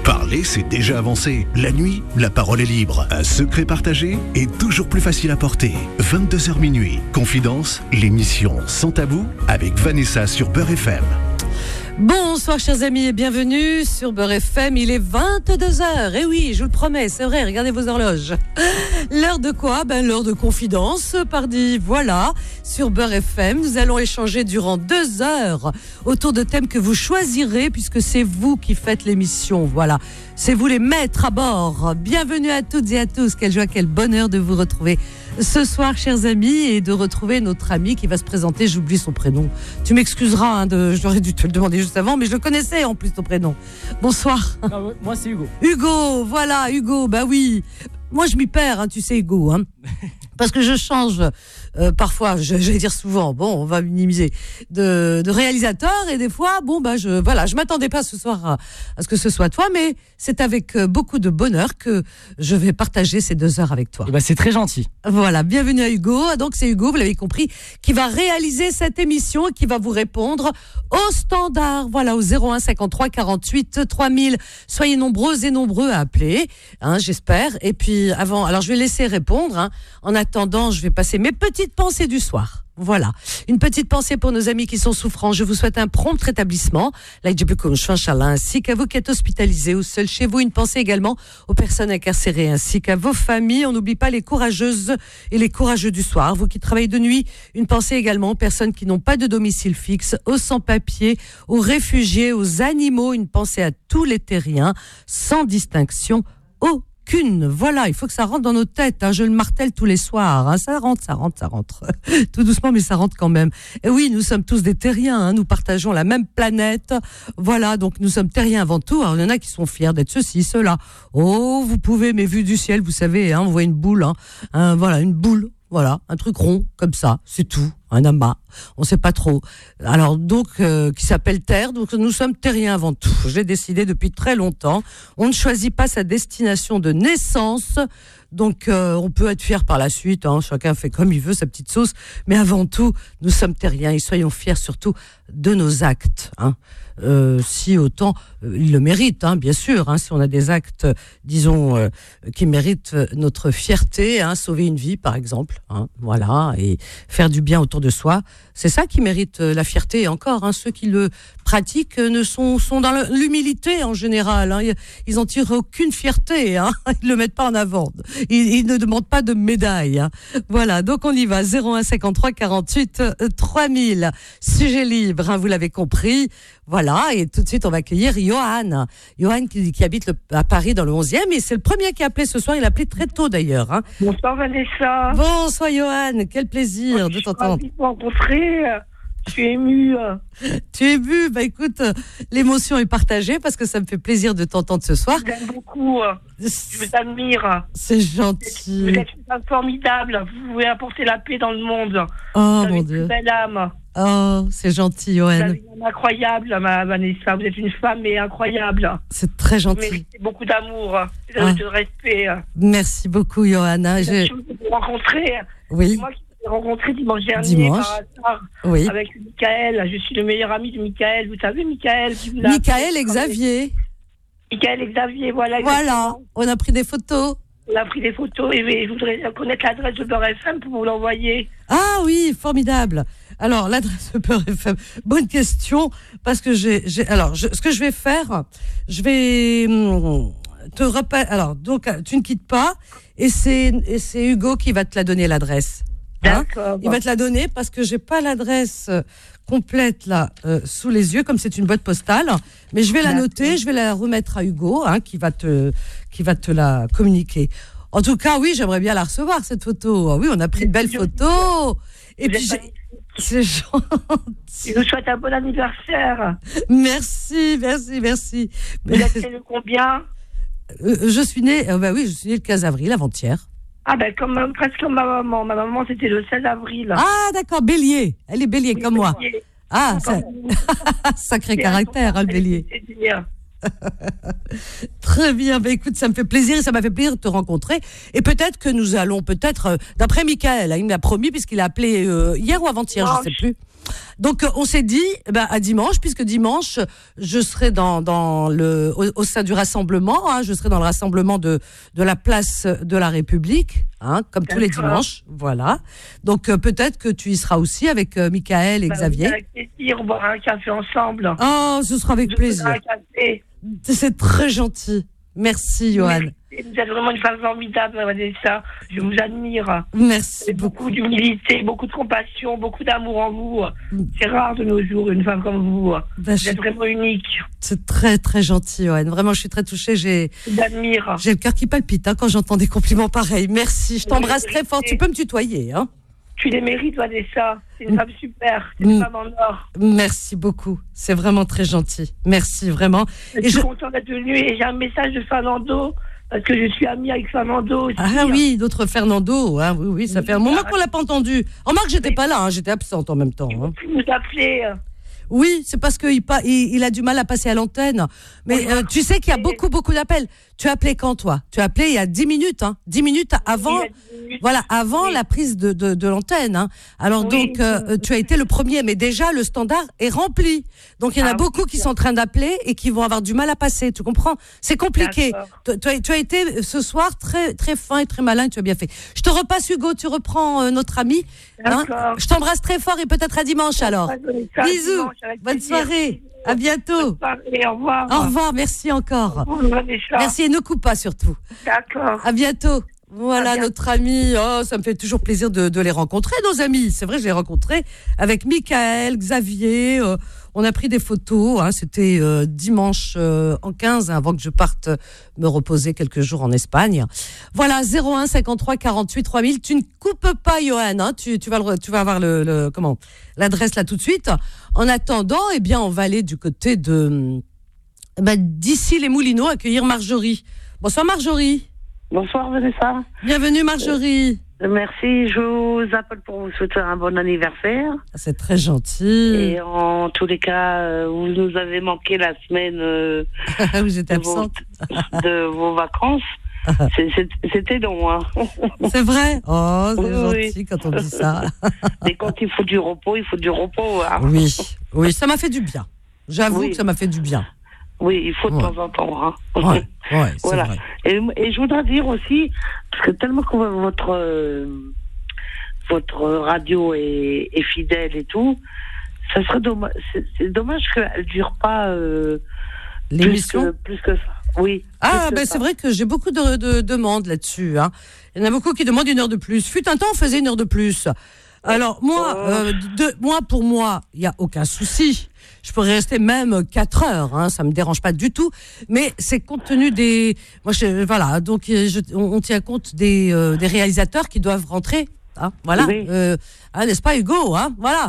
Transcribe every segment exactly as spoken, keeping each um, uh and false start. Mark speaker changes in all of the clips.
Speaker 1: Parler, c'est déjà avancé. La nuit, la parole est libre. Un secret partagé est toujours plus facile à porter. vingt-deux heures minuit. Confidence, l'émission Sans Tabou avec Vanessa sur Beurre F M.
Speaker 2: Bonsoir chers amis et bienvenue sur Beurre F M, il est vingt-deux heures, et oui, je vous le promets, c'est vrai, regardez vos horloges. L'heure de quoi ? Ben l'heure de confidence, pardi, voilà, sur Beurre F M, nous allons échanger durant deux heures autour de thèmes que vous choisirez, puisque c'est vous qui faites l'émission, voilà. C'est vous les maîtres à bord. Bienvenue à toutes et à tous, quelle joie, quel bonheur de vous retrouver ce soir, chers amis, et de retrouver notre ami qui va se présenter. J'oublie son prénom. Tu m'excuseras, hein, de, j'aurais dû te le demander juste avant, mais je le connaissais en plus ton prénom. Bonsoir.
Speaker 3: Non, moi c'est Hugo.
Speaker 2: Hugo, voilà, Hugo, bah oui. Moi je m'y perds, hein, tu sais Hugo, hein, parce que je change euh, parfois, je, je vais dire souvent, bon, on va minimiser, de, de réalisateur, et des fois, bon, bah je, voilà, je m'attendais pas ce soir à, à ce que ce soit toi, mais c'est avec beaucoup de bonheur que je vais partager ces deux heures avec toi.
Speaker 3: Et bah c'est très gentil.
Speaker 2: Voilà, bienvenue à Hugo. Donc c'est Hugo, vous l'avez compris, qui va réaliser cette émission et qui va vous répondre au standard. Voilà, au zéro un cinquante-trois quarante-huit trois mille. Soyez nombreux et nombreux à appeler, hein, j'espère. Et puis avant, alors je vais laisser répondre. Hein. En attendant, je vais passer mes petites pensées du soir. Voilà, une petite pensée pour nos amis qui sont souffrants. Je vous souhaite un prompt rétablissement, ainsi qu'à vous qui êtes hospitalisés ou seuls chez vous. Une pensée également aux personnes incarcérées ainsi qu'à vos familles. On n'oublie pas les courageuses et les courageux du soir. Vous qui travaillez de nuit, une pensée également aux personnes qui n'ont pas de domicile fixe, aux sans-papiers, aux réfugiés, aux animaux. Une pensée à tous les terriens, sans distinction aucune. Qu'une, voilà, il faut que ça rentre dans nos têtes, hein, je le martèle tous les soirs, hein, ça rentre, ça rentre, ça rentre, tout doucement, mais ça rentre quand même. Et oui, nous sommes tous des terriens, hein, nous partageons la même planète, voilà, donc nous sommes terriens avant tout. Alors il y en a qui sont fiers d'être ceci, cela. Oh, vous pouvez, mais vu du ciel, vous savez, hein, on voit une boule, hein, hein, voilà, une boule. Voilà, un truc rond, comme ça, c'est tout, un amas, on sait pas trop. Alors donc, euh, qui s'appelle Terre, donc nous sommes terriens avant tout. Je l'ai décidé depuis très longtemps. On ne choisit pas sa destination de naissance, donc euh, on peut être fier par la suite, hein, chacun fait comme il veut sa petite sauce, mais avant tout, nous sommes terriens et soyons fiers surtout de nos actes, hein. Euh, si autant euh, ils le méritent, hein, bien sûr, hein, si on a des actes, disons, euh, qui méritent notre fierté, hein, sauver une vie par exemple, hein, voilà, et faire du bien autour de soi, c'est ça qui mérite euh, la fierté. Et encore, hein, ceux qui le pratiquent euh, ne sont, sont dans l'humilité en général, hein, ils, ils en tirent aucune fierté, hein, ils le mettent pas en avant, ils, ils ne demandent pas de médaille, hein. Voilà, donc on y va, zéro un cinquante-trois quarante-huit trois mille, sujet libre, hein, vous l'avez compris. Voilà, et tout de suite, on va accueillir Johan. Johan qui, qui habite le, à Paris dans le onzième, et c'est le premier qui a appelé ce soir. Il a appelé très tôt d'ailleurs. Hein.
Speaker 4: Bonsoir Vanessa.
Speaker 2: Bonsoir Johan, quel plaisir
Speaker 4: je
Speaker 2: de t'entendre.
Speaker 4: Je suis ravie de vous rencontrer. Je suis émue.
Speaker 2: Tu es émue, bah écoute, l'émotion est partagée parce que ça me fait plaisir de t'entendre ce soir.
Speaker 4: Je vous aime beaucoup. Je vous admire.
Speaker 2: C'est gentil.
Speaker 4: Vous êtes une femme formidable. Vous pouvez apporter la paix dans le monde.
Speaker 2: Oh
Speaker 4: vous
Speaker 2: mon
Speaker 4: avez
Speaker 2: Dieu.
Speaker 4: Une belle âme.
Speaker 2: Oh, c'est gentil, Johan.
Speaker 4: Vous avez une âme incroyable, ma Vanessa. Vous êtes une femme mais incroyable.
Speaker 2: C'est très gentil.
Speaker 4: Vous méritez beaucoup d'amour, de,
Speaker 2: ah.
Speaker 4: de respect.
Speaker 2: Merci beaucoup, Johanna.
Speaker 4: Je suis vous rencontrer.
Speaker 2: Oui.
Speaker 4: C'est moi qui vous ai rencontré dimanche dernier
Speaker 2: dimanche.
Speaker 4: par hasard,
Speaker 2: oui.
Speaker 4: avec Michael. Je suis le meilleur ami de Michael. Vous savez, Michael. Qui vous
Speaker 2: Michael et Xavier.
Speaker 4: Michael et Xavier, voilà.
Speaker 2: Voilà,
Speaker 4: exactement.
Speaker 2: On a pris des photos.
Speaker 4: On a pris des photos et je voudrais connaître l'adresse de Beurre F M pour vous l'envoyer.
Speaker 2: Ah oui, formidable. Alors, l'adresse de Beurre F M, bonne question, parce que j'ai... j'ai alors, je, ce que je vais faire, je vais hum, te repérer... Alors, donc, tu ne quittes pas, et c'est, et c'est Hugo qui va te la donner, l'adresse. Hein.
Speaker 4: D'accord.
Speaker 2: Il va te la donner, parce que j'ai pas l'adresse complète, là, euh, sous les yeux, comme c'est une boîte postale, mais je vais la D'accord. noter, je vais la remettre à Hugo, hein, qui va te, qui va te la communiquer. En tout cas, oui, j'aimerais bien la recevoir, cette photo. Ah oui, on a pris de belles photos. Et puis, j'ai... c'est gentil.
Speaker 4: Je vous souhaite un bon anniversaire.
Speaker 2: Merci, merci, merci.
Speaker 4: Vous êtes né le combien ?
Speaker 2: euh, Je suis née, euh, bah oui, je suis née le quinze avril, avant-hier.
Speaker 4: Ah ben, comme, presque comme ma maman. Ma maman, c'était le seize avril.
Speaker 2: Ah, d'accord, bélier. Elle est bélier, oui, comme moi. Bélier. Ah, ça... sacré caractère, hein, le bélier.
Speaker 4: C'est bien.
Speaker 2: Très bien, bah écoute, ça me fait plaisir et ça m'a fait plaisir de te rencontrer. Et peut-être que nous allons, peut-être, euh, d'après Michael, hein, il m'a promis, puisqu'il a appelé euh, hier ou avant-hier, non, je ne sais plus. Donc, euh, on s'est dit, ben, à dimanche, puisque dimanche, je serai dans, dans le, au, au sein du rassemblement, hein, je serai dans le rassemblement de, de la place de la République, hein, comme tous les dimanches. Voilà. Donc, euh, peut-être que tu y seras aussi avec euh, Michael et
Speaker 4: Bah,
Speaker 2: Xavier.
Speaker 4: Avec plaisir, on boira un café ensemble.
Speaker 2: Oh, ce sera avec
Speaker 4: Je
Speaker 2: plaisir.
Speaker 4: boirai un café.
Speaker 2: C'est très gentil. Merci, Johan.
Speaker 4: Merci. Vous êtes vraiment une femme formidable, Vanessa. Je vous admire.
Speaker 2: Merci
Speaker 4: Et
Speaker 2: beaucoup.
Speaker 4: beaucoup d'humilité, beaucoup de compassion, beaucoup d'amour en vous. C'est rare de nos jours, une femme comme vous.
Speaker 2: Ben,
Speaker 4: Vous
Speaker 2: je-
Speaker 4: êtes vraiment unique.
Speaker 2: C'est très, très gentil, Johan. Vraiment, je suis très touchée. J'ai,
Speaker 4: Je vous admire.
Speaker 2: j'ai le cœur qui palpite hein, quand j'entends des compliments pareils. Merci. Je t'embrasse
Speaker 4: Oui,
Speaker 2: très fort. Tu peux me tutoyer, hein?
Speaker 4: Tu les mérites, Vanessa. C'est une femme super. C'est une
Speaker 2: Mm.
Speaker 4: femme en or.
Speaker 2: Merci beaucoup. C'est vraiment très gentil. Merci, vraiment.
Speaker 4: Je
Speaker 2: Et
Speaker 4: suis
Speaker 2: je-
Speaker 4: contente d'être venue et j'ai un message de Fernando parce que je suis amie avec Fernando aussi.
Speaker 2: Ah oui, d'autres Fernando. Hein, oui, oui, ça
Speaker 4: Oui,
Speaker 2: fait un moment
Speaker 4: ah.
Speaker 2: qu'on l'a pas entendu. Remarque, j'étais pas là. Hein, j'étais absente en même temps.
Speaker 4: Il
Speaker 2: Hein.
Speaker 4: faut plus nous appeler.
Speaker 2: Oui, c'est parce qu'il pa- il, il a du mal à passer à l'antenne. Mais
Speaker 4: On
Speaker 2: euh,
Speaker 4: va
Speaker 2: tu sais qu'il y a
Speaker 4: appeler.
Speaker 2: beaucoup, beaucoup d'appels. Tu as appelé quand, toi? Tu as appelé il y a dix minutes, hein? dix minutes avant,
Speaker 4: Il y a dix minutes.
Speaker 2: voilà, avant
Speaker 4: Oui.
Speaker 2: la prise de, de, de l'antenne. Hein. Alors
Speaker 4: Oui.
Speaker 2: donc, euh, tu as été le premier, mais déjà, le standard est rempli. Donc, il y en a
Speaker 4: Ah oui,
Speaker 2: beaucoup qui sont en train d'appeler et qui vont avoir du mal à passer. Tu comprends? C'est compliqué.
Speaker 4: D'accord.
Speaker 2: Tu, tu as, tu as été ce soir très, très fin et très malin et tu as bien fait. Je te repasse, Hugo, tu reprends euh, notre ami. Hein.
Speaker 4: D'accord.
Speaker 2: Je t'embrasse très fort et peut-être à dimanche alors.
Speaker 4: Vanessa,
Speaker 2: Bisous.
Speaker 4: dimanche, avec
Speaker 2: Bonne
Speaker 4: plaisir.
Speaker 2: soirée. À bientôt.
Speaker 4: Bonne soirée, au revoir.
Speaker 2: Au revoir. Merci encore.
Speaker 4: Au revoir, Vanessa.
Speaker 2: Merci et ne coupe pas surtout.
Speaker 4: D'accord.
Speaker 2: À bientôt. Voilà
Speaker 4: À bientôt.
Speaker 2: notre ami. Oh, ça me fait toujours plaisir de, de les rencontrer, nos amis. C'est vrai, je les ai rencontrés avec Michael, Xavier. euh, on a pris des photos. Hein, c'était euh, dimanche euh, en quinze, hein, avant que je parte me reposer quelques jours en Espagne. Voilà, zéro un cinquante-trois quarante-huit trois mille. Tu ne coupes pas, Johan. Hein, tu, tu vas le, tu vas avoir le, le comment l'adresse là tout de suite. En attendant, eh bien, on va aller du côté de ben, d'ici les Moulineaux accueillir Marjorie. Bonsoir Marjorie.
Speaker 3: Bonsoir Vanessa.
Speaker 2: Bienvenue Marjorie.
Speaker 3: Merci, je vous appelle pour vous souhaiter un bon anniversaire.
Speaker 2: C'est très gentil.
Speaker 3: Et en tous les cas, euh, vous nous avez manqué la semaine euh,
Speaker 2: Vous êtes
Speaker 3: de, vos,
Speaker 2: absente.
Speaker 3: de vos vacances. C'est- c'est- C'était long, hein.
Speaker 2: C'est vrai. Oh, c'est
Speaker 3: Oui,
Speaker 2: gentil quand on dit ça.
Speaker 3: Mais quand il faut du repos, il faut du repos. Hein.
Speaker 2: Oui, oui, ça m'a fait du bien. J'avoue
Speaker 3: Oui.
Speaker 2: que ça m'a fait du bien.
Speaker 3: Oui, il faut de
Speaker 2: Ouais.
Speaker 3: temps en temps. Hein.
Speaker 2: Ouais, ouais, c'est
Speaker 3: Voilà.
Speaker 2: vrai.
Speaker 3: Et, et je voudrais dire aussi, parce que tellement que votre, euh, votre radio est, est fidèle et tout, ça serait dommage, c'est, c'est dommage qu'elle ne dure pas euh, plus,
Speaker 2: L'émission.
Speaker 3: que, plus que ça. Oui.
Speaker 2: Ah,
Speaker 3: plus que
Speaker 2: ben
Speaker 3: ça.
Speaker 2: c'est vrai que j'ai beaucoup de, de demandes là-dessus. Hein. Il y en a beaucoup qui demandent une heure de plus. Fut un temps, on faisait une heure de plus. Alors moi,
Speaker 3: Oh.
Speaker 2: euh, de, moi pour moi, il y a aucun souci. Je pourrais rester même quatre heures, hein, ça me dérange pas du tout. Mais c'est compte tenu des, moi je, voilà, donc je, on, on tient compte des, euh, des réalisateurs qui doivent rentrer. Hein, voilà,
Speaker 3: Oui.
Speaker 2: euh, hein, n'est-ce pas Hugo, hein, voilà.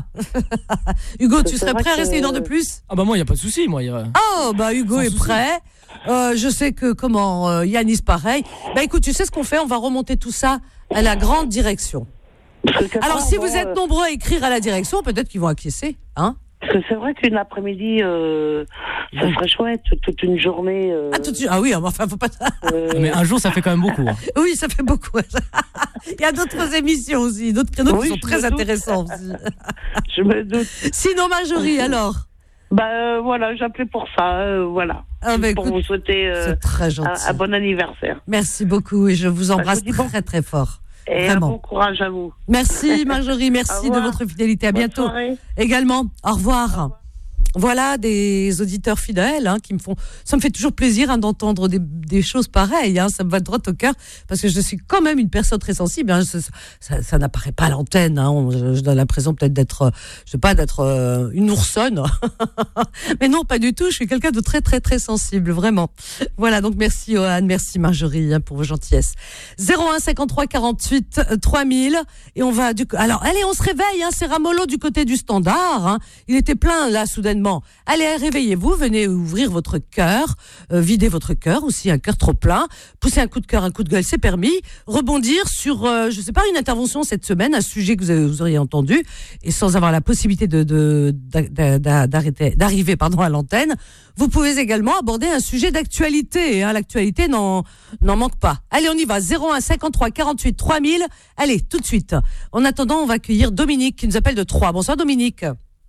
Speaker 2: Hugo, tu
Speaker 3: C'est
Speaker 2: serais
Speaker 3: vrai
Speaker 2: prêt à
Speaker 3: que-
Speaker 2: rester une heure de plus?
Speaker 5: Ah bah moi, il n'y a pas de souci, moi. y a-
Speaker 2: Oh, bah Hugo
Speaker 5: Sans
Speaker 2: est
Speaker 5: souci.
Speaker 2: prêt. Euh, je sais que comment euh, Yanis pareil. Bah écoute, tu sais ce qu'on fait? On va remonter tout ça à la grande direction.
Speaker 3: Parce que
Speaker 2: Alors
Speaker 3: quelquefois,
Speaker 2: si
Speaker 3: bon,
Speaker 2: vous êtes
Speaker 3: euh,
Speaker 2: nombreux à écrire à la direction, peut-être qu'ils vont acquiescer, hein?
Speaker 3: Parce que c'est vrai qu'une après-midi, euh, ça serait chouette, toute une journée. Euh,
Speaker 2: Ah, tout de suite. Ah oui, enfin faut pas.
Speaker 3: euh,
Speaker 5: Mais un jour, ça fait quand même beaucoup. hein.
Speaker 2: Oui, ça fait beaucoup. Il y a d'autres émissions aussi, d'autres créneaux
Speaker 3: Oui,
Speaker 2: qui sont
Speaker 3: je
Speaker 2: très
Speaker 3: me doute.
Speaker 2: intéressants aussi.
Speaker 3: je me doute.
Speaker 2: Sinon Marjorie, alors.
Speaker 3: Bah euh, voilà, j'appelais pour ça, euh, voilà.
Speaker 2: Ah, bah,
Speaker 3: pour
Speaker 2: écoute,
Speaker 3: vous souhaiter euh,
Speaker 2: c'est très
Speaker 3: un,
Speaker 2: gentil.
Speaker 3: un bon anniversaire.
Speaker 2: Merci beaucoup et je vous embrasse
Speaker 3: je vous dis bon-
Speaker 2: très très fort.
Speaker 3: Et
Speaker 2: Vraiment.
Speaker 3: un bon courage à vous.
Speaker 2: Merci Marjorie,
Speaker 3: Au
Speaker 2: merci de
Speaker 3: revoir.
Speaker 2: votre fidélité. À
Speaker 3: Bonne
Speaker 2: bientôt.
Speaker 3: soirée.
Speaker 2: Également, au revoir. Voilà des auditeurs fidèles hein, qui me font. Ça me fait toujours plaisir hein, d'entendre des, des choses pareilles. Hein, ça me va droit au cœur parce que je suis quand même une personne très sensible. Hein, ça, ça, ça n'apparaît pas à l'antenne. Hein, on- je, je donne l'impression peut-être d'être, euh, je sais pas, d'être euh, une oursonne. Mais non, pas du tout. Je suis quelqu'un de très très très sensible, vraiment. Voilà. Donc merci Johan, merci Marjorie hein, pour vos gentillesses. zéro un cinquante-trois quarante-huit trois mille et on va du. Alors allez, on se réveille. Hein, c'est Ramolo du côté du standard. Hein, il était plein là soudainement. Allez, réveillez-vous, venez ouvrir votre cœur, euh, vider votre cœur, aussi un cœur trop plein, pousser un coup de cœur, un coup de gueule, c'est permis, rebondir sur, euh, je sais pas, une intervention cette semaine, un sujet que vous, avez, vous auriez entendu, et sans avoir la possibilité de, de, d'a- d'a- d'arrêter, d'arriver pardon, à l'antenne, vous pouvez également aborder un sujet d'actualité. Hein, l'actualité n'en, n'en manque pas. Allez, on y va, zéro un cinquante-trois quarante-huit trois mille, allez, tout de suite. En attendant, on va accueillir Dominique qui nous appelle de Troyes. Bonsoir Dominique.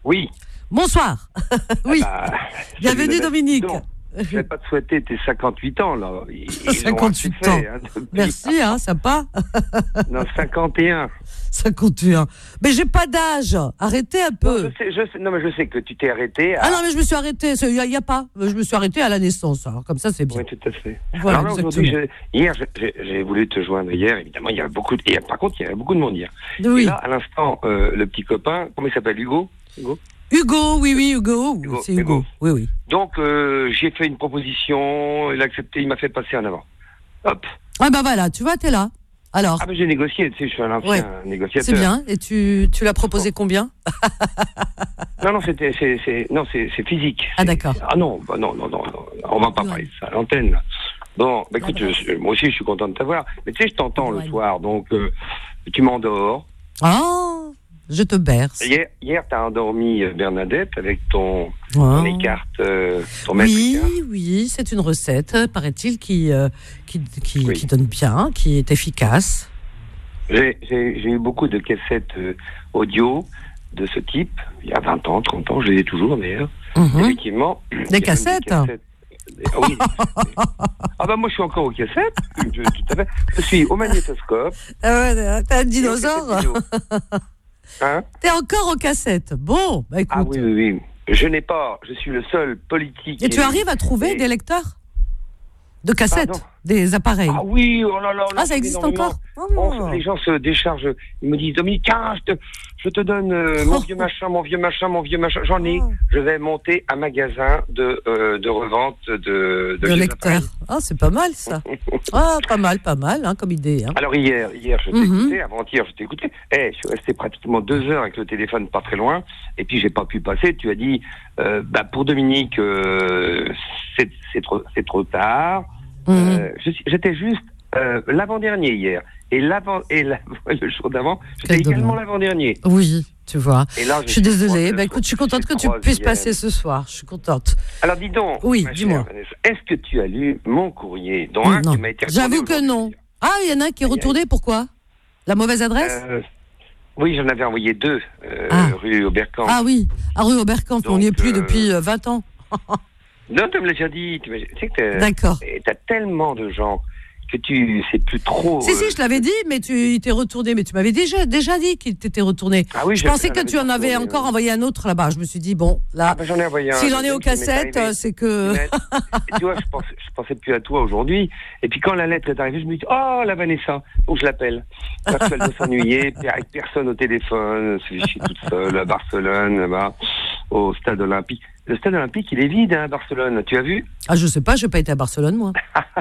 Speaker 6: Oui.
Speaker 2: Bonsoir. Oui.
Speaker 6: Ah bah,
Speaker 2: Bienvenue,
Speaker 6: salut,
Speaker 2: Dominique.
Speaker 6: madame. Je ne vais pas te souhaiter tes cinquante-huit ans, là. Ils, ils ont
Speaker 2: cinquante-huit
Speaker 6: assez
Speaker 2: ans.
Speaker 6: fait, hein, depuis-
Speaker 2: Merci, hein, sympa.
Speaker 6: Non, cinquante et un.
Speaker 2: cinquante et un. Mais j'ai pas d'âge. Arrêtez un
Speaker 6: Non,
Speaker 2: peu.
Speaker 6: je sais, je sais- non, mais je sais que tu t'es arrêté à...
Speaker 2: Ah non, mais je me suis arrêtée. Il n'y a, y a pas. Je me suis arrêtée à la naissance. Alors, comme ça, c'est bien.
Speaker 6: Oui, tout à fait.
Speaker 2: Voilà,
Speaker 6: Alors là, aujourd'hui,
Speaker 2: exactement.
Speaker 6: je- hier, je- j'ai j'ai voulu te joindre hier. Évidemment, il y avait beaucoup de... et par contre, il y avait beaucoup de monde hier.
Speaker 2: Oui.
Speaker 6: Et là, à l'instant, euh, le petit copain, comment il s'appelle, Hugo Hugo
Speaker 2: Hugo, oui, oui, Hugo.
Speaker 6: Hugo,
Speaker 2: C'est Hugo.
Speaker 6: Hugo.
Speaker 2: Oui, oui.
Speaker 6: Donc, euh, j'ai fait une proposition, il a accepté, il m'a fait passer en avant. Hop.
Speaker 2: Ah bah voilà, tu vois, t'es là. Alors,
Speaker 6: Ah, ben j'ai négocié, tu sais, je suis un ancien
Speaker 2: Ouais.
Speaker 6: négociateur.
Speaker 2: c'est bien. Et tu, tu l'as proposé combien?
Speaker 6: Non, non, c'était, c'est, c'est, non, c'est, c'est physique.
Speaker 2: Ah, d'accord.
Speaker 6: Ah non, bah non, non, non, non, on va pas
Speaker 2: Ouais.
Speaker 6: parler de ça à l'antenne. là. Bon, bah écoute,
Speaker 2: Ah,
Speaker 6: je- moi aussi, je suis content de t'avoir. Mais tu sais, je t'entends
Speaker 2: Ouais.
Speaker 6: le soir, donc euh, tu m'endors.
Speaker 2: Ah, je te berce.
Speaker 6: Hier, hier t'as endormi euh, Bernadette avec ton,
Speaker 2: Oh.
Speaker 6: ton écarte, euh, ton maître
Speaker 2: Oui,
Speaker 6: écart.
Speaker 2: oui, c'est une recette, euh, paraît-il, qui, euh, qui, qui,
Speaker 6: Oui.
Speaker 2: qui donne bien, qui est efficace.
Speaker 6: J'ai, j'ai, j'ai eu beaucoup de cassettes euh, audio de ce type, il y a vingt ans, trente ans, je les ai toujours d'ailleurs.
Speaker 2: Mhm.
Speaker 6: Effectivement. il y a même
Speaker 2: cassettes
Speaker 6: Ah oui. Ah bah moi je suis encore aux cassettes. Je, tout à fait. Je suis au magnétoscope.
Speaker 2: Ah ouais, t'es un
Speaker 6: et aux
Speaker 2: dinosaure.
Speaker 6: cassettes vidéo. Hein?
Speaker 2: T'es encore aux cassettes. Bon, bah écoute.
Speaker 6: Ah oui, oui, oui. Je n'ai pas, je suis le seul politique.
Speaker 2: Et tu arrives à trouver
Speaker 6: et-
Speaker 2: des lecteurs de cassettes,
Speaker 6: Pardon
Speaker 2: des appareils.
Speaker 6: Ah oui, oh là là.
Speaker 2: Ah, ça existe encore.
Speaker 6: On-
Speaker 2: Oh.
Speaker 6: les gens se déchargent. Ils me disent, Dominique, tiens, je te, je te donne euh, mon
Speaker 2: Oh.
Speaker 6: vieux machin, mon vieux machin, mon vieux machin. J'en ai.
Speaker 2: Oh.
Speaker 6: Je vais monter un magasin de, euh, de revente de, de,
Speaker 2: De
Speaker 6: vieux
Speaker 2: lecteurs.
Speaker 6: appareils.
Speaker 2: Ah, c'est pas mal ça. Ah, pas mal, pas mal, hein, comme idée. Hein.
Speaker 6: Alors hier, hier je t'ai
Speaker 2: Mhm.
Speaker 6: écouté, avant-hier je t'ai écouté. Eh, je suis resté pratiquement deux heures avec le téléphone pas très loin, et puis j'ai pas pu passer. Tu as dit, euh, bah pour Dominique, euh, c'est c'est trop, c'est trop tard.
Speaker 2: Mhm.
Speaker 6: Euh, je suis- j'étais juste euh, l'avant-dernier hier, et l'avant et la- le jour d'avant, j'étais
Speaker 2: Quel
Speaker 6: également
Speaker 2: dommage.
Speaker 6: l'avant-dernier.
Speaker 2: Oui, tu vois.
Speaker 6: Et là,
Speaker 2: Je suis désolée.
Speaker 6: trois-
Speaker 2: Bah écoute, je suis contente que tu
Speaker 6: troisième.
Speaker 2: puisses passer ce soir. Je suis contente.
Speaker 6: Alors dis donc,
Speaker 2: Oui,
Speaker 6: ma chère
Speaker 2: dis-moi.
Speaker 6: Vanessa, est-ce que tu as lu mon courrier, dont un
Speaker 2: Non.
Speaker 6: qui m'a été retourné
Speaker 2: J'avoue que
Speaker 6: aujourd'hui?
Speaker 2: non. Ah, il y en a un qui est
Speaker 6: Aïe, aïe.
Speaker 2: retourné. Pourquoi? La mauvaise adresse?
Speaker 6: Euh, oui, j'en avais envoyé deux, euh,
Speaker 2: Ah.
Speaker 6: rue Aubercamp.
Speaker 2: Ah oui, à rue Aubercamp. On n'y est
Speaker 6: Donc,
Speaker 2: plus
Speaker 6: euh,
Speaker 2: depuis euh, vingt ans.
Speaker 6: Non, tu me l'as déjà dit. Tu, m'as- tu sais que t'as-
Speaker 2: D'accord.
Speaker 6: t'as tellement de gens que tu sais plus trop.
Speaker 2: Si, si,
Speaker 6: euh,
Speaker 2: je t'avais dit, mais tu il t'es retourné. Mais tu m'avais déjà, déjà dit qu'il t'était retourné.
Speaker 6: Ah oui,
Speaker 2: je
Speaker 6: j'ai-
Speaker 2: pensais
Speaker 6: j'en
Speaker 2: que
Speaker 6: avais
Speaker 2: tu en avais
Speaker 6: retourné,
Speaker 2: encore
Speaker 6: oui.
Speaker 2: envoyé un autre là-bas. Je me suis dit, bon, là,
Speaker 6: Ah, ben, j'en ai envoyé un.
Speaker 2: s'il en est
Speaker 6: deuxième
Speaker 2: aux
Speaker 6: qui m'est
Speaker 2: cassettes,
Speaker 6: arrivé.
Speaker 2: euh, c'est que.
Speaker 6: Mais, tu vois, je pensais, je pensais plus à toi aujourd'hui. Et puis quand la lettre est arrivée, je me dis, oh, la Vanessa, où je l'appelle. Parce qu'elle doit s'ennuyer, puis avec personne au téléphone. Je suis toute seule à Barcelone, là-bas, au stade olympique. Le stade olympique, il est vide, hein, à Barcelone. Tu as vu?
Speaker 2: Ah, je sais pas, je n'ai pas été à Barcelone, moi.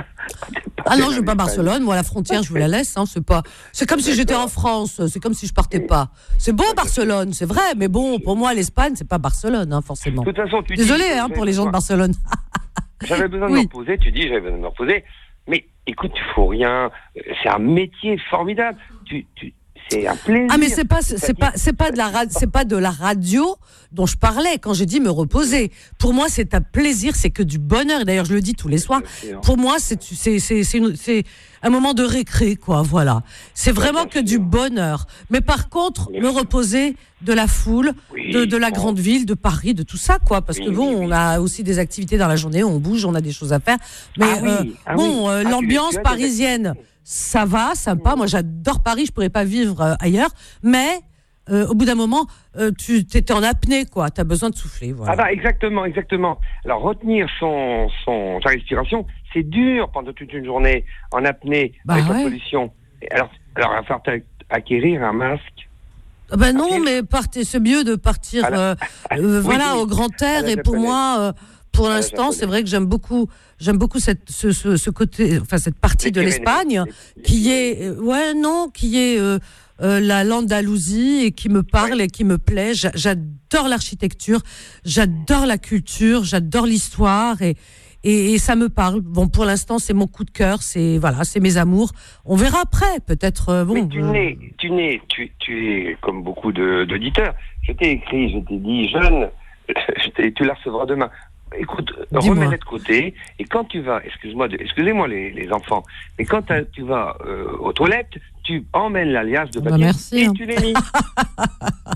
Speaker 2: Ah non, je vais pas à
Speaker 6: Espagne.
Speaker 2: Barcelone. Moi, la frontière, je vous la laisse. Hein, c'est pas. C'est comme si j'étais en France. C'est comme si je partais pas. C'est beau Barcelone, c'est vrai, mais bon, pour moi, l'Espagne, c'est pas Barcelone, hein, forcément.
Speaker 6: De toute façon, tu dis-
Speaker 2: Désolé hein, pour les gens de Barcelone.
Speaker 6: J'avais besoin de
Speaker 2: Oui.
Speaker 6: me reposer, tu dis, j'avais besoin de me reposer. Mais écoute, tu fous rien. C'est un métier formidable. Tu, tu, c'est un plaisir.
Speaker 2: Ah mais c'est pas c'est pas c'est pas de la ra- c'est pas de la radio dont je parlais quand j'ai dit me reposer. Pour moi, c'est un plaisir, c'est que du bonheur. Et d'ailleurs, je le dis tous les soirs. Pour moi, c'est c'est c'est c'est une- c'est un moment de récré, quoi. Voilà. C'est vraiment que du bonheur. Mais par contre, me reposer de la foule,
Speaker 6: Oui,
Speaker 2: de de la
Speaker 6: bon.
Speaker 2: grande ville, de Paris, de tout ça, quoi. Parce
Speaker 6: Oui,
Speaker 2: que bon,
Speaker 6: oui, oui.
Speaker 2: on a aussi des activités dans la journée, on bouge, on a des choses à faire. Mais
Speaker 6: Ah oui,
Speaker 2: euh,
Speaker 6: ah
Speaker 2: bon,
Speaker 6: oui.
Speaker 2: euh,
Speaker 6: Ah, tu-
Speaker 2: l'ambiance
Speaker 6: tu as des
Speaker 2: parisienne,
Speaker 6: activités.
Speaker 2: ça va, sympa. Moi, j'adore Paris. Je pourrais pas vivre euh, ailleurs. Mais euh, au bout d'un moment, euh, tu étais en apnée, quoi. T'as besoin de souffler, voilà.
Speaker 6: Ah bah exactement, exactement. Alors retenir son, son sa respiration, c'est dur pendant toute une journée en apnée
Speaker 2: Bah
Speaker 6: avec
Speaker 2: ouais.
Speaker 6: la pollution. Et Alors, alors il va falloir t'a- acquérir un masque.
Speaker 2: Ah ben non,
Speaker 6: Ah, oui.
Speaker 2: mais partez, c'est mieux de partir,
Speaker 6: À la-
Speaker 2: euh,
Speaker 6: Ah,
Speaker 2: euh,
Speaker 6: oui,
Speaker 2: voilà,
Speaker 6: oui.
Speaker 2: au grand air.
Speaker 6: À la
Speaker 2: Et pour
Speaker 6: japonaise.
Speaker 2: moi, euh, pour
Speaker 6: la
Speaker 2: l'instant,
Speaker 6: japonaise.
Speaker 2: c'est vrai que j'aime beaucoup, j'aime beaucoup cette, ce, ce, ce côté, enfin cette partie
Speaker 6: Les
Speaker 2: de
Speaker 6: Pyrénées.
Speaker 2: l'Espagne
Speaker 6: Les-
Speaker 2: qui est, euh, ouais, non, qui est euh, euh, la l'Andalousie et qui me parle
Speaker 6: Ouais.
Speaker 2: et qui me plaît. J'a- J'adore l'architecture, j'adore la culture, j'adore l'histoire et, et et ça me parle. Bon, pour l'instant, c'est mon coup de cœur, c'est voilà, c'est mes amours. On verra après, peut-être. euh, bon.
Speaker 6: Mais tu
Speaker 2: euh,
Speaker 6: n'es, tu n'es, tu, tu es comme beaucoup de, d'auditeurs. Je t'ai écrit, je t'ai dit, jeune, je t'ai- tu la recevras demain. Écoute,
Speaker 2: Dis-moi.
Speaker 6: remets-la de côté. Et quand tu vas, excuse-moi, de- excusez-moi les, les enfants, mais quand t'as- tu vas euh, aux toilettes, tu emmènes l'alias de
Speaker 2: Bah,
Speaker 6: papier
Speaker 2: merci,
Speaker 6: et
Speaker 2: hein.
Speaker 6: tu l'es mis. Bah,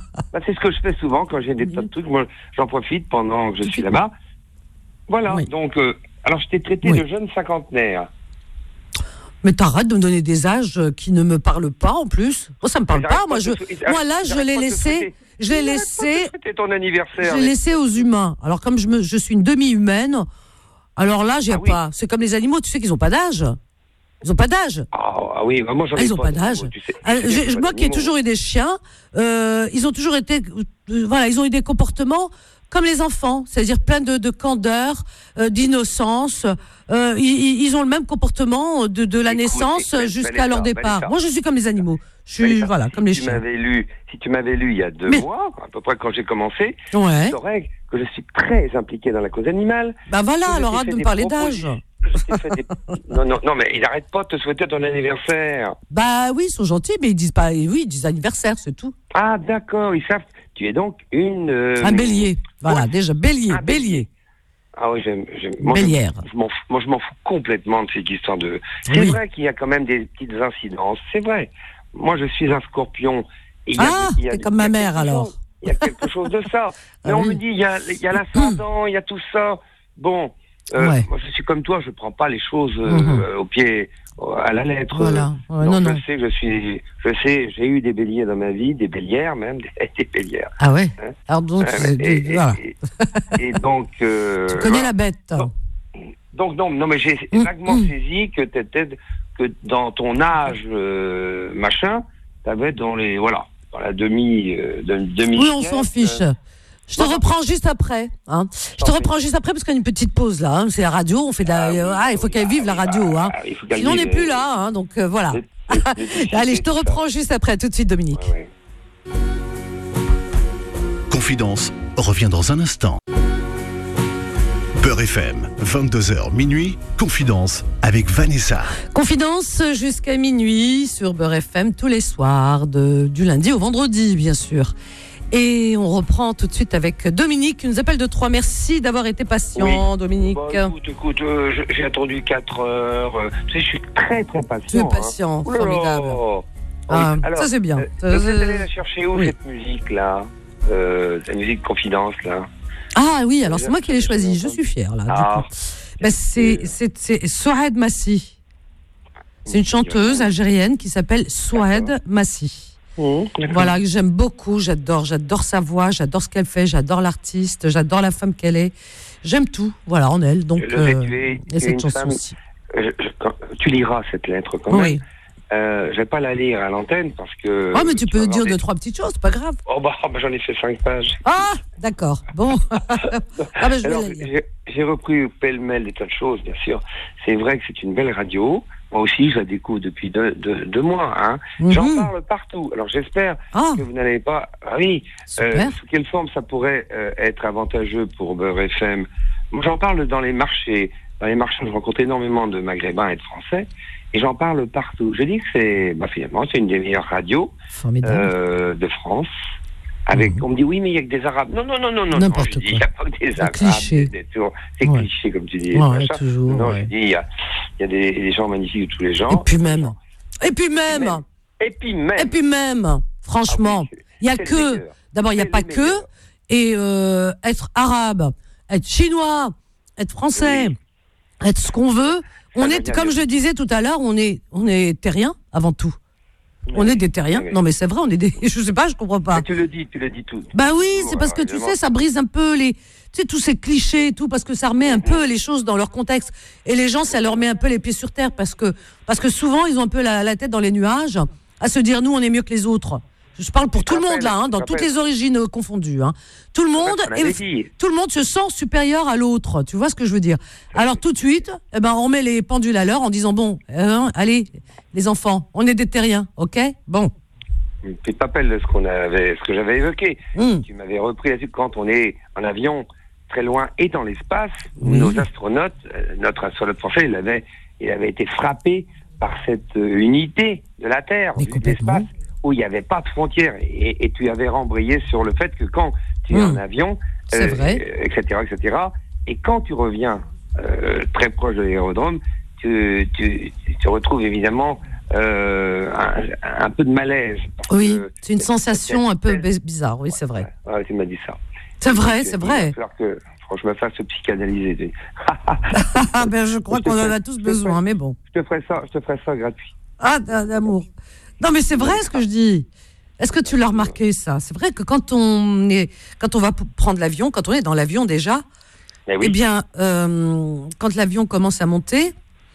Speaker 6: c'est ce que je fais souvent quand j'ai des tas de trucs. Moi, j'en profite pendant que je suis là-bas. Voilà,
Speaker 2: Oui.
Speaker 6: donc, euh, alors je t'ai traité
Speaker 2: Oui.
Speaker 6: de jeune cinquantenaire.
Speaker 2: Mais t'arrêtes de me donner des âges qui ne me parlent pas en plus. Moi, ça me parle
Speaker 6: Ils
Speaker 2: pas.
Speaker 6: arrêtent
Speaker 2: Moi,
Speaker 6: de
Speaker 2: je,
Speaker 6: te souhaiter-
Speaker 2: moi là,
Speaker 6: ils
Speaker 2: je
Speaker 6: arrêtent
Speaker 2: l'ai
Speaker 6: pas de te
Speaker 2: laissé,
Speaker 6: souhaiter-
Speaker 2: je l'ai
Speaker 6: Ils arrêtent
Speaker 2: laissé,
Speaker 6: pas de souhaiter ton anniversaire.
Speaker 2: je l'ai
Speaker 6: mais-
Speaker 2: laissé aux humains. Alors comme je me, je suis une demi-humaine, alors là, j'ai
Speaker 6: Ah oui.
Speaker 2: pas. C'est comme les animaux, tu sais qu'ils ont pas d'âge. Ils ont pas d'âge.
Speaker 6: Ah, ah oui, moi j'en
Speaker 2: Ah,
Speaker 6: ai
Speaker 2: ils ont pas d'âge.
Speaker 6: Tu sais,
Speaker 2: Ah,
Speaker 6: tu sais,
Speaker 2: j'ai-
Speaker 6: c'est pas
Speaker 2: moi qui ai
Speaker 6: d'animaux.
Speaker 2: toujours eu des chiens, euh, ils ont toujours été, euh, voilà, ils ont eu des comportements comme les enfants, c'est-à-dire plein de, de candeur, euh, d'innocence. Euh, ils, ils ont le même comportement de, de la
Speaker 6: Écoute,
Speaker 2: naissance
Speaker 6: écoute,
Speaker 2: jusqu'à leur
Speaker 6: Vanessa,
Speaker 2: départ.
Speaker 6: Vanessa.
Speaker 2: Moi, je suis comme les animaux. Je suis,
Speaker 6: Vanessa,
Speaker 2: voilà,
Speaker 6: si
Speaker 2: comme les
Speaker 6: tu
Speaker 2: chiens.
Speaker 6: m'avais lu, si tu m'avais lu il y a deux
Speaker 2: Mais-
Speaker 6: mois, à peu près quand j'ai commencé,
Speaker 2: Ouais.
Speaker 6: tu saurais que je suis très impliqué dans la cause animale.
Speaker 2: Bah voilà,
Speaker 6: Que je
Speaker 2: alors
Speaker 6: t'ai
Speaker 2: arrête
Speaker 6: fait
Speaker 2: de me
Speaker 6: des
Speaker 2: parler d'âge.
Speaker 6: propositions. Je t'ai fait des- Non, non, non, mais ils n'arrêtent pas de te souhaiter ton anniversaire.
Speaker 2: Bah oui, ils sont gentils, mais ils disent pas, oui, ils disent anniversaire, c'est tout.
Speaker 6: Ah, d'accord, ils savent. Tu es donc une. euh,
Speaker 2: Un bélier. Voilà,
Speaker 6: ouais.
Speaker 2: déjà, bélier,
Speaker 6: Un bélier.
Speaker 2: bélier.
Speaker 6: Ah oui, j'aime. j'aime- moi, je-
Speaker 2: Bélière.
Speaker 6: je m'en fous- Moi, je m'en fous complètement de cette histoire de. C'est
Speaker 2: Oui.
Speaker 6: vrai qu'il y a quand même des petites incidences. C'est vrai. Moi, je suis un scorpion. Et il y a-
Speaker 2: Ah,
Speaker 6: il y a-
Speaker 2: t'es comme
Speaker 6: il y a
Speaker 2: ma mère,
Speaker 6: quelque
Speaker 2: alors.
Speaker 6: chose- Il y a quelque chose de ça. Mais
Speaker 2: Ah
Speaker 6: on
Speaker 2: oui.
Speaker 6: me dit, il y a, il y a l'ascendant, il y a tout ça. Bon, euh,
Speaker 2: Ouais.
Speaker 6: moi, je suis comme toi, je prends pas les choses euh,
Speaker 2: Mhm.
Speaker 6: euh, au pied, euh, à la lettre.
Speaker 2: Voilà. Ouais,
Speaker 6: Donc,
Speaker 2: non,
Speaker 6: je
Speaker 2: non.
Speaker 6: sais que je suis, je sais, j'ai eu des béliers dans ma vie, des bélières même, des, des bélières.
Speaker 2: Ah ouais.
Speaker 6: Hein
Speaker 2: Alors donc,
Speaker 6: Euh,
Speaker 2: c'est-
Speaker 6: et, et-
Speaker 2: voilà.
Speaker 6: et- et donc. euh,
Speaker 2: Tu connais
Speaker 6: voilà.
Speaker 2: la bête.
Speaker 6: Non. Donc non, non, mais j'ai
Speaker 2: Mm,
Speaker 6: vaguement
Speaker 2: mm.
Speaker 6: saisi que t'étais, que dans ton âge euh, machin, t'avais dans les voilà, dans la demi, euh, de- demi.
Speaker 2: Oui, on s'en fiche. Je te
Speaker 6: non,
Speaker 2: reprends juste après. Hein. Je te
Speaker 6: Parfait.
Speaker 2: reprends juste après parce qu'il y a une petite pause là. Hein. C'est la radio, on fait de la...
Speaker 6: Ah oui,
Speaker 2: ah, il faut
Speaker 6: oui,
Speaker 2: qu'elle
Speaker 6: ah
Speaker 2: vive
Speaker 6: oui,
Speaker 2: la radio.
Speaker 6: bah,
Speaker 2: Hein.
Speaker 6: il faut qu'elle
Speaker 2: Sinon on n'est
Speaker 6: vive,
Speaker 2: plus
Speaker 6: euh,
Speaker 2: là. Hein. Donc euh, voilà.
Speaker 6: les- les- les-
Speaker 2: Allez, je te
Speaker 6: tout ça.
Speaker 2: reprends juste après. Tout de suite, Dominique.
Speaker 6: Ouais, ouais.
Speaker 1: Confidence revient dans un instant. Beurre F M, vingt-deux heures minuit, Confidence avec Vanessa.
Speaker 2: Confidence jusqu'à minuit sur Beurre F M tous les soirs, de, du lundi au vendredi, bien sûr. Et on reprend tout de suite avec Dominique qui nous appelle de Troyes. Merci d'avoir été patient,
Speaker 6: Oui.
Speaker 2: Dominique.
Speaker 6: Bon, écoute, écoute, euh, je- j'ai attendu quatre heures. euh, tu sais, je suis très très patient.
Speaker 2: Tu es
Speaker 6: hein.
Speaker 2: patient,
Speaker 6: Ouh là là.
Speaker 2: formidable.
Speaker 6: Ah oui.
Speaker 2: Ah, ça, c'est bien.
Speaker 6: euh,
Speaker 2: Ça,
Speaker 6: vous êtes
Speaker 2: c'est-
Speaker 6: allé la chercher où
Speaker 2: oui.
Speaker 6: cette musique là, euh, la musique Confidence là.
Speaker 2: Ah oui, alors c'est moi qui l'ai choisi. Je suis fière là. Du
Speaker 6: Ah.
Speaker 2: coup. Ben, c'est c'est c'est Souad Massi. C'est une chanteuse algérienne qui s'appelle Souad Massi.
Speaker 6: Mmh,
Speaker 2: Voilà, que j'aime beaucoup, j'adore, j'adore sa voix, j'adore ce qu'elle fait, j'adore l'artiste, j'adore la femme qu'elle est. J'aime tout, voilà, en elle. Donc,
Speaker 6: Je le sais,
Speaker 2: euh,
Speaker 6: tu es-
Speaker 2: et
Speaker 6: tu es
Speaker 2: cette
Speaker 6: une
Speaker 2: chanson
Speaker 6: femme-
Speaker 2: aussi.
Speaker 6: Euh, je- quand- tu liras cette lettre quand même.
Speaker 2: Oui.
Speaker 6: Euh, je vais pas la lire à l'antenne parce que.
Speaker 2: Oh, mais tu peux
Speaker 6: vas
Speaker 2: dire
Speaker 6: avoir
Speaker 2: deux,
Speaker 6: des-
Speaker 2: trois petites choses, c'est pas grave.
Speaker 6: Oh bah, oh bah, j'en ai fait cinq pages.
Speaker 2: Ah, d'accord, bon. ah, ben je vais
Speaker 6: Alors,
Speaker 2: la lire.
Speaker 6: j'ai j'ai repris pêle-mêle des tas de choses, bien sûr. C'est vrai que c'est une belle radio. Moi aussi, je la découvre depuis deux, deux, deux mois. Hein. J'en
Speaker 2: Mhm.
Speaker 6: parle partout. Alors, j'espère
Speaker 2: Ah,
Speaker 6: que vous n'allez pas. Ah oui.
Speaker 2: super.
Speaker 6: Euh, sous quelle forme ça pourrait euh, être avantageux pour Beurre F M? Moi, j'en parle dans les marchés. Dans les marchés, je rencontre énormément de Maghrébins et de Français. Et j'en parle partout. Je dis que c'est, bah, finalement, c'est une des meilleures radios
Speaker 2: Formidable.
Speaker 6: euh, de France. Avec,
Speaker 2: Mhm.
Speaker 6: on me dit oui, mais il y a que des Arabes. Non, non, non, non, non.
Speaker 2: N'importe
Speaker 6: non, je dis,
Speaker 2: quoi.
Speaker 6: il n'y a pas que des
Speaker 2: C'est
Speaker 6: Arabes.
Speaker 2: cliché.
Speaker 6: des- des- toujours- C'est
Speaker 2: Ouais.
Speaker 6: cliché, comme tu dis.
Speaker 2: Ouais,
Speaker 6: machin.
Speaker 2: toujours,
Speaker 6: Non,
Speaker 2: ouais.
Speaker 6: je dis, il y a, il y a des, des gens magnifiques de tous les genres.
Speaker 2: Et puis même. Et puis même.
Speaker 6: Et puis même.
Speaker 2: Et puis même. Franchement,
Speaker 6: Ah oui,
Speaker 2: il y a
Speaker 6: c'est le
Speaker 2: que.
Speaker 6: meilleur.
Speaker 2: D'abord, il n'y a
Speaker 6: C'est
Speaker 2: pas
Speaker 6: les
Speaker 2: que.
Speaker 6: meilleurs.
Speaker 2: Et euh, être arabe, être chinois, être français,
Speaker 6: Oui.
Speaker 2: être ce qu'on veut. On
Speaker 6: va
Speaker 2: est,
Speaker 6: bien
Speaker 2: comme
Speaker 6: dire.
Speaker 2: je disais tout à l'heure, on est, on est terriens avant tout. On est des terriens.
Speaker 6: Oui.
Speaker 2: Non, mais c'est vrai, on est des. Je sais pas, je comprends pas.
Speaker 6: Mais tu le dis, tu le dis tout.
Speaker 2: Bah oui, c'est
Speaker 6: Toujours,
Speaker 2: parce que
Speaker 6: alors,
Speaker 2: tu
Speaker 6: évidemment.
Speaker 2: sais, ça brise un peu les, tu sais, tous ces clichés et tout, parce que ça remet un peu les choses dans leur contexte. Et les gens, ça leur met un peu les pieds sur terre, parce que, parce que souvent, ils ont un peu la, la tête dans les nuages, à se dire, nous, on est mieux que les autres. Je parle pour
Speaker 6: Je
Speaker 2: tout le monde
Speaker 6: rappelle,
Speaker 2: là, hein, dans
Speaker 6: je
Speaker 2: toutes
Speaker 6: rappelle.
Speaker 2: les origines euh, confondues. Hein. Tout le monde,
Speaker 6: On l'avait
Speaker 2: est-
Speaker 6: dit.
Speaker 2: tout le monde se sent supérieur à l'autre. Tu vois ce que je veux dire? Alors tout de suite, eh ben, on met les pendules à l'heure en disant bon, euh, allez, les enfants, on est des terriens, ok? Bon.
Speaker 6: Tu te rappelles de ce qu'on avait, ce que j'avais évoqué.
Speaker 2: Hum.
Speaker 6: Tu m'avais repris là-dessus quand on est en avion très loin et dans l'espace.
Speaker 2: Oui.
Speaker 6: Nos astronautes, euh, notre astronaute français, il avait, il avait été frappé par cette euh, unité de la Terre,
Speaker 2: Mais
Speaker 6: vue de
Speaker 2: complètement.
Speaker 6: l'espace, où il n'y avait pas de frontières. Et, et tu avais rembrayé sur le fait que quand tu es
Speaker 2: Hum.
Speaker 6: en avion,
Speaker 2: C'est vrai.
Speaker 6: et cetera, et cetera, et quand tu reviens euh, très proche de l'aérodrome, tu, tu, tu te retrouves évidemment euh, un, un peu de malaise.
Speaker 2: Oui,
Speaker 6: que,
Speaker 2: c'est une sensation un peu bizarre, oui, c'est vrai.
Speaker 6: Ouais, ouais, tu m'as dit ça.
Speaker 2: C'est vrai,
Speaker 6: Donc,
Speaker 2: c'est
Speaker 6: il
Speaker 2: vrai.
Speaker 6: va falloir que je me fasse psychanalyser.
Speaker 2: ben, je crois
Speaker 6: Je te
Speaker 2: qu'on en
Speaker 6: ferai-
Speaker 2: a tous
Speaker 6: je te
Speaker 2: besoin,
Speaker 6: ferai-
Speaker 2: mais bon.
Speaker 6: Je te ferai ça, je te ferai ça gratuit.
Speaker 2: Ah, d'amour. Non, mais c'est vrai ce que je dis. Est-ce que tu l'as remarqué, ça? C'est vrai que quand on est, quand on va p- prendre l'avion, quand on est dans l'avion déjà,
Speaker 6: Eh oui.
Speaker 2: eh bien, euh, quand l'avion commence à monter,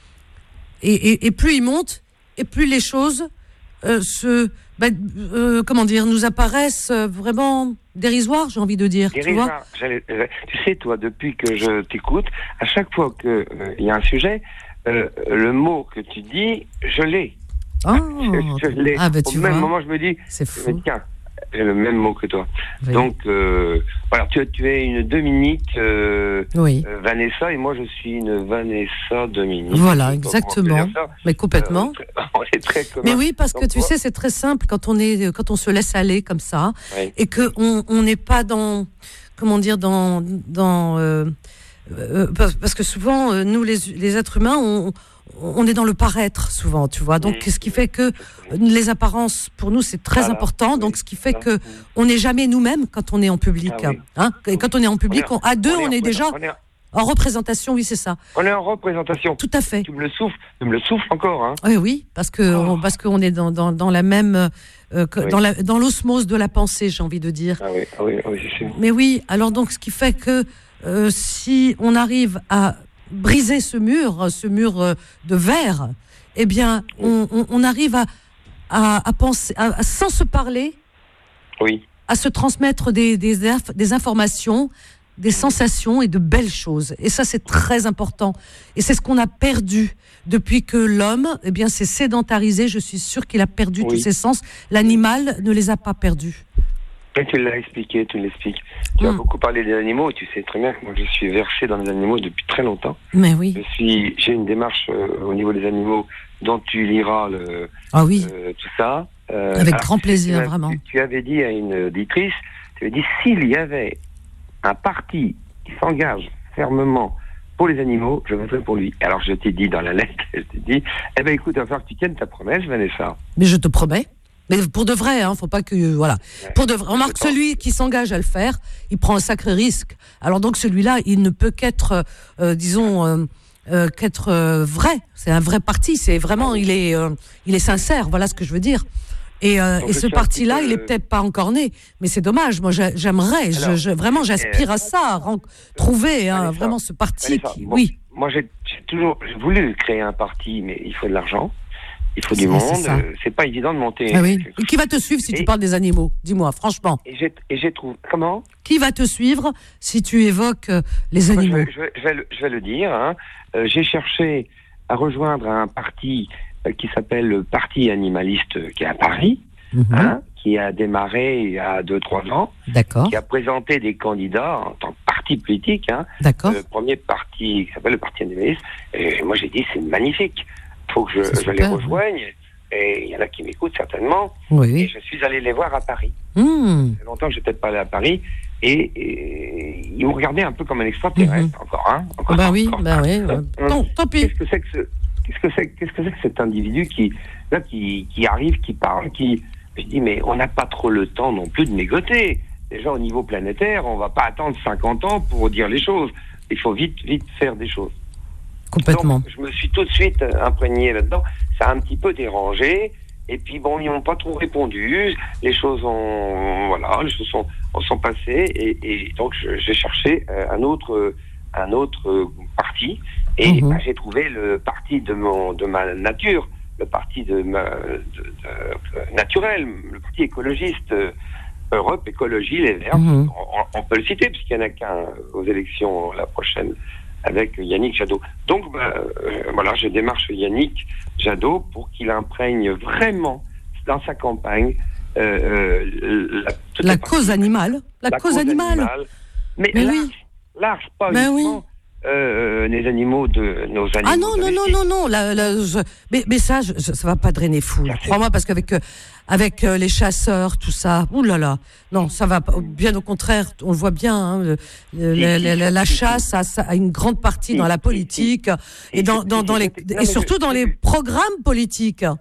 Speaker 2: et, et, et plus il monte, et plus les choses euh, se, bah, euh, comment dire, nous apparaissent euh, vraiment dérisoires, j'ai envie de dire. Tu vois?
Speaker 6: Dérisoire, j'allais- euh, tu sais, toi, depuis que je t'écoute, à chaque fois qu'il y a un sujet, euh, le mot que tu dis, je l'ai.
Speaker 2: Oh,
Speaker 6: Je, je l'ai.
Speaker 2: ah, bah,
Speaker 6: Au
Speaker 2: tu
Speaker 6: même
Speaker 2: vois,
Speaker 6: moment, je me dis,
Speaker 2: c'est
Speaker 6: je me
Speaker 2: fou.
Speaker 6: dis, tiens, j'ai le même mot que toi.
Speaker 2: Oui.
Speaker 6: Donc, euh, voilà, tu, tu es une Dominique euh,
Speaker 2: Oui.
Speaker 6: euh, Vanessa, et moi, je suis une Vanessa Dominique.
Speaker 2: Voilà,
Speaker 6: Je sais pas comment te
Speaker 2: exactement.
Speaker 6: dire ça.
Speaker 2: Mais complètement.
Speaker 6: Euh, on est très communs.
Speaker 2: Mais oui, parce que
Speaker 6: Donc,
Speaker 2: tu
Speaker 6: moi-
Speaker 2: sais, c'est très simple quand on est, quand on se laisse aller comme ça,
Speaker 6: Oui.
Speaker 2: et que on on n'est pas dans, comment dire, dans, dans, euh, euh, parce parce que souvent euh, nous les, les êtres humains, on, on est dans le paraître souvent, tu vois. Donc,
Speaker 6: Mm.
Speaker 2: ce qui fait que les apparences pour nous c'est très
Speaker 6: Voilà,
Speaker 2: important.
Speaker 6: oui.
Speaker 2: Donc, ce qui fait
Speaker 6: Voilà.
Speaker 2: que on n'est jamais nous-mêmes quand on est en public,
Speaker 6: Ah oui.
Speaker 2: hein. Et quand on est en public,
Speaker 6: On est-
Speaker 2: on- à deux, on est,
Speaker 6: en-
Speaker 2: déjà
Speaker 6: on est,
Speaker 2: en représentation. Oui, c'est ça.
Speaker 6: on est en représentation.
Speaker 2: Tout à fait.
Speaker 6: Tu me le souffles, tu me le souffles encore, hein.
Speaker 2: Oui, oui, parce que
Speaker 6: Oh.
Speaker 2: on, parce qu'on est dans, dans, dans la même euh, que-
Speaker 6: Oui.
Speaker 2: dans la dans l'osmose de la pensée, j'ai envie de dire.
Speaker 6: Ah oui, ah oui, ah oui, c'est sûr.
Speaker 2: Mais oui, alors donc ce qui fait que euh, si on arrive à briser ce mur, ce mur euh, de verre, eh bien on, on, on arrive à, à, à penser, à, à- sans se parler,
Speaker 6: Oui.
Speaker 2: à se transmettre des, des, inf- des informations, des sensations et de belles choses. Et ça, c'est très important. Et c'est ce qu'on a perdu depuis que l'homme, eh bien, s'est sédentarisé. Je suis sûre qu'il a perdu
Speaker 6: Oui.
Speaker 2: tous ses sens. L'animal ne les a pas perdus.
Speaker 6: Et tu l'as expliqué, tu l'expliques. Tu as
Speaker 2: Mm.
Speaker 6: beaucoup parlé des animaux, et tu sais très bien que moi je suis versé dans les animaux depuis très longtemps.
Speaker 2: Mais oui.
Speaker 6: Je suis, j'ai une démarche euh, au niveau des animaux dont tu liras le,
Speaker 2: Ah oui,
Speaker 6: euh, tout ça. Euh,
Speaker 2: avec
Speaker 6: alors,
Speaker 2: grand plaisir,
Speaker 6: tu, as-
Speaker 2: vraiment.
Speaker 6: Tu, tu avais dit à une auditrice, tu avais dit s'il y avait un parti qui s'engage fermement pour les animaux, je voterai pour lui. Alors je t'ai dit dans la lettre, je t'ai dit, eh ben écoute, il va falloir que tu tiennes ta promesse, Vanessa.
Speaker 2: Mais je te promets. Mais pour de vrai, hein, faut pas que voilà.
Speaker 6: Ouais.
Speaker 2: Pour de vrai, remarque
Speaker 6: Je pense.
Speaker 2: celui qui s'engage à le faire, il prend un sacré risque. Alors donc celui-là, il ne peut qu'être, euh, disons, euh, euh, qu'être euh, vrai. C'est un vrai parti. C'est vraiment, il est, euh, il est sincère. Voilà ce que je veux dire. Et, euh,
Speaker 6: Donc
Speaker 2: et
Speaker 6: je
Speaker 2: ce
Speaker 6: suis un
Speaker 2: parti-là,
Speaker 6: petit peu,
Speaker 2: il est
Speaker 6: euh,
Speaker 2: peut-être pas encore né, mais c'est dommage. Moi, j'a- j'aimerais, je,
Speaker 6: Alors,
Speaker 2: je- vraiment, j'aspire à ça, ren- trouver hein,
Speaker 6: Vanessa,
Speaker 2: vraiment ce parti.
Speaker 6: Vanessa,
Speaker 2: Qui,
Speaker 6: bon,
Speaker 2: oui,
Speaker 6: Moi, j'ai j'ai toujours j'ai voulu créer un parti, mais il faut de l'argent, il faut
Speaker 2: C'est-
Speaker 6: du monde.
Speaker 2: c'est ça.
Speaker 6: euh, C'est pas évident de monter.
Speaker 2: ah oui.
Speaker 6: quelque
Speaker 2: Et qui va te suivre si
Speaker 6: Et-
Speaker 2: tu parles des animaux? Dis-moi, franchement,
Speaker 6: Et j'ai et j'ai trouvé. Comment
Speaker 2: qui va te suivre si tu évoques euh, les
Speaker 6: Moi, je,
Speaker 2: animaux?
Speaker 6: vais, je, vais, je vais le, je vais le dire. Hein. Euh, j'ai cherché à rejoindre un parti euh, qui s'appelle le Parti animaliste, euh, qui est à Paris,
Speaker 2: Mhm.
Speaker 6: hein, qui a démarré il y a deux trois ans,
Speaker 2: D'accord,
Speaker 6: qui a présenté des candidats en tant que parti politique. Hein,
Speaker 2: d'accord.
Speaker 6: le premier parti qui s'appelle le Parti animaliste. Et moi, j'ai dit c'est magnifique. Faut que je,
Speaker 2: C'est
Speaker 6: je les
Speaker 2: super,
Speaker 6: rejoigne. Et il y en a qui m'écoutent certainement.
Speaker 2: Oui,
Speaker 6: Et
Speaker 2: oui.
Speaker 6: je suis allé les voir à Paris.
Speaker 2: Hmm.
Speaker 6: Ça fait longtemps que j'étais pas allé à Paris. Et, et ils m'ont regardé un peu comme un extraterrestre, encore, hein. Encore,
Speaker 2: Bah oui,
Speaker 6: encore.
Speaker 2: bah oui. ouais.
Speaker 6: Hum.
Speaker 2: Tant, tant pis.
Speaker 6: Qu'est-ce que c'est que ce, qu'est-ce que c'est, qu'est-ce que c'est que cet individu qui, là, qui, qui arrive, qui parle, qui, je dis, mais on n'a pas trop le temps non plus de mégoter. Déjà, au niveau planétaire, on va pas attendre cinquante ans pour dire les choses. Il faut vite, vite faire des choses.
Speaker 2: Complètement.
Speaker 6: Donc, je me suis tout de suite euh, imprégné là-dedans. Ça a un petit peu dérangé. Et puis, bon, ils n'ont pas trop répondu. Les choses ont, voilà, les choses sont, sont passées. Et, et donc, je- j'ai cherché euh, un autre, euh, un autre euh, parti. Et
Speaker 2: Mhm.
Speaker 6: bah, j'ai trouvé le parti de mon, de ma nature, le parti de ma, de, de- euh, naturel, le parti écologiste, euh, Europe Écologie Les Verts.
Speaker 2: Mhm.
Speaker 6: On, on peut le citer puisqu'il n'y en a qu'un aux élections la prochaine avec Yannick Jadot. Donc bah, euh, voilà, je démarche Yannick Jadot pour qu'il imprègne vraiment dans sa campagne euh, euh, la, toutes
Speaker 2: La
Speaker 6: les
Speaker 2: cause
Speaker 6: parties.
Speaker 2: animale. La, cause, animale.
Speaker 6: Mais,
Speaker 2: Mais
Speaker 6: large,
Speaker 2: oui.
Speaker 6: large, pas
Speaker 2: Mais
Speaker 6: uniquement euh, les animaux de nos animaux.
Speaker 2: Ah non, non, non,
Speaker 6: domestiques.
Speaker 2: non, non. La, la, je- mais, mais ça, je- ça va pas drainer fou.
Speaker 6: Ça, c'est-
Speaker 2: Crois-moi, parce qu'avec euh, avec euh, les chasseurs, tout ça, ouh là là. Non, ça va pas. Bien au contraire, on le voit bien. Hein, le- le-
Speaker 6: Si,
Speaker 2: la,
Speaker 6: si,
Speaker 2: la- la- la
Speaker 6: si, si.
Speaker 2: chasse, ça, ça a une grande partie
Speaker 6: Si,
Speaker 2: dans la
Speaker 6: si,
Speaker 2: politique
Speaker 6: si.
Speaker 2: et dans,
Speaker 6: Si,
Speaker 2: dans,
Speaker 6: si,
Speaker 2: dans
Speaker 6: si,
Speaker 2: les
Speaker 6: si, si. Non,
Speaker 2: et
Speaker 6: mais
Speaker 2: surtout
Speaker 6: je-
Speaker 2: dans
Speaker 6: je-
Speaker 2: les programmes politiques.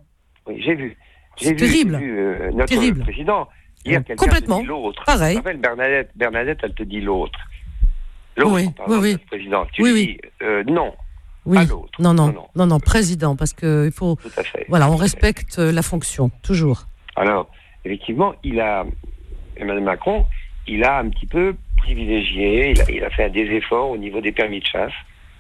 Speaker 6: Oui, j'ai vu. J'ai
Speaker 2: C'est
Speaker 6: vu,
Speaker 2: terrible.
Speaker 6: j'ai vu euh, notre
Speaker 2: Terrible.
Speaker 6: président. Hier,
Speaker 2: Euh,
Speaker 6: quelqu'un
Speaker 2: complètement.
Speaker 6: te dit l'autre.
Speaker 2: Pareil.
Speaker 6: Tu te rappelles, Bernadette, Bernadette, elle te dit l'autre. L'autre,
Speaker 2: Oui,
Speaker 6: en parlant
Speaker 2: oui, oui.
Speaker 6: de notre président. Tu
Speaker 2: Oui,
Speaker 6: lui
Speaker 2: oui.
Speaker 6: dis, euh, non,
Speaker 2: Oui.
Speaker 6: pas l'autre.
Speaker 2: Non, non,
Speaker 6: Non, non.
Speaker 2: non, non, président, parce que il faut.
Speaker 6: Tout à fait.
Speaker 2: Voilà, on
Speaker 6: Tout à fait.
Speaker 2: respecte euh, la fonction, toujours.
Speaker 6: Alors, effectivement, il a, Emmanuel Macron, il a un petit peu privilégié, il a, il a fait des efforts au niveau des permis de chasse.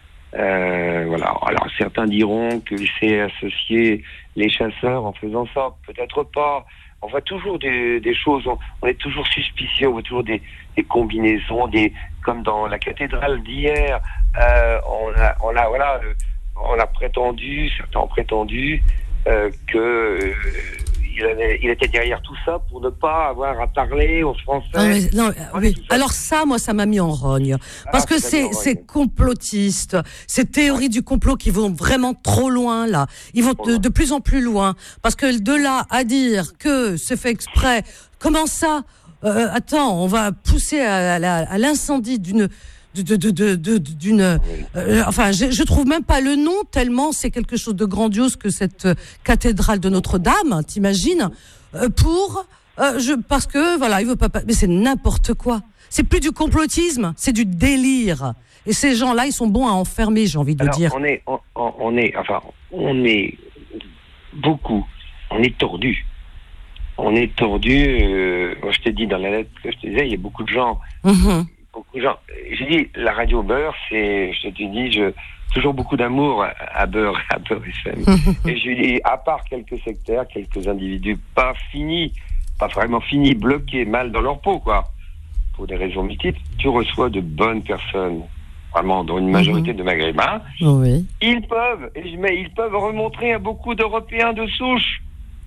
Speaker 6: Euh, voilà. Alors, certains diront qu'il s'est associé les chasseurs en faisant ça. Peut-être pas. On voit toujours des, des choses, on, on est toujours suspicieux, on voit toujours des, des combinaisons, des, comme dans la cathédrale d'hier, euh, on a, on a, voilà, euh, on a prétendu, certains ont prétendu euh, que euh, il, avait, il était derrière tout ça pour ne pas avoir à parler aux Français.
Speaker 2: Non, mais- non,
Speaker 6: On
Speaker 2: oui.
Speaker 6: est tout ça.
Speaker 2: Alors ça, moi, ça m'a mis en rogne. Parce
Speaker 6: Ah,
Speaker 2: que
Speaker 6: ça t'a mis en
Speaker 2: c'est
Speaker 6: rogne.
Speaker 2: c'est complotiste, ces théories du complot qui vont vraiment trop loin, là. Ils vont de, de plus en plus loin. Parce que de là à dire que c'est fait exprès, comment ça euh, attends, on va pousser à, à la- à l'incendie d'une... De, de, de, de, de- d'une, euh, enfin, je, je trouve même pas le nom tellement c'est quelque chose de grandiose que cette euh, cathédrale de Notre-Dame, t'imagines, euh, pour, euh, je, parce que voilà, il veut pas, mais c'est n'importe quoi. C'est plus du complotisme, c'est du délire. Et ces gens-là, ils sont bons à enfermer, j'ai envie de
Speaker 6: Alors,
Speaker 2: dire.
Speaker 6: on est, on, on- on est, enfin, on est beaucoup, on est tordu. On est tordu. Euh, moi, je t'ai dit dans la lettre que je te disais, il y a beaucoup de gens.
Speaker 2: Mhm.
Speaker 6: Beaucoup de gens. J'ai dit, la radio Beurre, c'est, je te dis, je, toujours beaucoup d'amour à, à Beurre, à Beurre F M. Et je lui dis, à part quelques sectaires, quelques individus pas finis, pas vraiment finis, bloqués, mal dans leur peau, quoi, pour des raisons multiples, tu reçois de bonnes personnes, vraiment, dans une majorité de Maghrébins.
Speaker 2: Oui.
Speaker 6: Ils peuvent, et je mets, ils peuvent remontrer à beaucoup d'Européens de souche.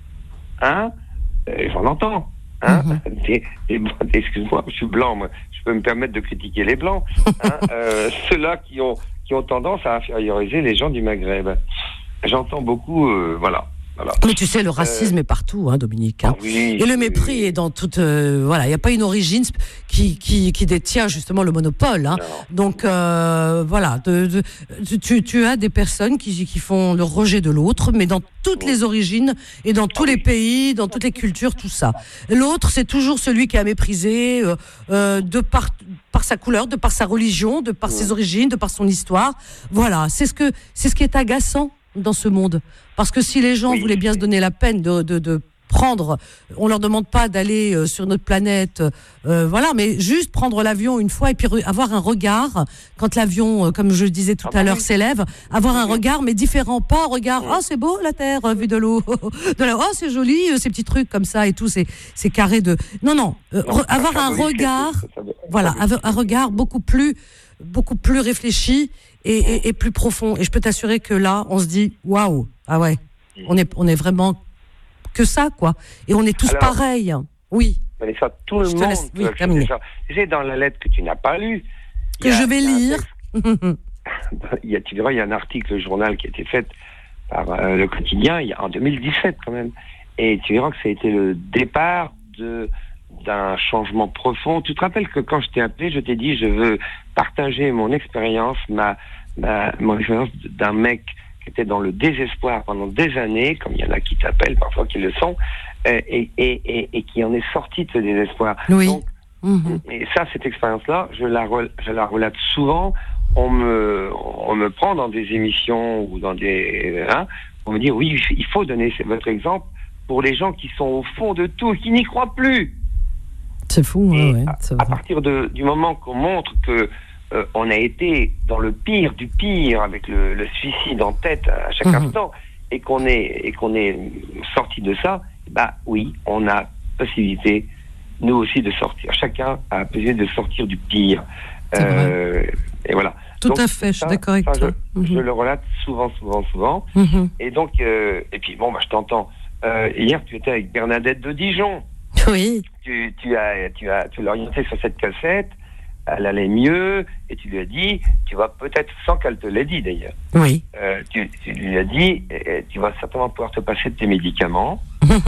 Speaker 6: Hein? Euh, J'en entends. Hein?
Speaker 2: Mhm.
Speaker 6: Des- des- excuse-moi, je suis blanc, moi. Je peux me permettre de critiquer les blancs. Hein? euh, ceux-là qui ont, qui ont tendance à inférioriser les gens du Maghreb. J'entends beaucoup, euh, voilà. voilà.
Speaker 2: Mais tu sais, le racisme est partout, hein, Dominique. hein.
Speaker 6: Ah oui,
Speaker 2: Et le
Speaker 6: oui,
Speaker 2: mépris
Speaker 6: oui.
Speaker 2: est dans toute. euh, voilà, il n'y a pas une origine sp- qui, qui, qui détient justement le monopole. Hein.
Speaker 6: Non.
Speaker 2: Donc, euh, voilà, de, de- tu, tu as des personnes qui, qui font le rejet de l'autre, mais dans toutes les origines et dans tous les pays, dans toutes les cultures, tout ça. L'autre, c'est toujours celui qui a méprisé euh, euh, de par, par sa couleur, de par sa religion, de par ses origines, de par son histoire. Voilà, c'est ce que c'est ce qui est agaçant dans ce monde. Parce que si les gens
Speaker 6: Oui.
Speaker 2: voulaient bien se donner la peine de, de, de prendre, on leur demande pas d'aller euh, sur notre planète, euh, voilà, mais juste prendre l'avion une fois et puis re- avoir un regard quand l'avion, euh, comme je le disais tout
Speaker 6: Ah
Speaker 2: à
Speaker 6: bah
Speaker 2: l'heure,
Speaker 6: oui.
Speaker 2: s'élève, avoir un regard mais différent, pas un regard, ah c'est beau la terre euh, vue de l'eau, de la, oh c'est joli euh, ces petits trucs comme ça et tout, ces ces carrés de, non non, euh,
Speaker 6: Non,
Speaker 2: re- avoir
Speaker 6: ça
Speaker 2: un
Speaker 6: veut-
Speaker 2: regard,
Speaker 6: ça veut-
Speaker 2: voilà,
Speaker 6: ça veut-
Speaker 2: un, un regard beaucoup plus, beaucoup plus réfléchi et, et, et plus profond. Et je peux t'assurer que là, on se dit, waouh, ah ouais, on est, on est vraiment que ça, quoi. Et on est tous
Speaker 6: Alors-
Speaker 2: pareils. Oui,
Speaker 6: Mais ça, tout le
Speaker 2: Je te
Speaker 6: monde
Speaker 2: laisse-
Speaker 6: peut
Speaker 2: oui,
Speaker 6: accepter
Speaker 2: terminer.
Speaker 6: ça. J'ai dans la lettre que tu n'as pas lue.
Speaker 2: que
Speaker 6: il y a-
Speaker 2: je vais
Speaker 6: il y a un
Speaker 2: lire.
Speaker 6: texte- il y a, tu verras, il y a un article journal qui a été fait par euh, le quotidien il y a, en deux mille dix-sept quand même. Et tu verras que ça a été le départ de d'un changement profond. Tu te rappelles que quand je t'ai appelé, je t'ai dit je veux partager mon expérience, ma, ma mon expérience d'un mec qui était dans le désespoir pendant des années, comme il y en a qui t'appellent parfois qui le sont, euh, et, et, et, et qui en est sorti de ce désespoir.
Speaker 2: Oui.
Speaker 6: Donc,
Speaker 2: Mhm.
Speaker 6: et ça, cette expérience-là, je la, rel- je la relate souvent. On me, on me prend dans des émissions ou dans des, hein, on me dit oui, il faut donner votre exemple pour les gens qui sont au fond de tout, qui n'y croient plus.
Speaker 2: C'est fou,
Speaker 6: Et
Speaker 2: ouais, ouais,
Speaker 6: à,
Speaker 2: c'est
Speaker 6: à
Speaker 2: vrai.
Speaker 6: partir de, du moment qu'on montre que euh, on a été dans le pire du pire, avec le, le suicide en tête à chaque
Speaker 2: Mhm.
Speaker 6: instant, et qu'on est et qu'on est sorti de ça, bah oui, on a possibilité nous aussi de sortir. Chacun a la possibilité de sortir du pire.
Speaker 2: C'est
Speaker 6: Euh, et voilà.
Speaker 2: Tout
Speaker 6: Donc,
Speaker 2: à fait, je suis
Speaker 6: ça-
Speaker 2: d'accord avec
Speaker 6: ça,
Speaker 2: toi.
Speaker 6: Je,
Speaker 2: Mhm.
Speaker 6: je le relate souvent, souvent, souvent.
Speaker 2: Mhm.
Speaker 6: Et donc, euh, et puis bon, bah, je t'entends. Euh, hier, tu étais avec Bernadette de Dijon.
Speaker 2: Oui,
Speaker 6: Tu, tu as, tu as, tu l'as orientée sur cette cassette. Elle allait mieux, et tu lui as dit, tu vas peut-être, sans qu'elle te l'ait dit d'ailleurs,
Speaker 2: oui.
Speaker 6: euh, tu, tu lui as dit, euh, tu vas certainement pouvoir te passer de tes médicaments,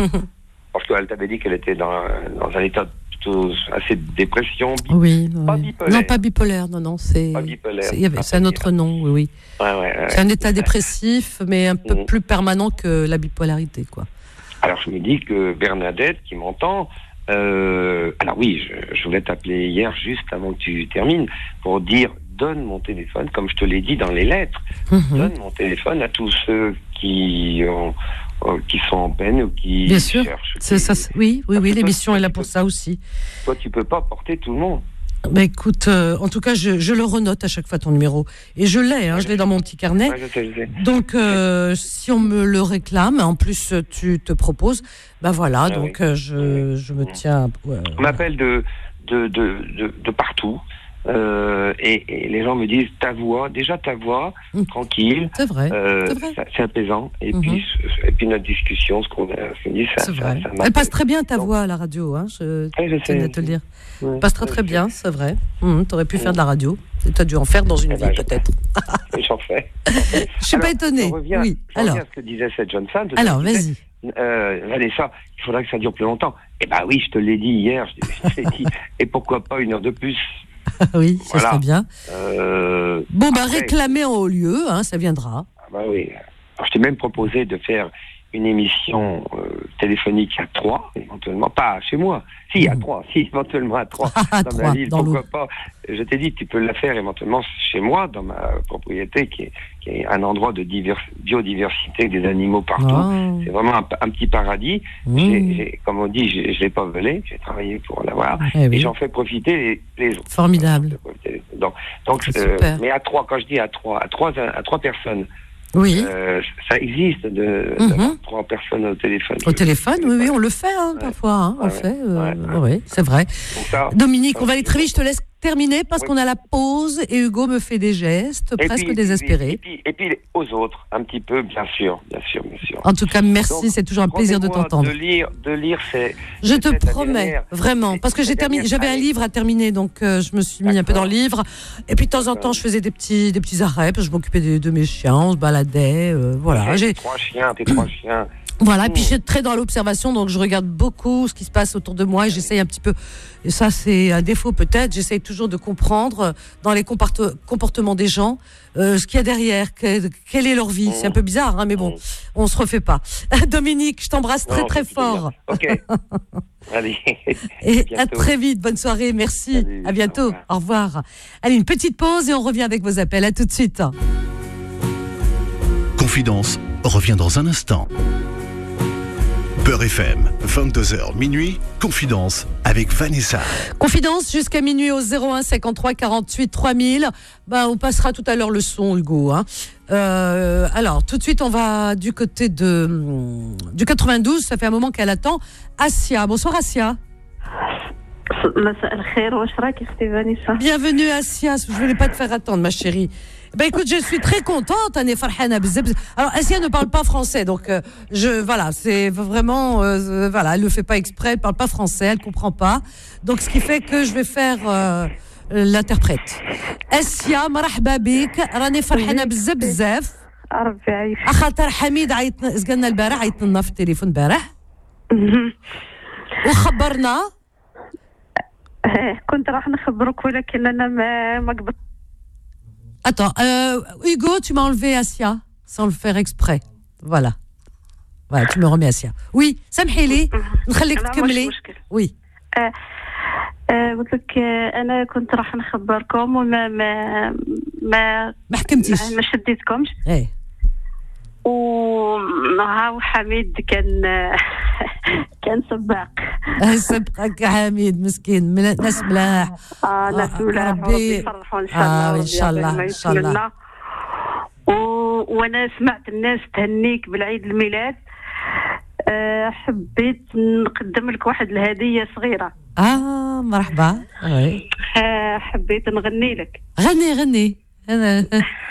Speaker 6: parce qu'elle t'avait dit qu'elle était dans, dans un état plutôt assez de dépression, bi-
Speaker 2: Oui,
Speaker 6: Pas
Speaker 2: oui.
Speaker 6: bipolaire.
Speaker 2: Non, pas bipolaire, non, non, c'est.
Speaker 6: Pas bipolaire.
Speaker 2: c'est- il y avait- C'est un autre nom, oui, oui.
Speaker 6: Ouais, ouais, ouais.
Speaker 2: C'est un état dépressif, mais un peu
Speaker 6: Mhm.
Speaker 2: plus permanent que la bipolarité, quoi.
Speaker 6: Alors je me dis que Bernadette, qui m'entend, euh, alors oui, je, je voulais t'appeler hier juste avant que tu termines pour dire donne mon téléphone, comme je te l'ai dit dans les lettres, mmh. donne mon téléphone à tous ceux qui ont, euh, qui sont en peine ou qui
Speaker 2: Bien sûr.
Speaker 6: cherchent.
Speaker 2: C'est
Speaker 6: qui...
Speaker 2: ça, c'est... Oui, oui, oui,
Speaker 6: toi,
Speaker 2: l'émission
Speaker 6: toi,
Speaker 2: est là
Speaker 6: tu
Speaker 2: pour
Speaker 6: peux...
Speaker 2: ça aussi.
Speaker 6: Toi, tu peux pas porter tout le monde.
Speaker 2: Bah écoute, euh, en tout cas, je, je le renote à chaque fois ton numéro. Et je l'ai, hein, je l'ai dans mon petit carnet.
Speaker 6: Ouais, je sais, je sais.
Speaker 2: Donc, euh, si on me le réclame, en plus tu te proposes, ben voilà,
Speaker 6: Ah,
Speaker 2: donc
Speaker 6: oui.
Speaker 2: euh, je, je me tiens... Ouais,
Speaker 6: on m'appelle de, de, de, de, de partout. Euh, et, et les gens me disent ta voix, déjà ta voix, mmh. tranquille,
Speaker 2: c'est vrai,
Speaker 6: euh,
Speaker 2: c'est, vrai.
Speaker 6: Ça, c'est apaisant. Et, mmh. puis, et puis notre discussion, ce qu'on a dit, ça,
Speaker 2: c'est
Speaker 6: ça,
Speaker 2: vrai.
Speaker 6: ça
Speaker 2: Elle passe très bien ta voix à la radio, hein, je
Speaker 6: ouais, je
Speaker 2: tenais
Speaker 6: sais,
Speaker 2: à te le dire.
Speaker 6: Ouais,
Speaker 2: Elle passe très très bien, c'est vrai. Mmh, tu aurais pu mmh. faire de la radio, tu as dû en faire dans une
Speaker 6: eh
Speaker 2: vie
Speaker 6: ben,
Speaker 2: peut-être.
Speaker 6: J'en fais.
Speaker 2: Je suis pas étonnée.
Speaker 6: Je reviens,
Speaker 2: oui.
Speaker 6: je
Speaker 2: Alors.
Speaker 6: reviens à ce que disait cette jeune femme.
Speaker 2: Alors, vas-y.
Speaker 6: Euh, Vanessa, il faudrait que ça dure plus longtemps. Eh ben oui, je te l'ai dit hier, je te l'ai dit. Et pourquoi pas une heure de plus?
Speaker 2: Oui, ça
Speaker 6: voilà.
Speaker 2: serait bien.
Speaker 6: Euh,
Speaker 2: bon, bah,
Speaker 6: après,
Speaker 2: réclamer en haut lieu, hein, ça viendra.
Speaker 6: Ah bah oui. Alors, je t'ai même proposé de faire une émission euh, téléphonique à trois, éventuellement. Pas chez moi. Si, à trois. Si, éventuellement à trois.
Speaker 2: à
Speaker 6: dans
Speaker 2: trois,
Speaker 6: ma ville.
Speaker 2: dans
Speaker 6: Pourquoi
Speaker 2: l'eau.
Speaker 6: pas? Je t'ai dit, tu peux la faire éventuellement chez moi, dans ma propriété, qui est, qui est un endroit de divers, biodiversité, des animaux partout.
Speaker 2: Oh.
Speaker 6: C'est vraiment un, un petit paradis.
Speaker 2: Mmh.
Speaker 6: J'ai, j'ai, comme on dit, je ne l'ai pas volé. J'ai travaillé pour l'avoir.
Speaker 2: Eh oui.
Speaker 6: Et j'en fais profiter les, les autres.
Speaker 2: Formidable.
Speaker 6: Donc, donc euh, mais à trois, quand je dis à trois, à trois, à trois personnes,
Speaker 2: oui.
Speaker 6: Euh, ça existe de,
Speaker 2: mm-hmm.
Speaker 6: d'avoir trois personnes au téléphone.
Speaker 2: Au téléphone, oui, oui, on le fait hein, ouais. parfois, hein, on
Speaker 6: ouais,
Speaker 2: le fait. Euh,
Speaker 6: ouais,
Speaker 2: ouais. Oui, c'est vrai.
Speaker 6: Ça,
Speaker 2: Dominique,
Speaker 6: ça,
Speaker 2: on va aller très vite. Je te laisse terminer parce
Speaker 6: oui.
Speaker 2: qu'on a la pause et Hugo me fait des gestes
Speaker 6: et
Speaker 2: presque
Speaker 6: puis,
Speaker 2: désespérés.
Speaker 6: Et puis, et, puis, et puis aux autres, un petit peu, bien sûr, bien sûr, bien sûr.
Speaker 2: En tout cas, merci,
Speaker 6: Donc,
Speaker 2: c'est toujours un plaisir de t'entendre.
Speaker 6: De lire, de lire, c'est.
Speaker 2: Je te
Speaker 6: c'est
Speaker 2: promets,
Speaker 6: dernière,
Speaker 2: vraiment, parce que j'ai terminé, j'avais un livre à terminer, donc euh, je me suis mis D'accord. un peu dans le livre. Et puis de temps en temps, je faisais des petits, des petits arrêts, parce que je m'occupais de, de mes chiens, on se baladait, euh, voilà.
Speaker 6: J'ai trois chiens, tes trois chiens.
Speaker 2: Voilà, et puis je suis très dans l'observation, donc je regarde beaucoup ce qui se passe autour de moi et j'essaye un petit peu, et ça c'est un défaut peut-être, j'essaye toujours de comprendre dans les comport- comportements des gens euh, ce qu'il y a derrière, que, quelle est leur vie. C'est un peu bizarre, hein, mais bon, on se refait pas. Dominique, je t'embrasse très non, très fort.
Speaker 6: Ok. Allez.
Speaker 2: Et à, à très vite, bonne soirée, merci. Salut, à bientôt, au revoir. au revoir. Allez, une petite pause et on revient avec vos appels. À tout de suite.
Speaker 1: Confidence revient dans un instant. Beurre F M, vingt-deux heures minuit, Confidence avec Vanessa.
Speaker 2: Confidence jusqu'à minuit au zéro un cinquante-trois quarante-huit trois mille. Ben, on passera tout à l'heure le son, Hugo. Hein. Euh, alors, tout de suite, on va du côté de, du quatre-vingt-douze. Ça fait un moment qu'elle attend. Assia. Bonsoir, Assia. Bienvenue, Assia. Je ne voulais pas te faire attendre, ma chérie. Ben écoute, je suis très contente. Alors Assia ne parle pas français, donc euh, je voilà, c'est vraiment euh, voilà, elle le fait pas exprès, elle parle pas français, elle comprend pas. Donc ce qui fait que je vais faire euh, l'interprète. Assia, مرحبا بك, راني فرحانة بزاف بزاف.
Speaker 7: ربي يعيش.
Speaker 2: خاطر حميد عيط زقلنا البارح عيط لنا في التليفون البارح. وخبرنا.
Speaker 7: كنت راح نخبرك ولكن انا ما ما قبلت.
Speaker 2: Attends, euh, Hugo, tu m'as enlevé Assia, sans le faire exprès. Voilà. Voilà, tu me remets Assia. Oui, سامحيلي نخليك تكملي. Oui.
Speaker 7: قلت لك انا كنت راح نخبركم وما ما ما
Speaker 2: ما حكمتيش.
Speaker 7: ما شديتكمش.
Speaker 2: ايه.
Speaker 7: وهاو حميد كان كان سباق.
Speaker 2: سبقك حميد مسكين ناس ملاح.
Speaker 7: اه ناس ملاح ربي يفرحوا ان شاء الله.
Speaker 2: آه ان شاء الله ان شاء الله.
Speaker 7: وانا سمعت الناس تهنيك بالعيد الميلاد. أه حبيت نقدم لك واحد الهديه صغيره.
Speaker 2: اه مرحبا.
Speaker 7: أه حبيت نغني لك.
Speaker 2: غني غني. انا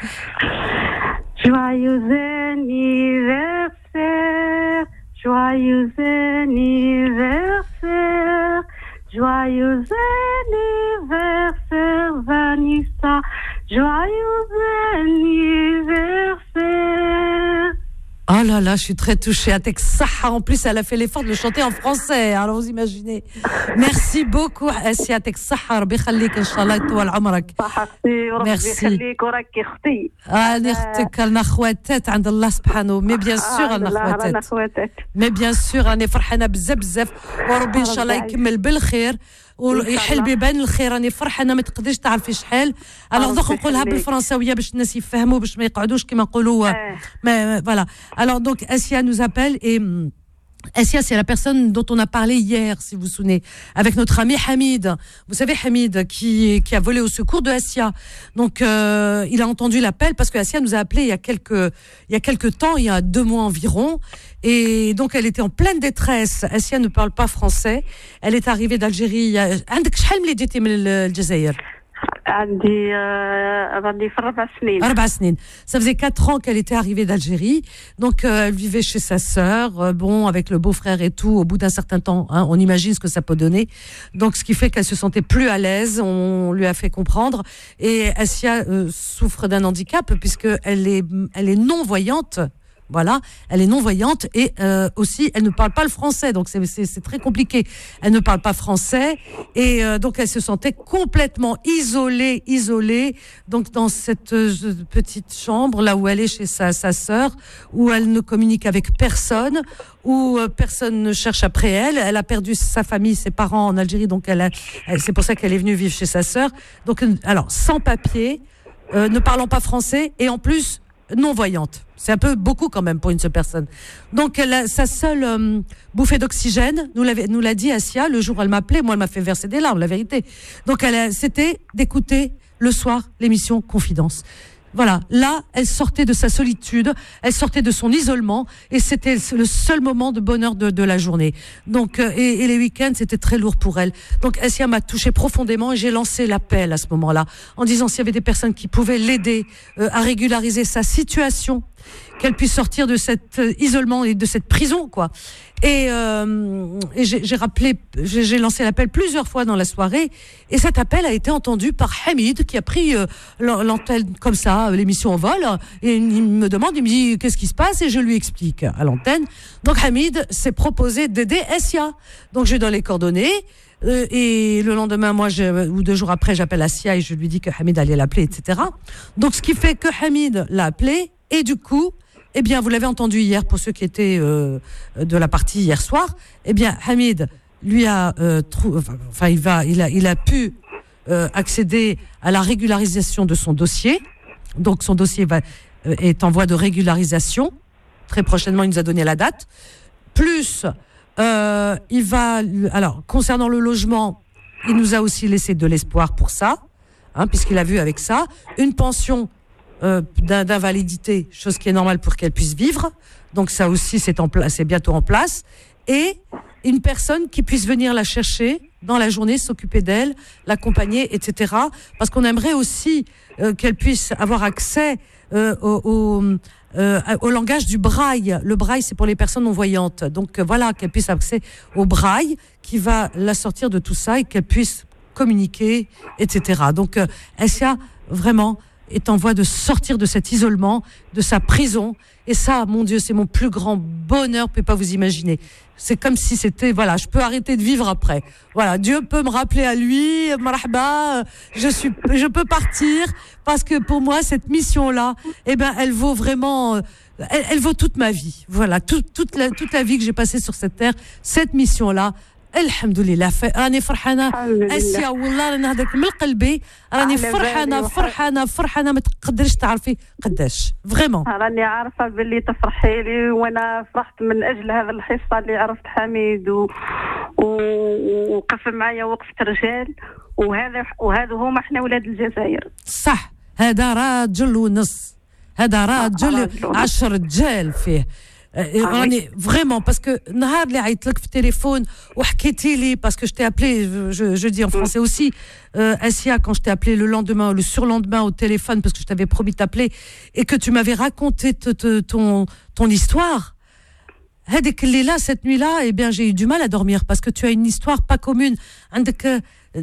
Speaker 7: Joyeux anniversaire, joyeux anniversaire, joyeux anniversaire, Vanessa, joyeux anniversaire.
Speaker 2: Oh Ah là là, je suis très touchée. Atek Saha, en plus, elle a fait l'effort de le chanter en français. Alors vous imaginez. Merci beaucoup, Assia. Atek Saha, Rabbi khalik, Inch'Allah, طول عمرك.
Speaker 7: صحتي وربي
Speaker 2: Merci.
Speaker 7: يخليك وراكي اختي.
Speaker 2: Ah, نختك لنا خواتات عند الله سبحانه. Mais bien sûr,
Speaker 7: آه،
Speaker 2: لنا
Speaker 7: لا، رانا
Speaker 2: خواتات.
Speaker 7: خواتات.
Speaker 2: Mais bien sûr, راني فرحانة بزاف بزاف. وربي إن شاء الله يكمل بالخير. ويحل بيبان الخير. راني فرحانة ما تقدرش تعرفي شحال. Alors
Speaker 7: ربي
Speaker 2: دوك نقولها
Speaker 7: يخليك.
Speaker 2: بالفرنساوية باش الناس يفهموا باش ما يقعدوش كيما نقولوا.
Speaker 7: آه.
Speaker 2: Mais voilà. Alors donc Assia nous appelle et hum, Assia, c'est la personne dont on a parlé hier, si vous vous souvenez, avec notre ami Hamid. Vous savez, Hamid, qui, qui a volé au secours de Assia. Donc, euh, il a entendu l'appel parce que Assia nous a appelé il y a quelques, il y a quelques temps, il y a deux mois environ. Et donc, elle était en pleine détresse. Assia ne parle pas français. Elle est arrivée d'Algérie. il y a- عندك شحال ملي جيتي من الجزائر؟
Speaker 7: عندي آه، عندي في أربع سنين.
Speaker 2: Arba Snin. Ça faisait quatre ans qu'elle était arrivée d'Algérie. Donc, euh, elle vivait chez sa sœur, euh, bon, avec le beau-frère et tout. Au bout d'un certain temps, hein, on imagine ce que ça peut donner. Donc, ce qui fait qu'elle se sentait plus à l'aise. On lui a fait comprendre. Et Assia euh, souffre d'un handicap puisqu'elle est, elle est non-voyante. Voilà, elle est non-voyante et euh, aussi elle ne parle pas le français, donc c'est, c'est, c'est très compliqué. Elle ne parle pas français et euh, donc elle se sentait complètement isolée, isolée. Donc dans cette euh, petite chambre là où elle est chez sa, sa sœur, où elle ne communique avec personne, où euh, personne ne cherche après elle. Elle a perdu sa famille, ses parents en Algérie, donc elle, a, elle c'est pour ça qu'elle est venue vivre chez sa sœur. Donc euh, alors sans papier, euh, ne parlant pas français et en plus non-voyante. C'est un peu beaucoup quand même pour une seule personne. Donc elle a, sa seule euh, bouffée d'oxygène, nous, l'avait, nous l'a dit Assia, le jour où elle m'appelait, moi elle m'a fait verser des larmes, la vérité. Donc elle a, c'était d'écouter le soir l'émission Confidence. Voilà, là, elle sortait de sa solitude, elle sortait de son isolement, et c'était le seul moment de bonheur de, de la journée. Donc, euh, et, et les week-ends, c'était très lourd pour elle. Donc, Assia m'a touchée profondément, et j'ai lancé l'appel à ce moment-là, en disant s'il y avait des personnes qui pouvaient l'aider euh, à régulariser sa situation, qu'elle puisse sortir de cet euh, isolement et de cette prison, quoi. Et, euh, et j'ai, j'ai rappelé, j'ai, j'ai lancé l'appel plusieurs fois dans la soirée, et cet appel a été entendu par Hamid, qui a pris euh, l'antenne comme ça, l'émission en vol, et il me demande, il me dit qu'est-ce qui se passe, et je lui explique à l'antenne. Donc Hamid s'est proposé d'aider Assia. Donc je lui donne les coordonnées. Euh, et le lendemain, moi, je, ou deux jours après, j'appelle Assia et je lui dis que Hamid allait l'appeler, et cetera. Donc ce qui fait que Hamid l'a appelé, et du coup, eh bien, vous l'avez entendu hier pour ceux qui étaient euh, de la partie hier soir. Eh bien, Hamid lui a, euh, trou- enfin, il va, il a, il a pu euh, accéder à la régularisation de son dossier. Donc, son dossier va euh, est en voie de régularisation. Très prochainement, il nous a donné la date. Plus, euh, il va, alors, concernant le logement, il nous a aussi laissé de l'espoir pour ça, hein, puisqu'il a vu avec ça une pension. Euh, d'invalidité, chose qui est normale pour qu'elle puisse vivre. Donc ça aussi, c'est en place, c'est bientôt en place. Et une personne qui puisse venir la chercher dans la journée, s'occuper d'elle, l'accompagner, et cetera. Parce qu'on aimerait aussi euh, qu'elle puisse avoir accès euh, au, au, euh, au langage du braille. Le braille, c'est pour les personnes non-voyantes. Donc euh, voilà, qu'elle puisse avoir accès au braille qui va la sortir de tout ça et qu'elle puisse communiquer, et cetera. Donc euh, Assia, vraiment, est en voie de sortir de cet isolement, de sa prison. Et ça, mon Dieu, c'est mon plus grand bonheur, vous pouvez pas vous imaginer. C'est comme si c'était, voilà, je peux arrêter de vivre après. Voilà, Dieu peut me rappeler à lui, marhaba, je suis, je peux partir, parce que pour moi, cette mission-là, eh ben, elle vaut vraiment, elle, elle vaut toute ma vie. Voilà, tout, toute la, toute la vie que j'ai passée sur cette terre, cette mission-là, alhamdoulilah, راني فرحانة أسيا والله راني نهضرك من قلبي راني فرحانة فرحانة فرحانة ما تقدرش تعرفي قداش فريمون.
Speaker 7: راني عارفة باللي تفرحي لي وأنا فرحت من أجل هذا الحصة اللي عرفت حميد و... ووقف معايا وقفة رجال وهذا وهذا هما احنا ولاد الجزائر.
Speaker 2: صح، هذا راجل ونص، هذا راجل عشر رجال فيه. راني فريمون باسكو نهار اللي عيطت لك في التليفون وحكيتي لي باسكو je t'ai appelé, je, je dis en français aussi, euh, Assia, quand je t'ai appelé le lendemain ou le surlendemain au téléphone parce que je t'avais promis de t'appeler et que tu m'avais raconté te, te, ton, ton histoire, هذيك الليلة, cette nuit-là, eh bien j'ai eu du mal à dormir parce que tu as une histoire pas commune. عندك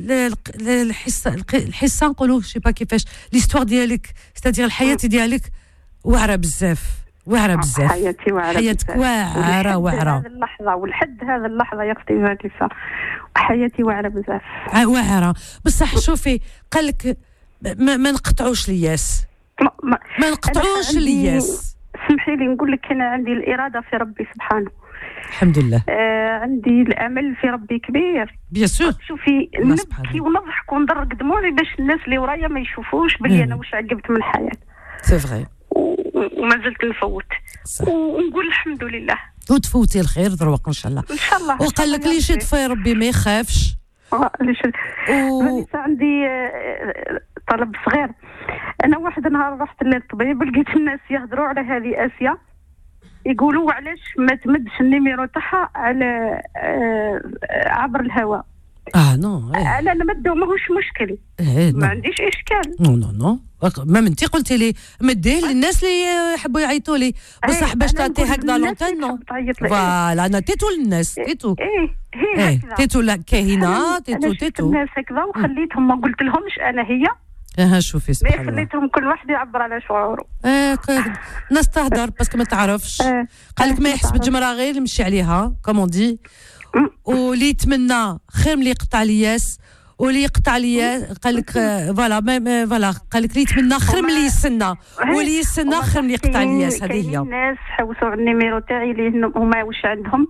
Speaker 2: الحصة الحصة نقولوا je sais pas كيفاش l'histoire ديالك, c'est-à-dire الحياة ديالك واعرة بزاف. واعره بزاف.
Speaker 7: حياتي واعره
Speaker 2: حياتك
Speaker 7: بزاف.
Speaker 2: واعره
Speaker 7: ولحد
Speaker 2: واعره
Speaker 7: هذه اللحظه ولحد هذه اللحظه يا اختي فاتسه حياتي واعره بزاف.
Speaker 2: ع- واعره بصح. شوفي قال لك ما, ما نقطعوش الياس،
Speaker 7: ما, ما,
Speaker 2: ما نقطعوش
Speaker 7: أنا عندي-
Speaker 2: الياس.
Speaker 7: سمحي لي نقول لك انا عندي الاراده في ربي سبحانه.
Speaker 2: الحمد لله.
Speaker 7: آه عندي الامل في ربي كبير.
Speaker 2: بيان سور.
Speaker 7: شوفي
Speaker 2: الله
Speaker 7: نبكي
Speaker 2: سبحانه.
Speaker 7: ونضحك ونضرق دموعي باش الناس اللي ورايا ما يشوفوش باللي
Speaker 2: مم.
Speaker 7: انا واش عقبت من الحياه
Speaker 2: سي فغي.
Speaker 7: و- وما زلت نفوت
Speaker 2: صح.
Speaker 7: ونقول الحمد لله
Speaker 2: وتفوتي الخير دروك ان شاء الله.
Speaker 7: ان شاء الله.
Speaker 2: وقال لك لي شد في ربي ما يخافش.
Speaker 7: آه، ليش
Speaker 2: و...
Speaker 7: فانيسا عندي آه، طلب صغير. انا واحد النهار رحت للطبيب لقيت الناس يهضروا على هذه اسيا يقولوا علاش ما تمدش النيميرو تاعها على آه، عبر الهواء.
Speaker 2: اه نو إيه.
Speaker 7: انا نمدو ماهوش مشكل،
Speaker 2: إيه،
Speaker 7: ما
Speaker 2: نو.
Speaker 7: عنديش اشكال.
Speaker 2: نو نو نو ما انت قلتي لي مديه للناس اللي يحبوا يعيطوا لي بصح باش
Speaker 7: أنا
Speaker 2: تعطي
Speaker 7: نقول
Speaker 2: هكذا
Speaker 7: للناس
Speaker 2: لونتين
Speaker 7: اللي
Speaker 2: نو.
Speaker 7: تحب تعيط لي.
Speaker 2: فوالا انا تيتو للناس تيتو.
Speaker 7: ايه هي
Speaker 2: ايه
Speaker 7: هكذا.
Speaker 2: تيتو لا كاهنه تيتو
Speaker 7: انا شفت
Speaker 2: تيتو.
Speaker 7: الناس هكذا وخليتهم ما قلت لهمش انا هي،
Speaker 2: اه شوفي
Speaker 7: ما
Speaker 2: سبحان الله.
Speaker 7: خليتهم كل واحد يعبر على شعوره.
Speaker 2: اه ك- الناس تهدر باسكو ما تعرفش.
Speaker 7: آه.
Speaker 2: قال لك ما
Speaker 7: آه،
Speaker 2: يحسب
Speaker 7: تعرف.
Speaker 2: الجمره غير يمشي عليها كومون دي.
Speaker 7: مم.
Speaker 2: واللي يتمنى خير من اللي يقطع الياس، واللي يقطع الياس قال لك آه، فوالا ما- ما- فوالا قال لك اللي يتمنى خير من اللي يستنى، واللي يستنى
Speaker 7: هما
Speaker 2: خير من اللي يقطع
Speaker 7: كاينين-
Speaker 2: الياس. هذه
Speaker 7: كاينين
Speaker 2: هي.
Speaker 7: ناس حوسوا على النيميرو تاعي اللي هن- هما واش عندهم.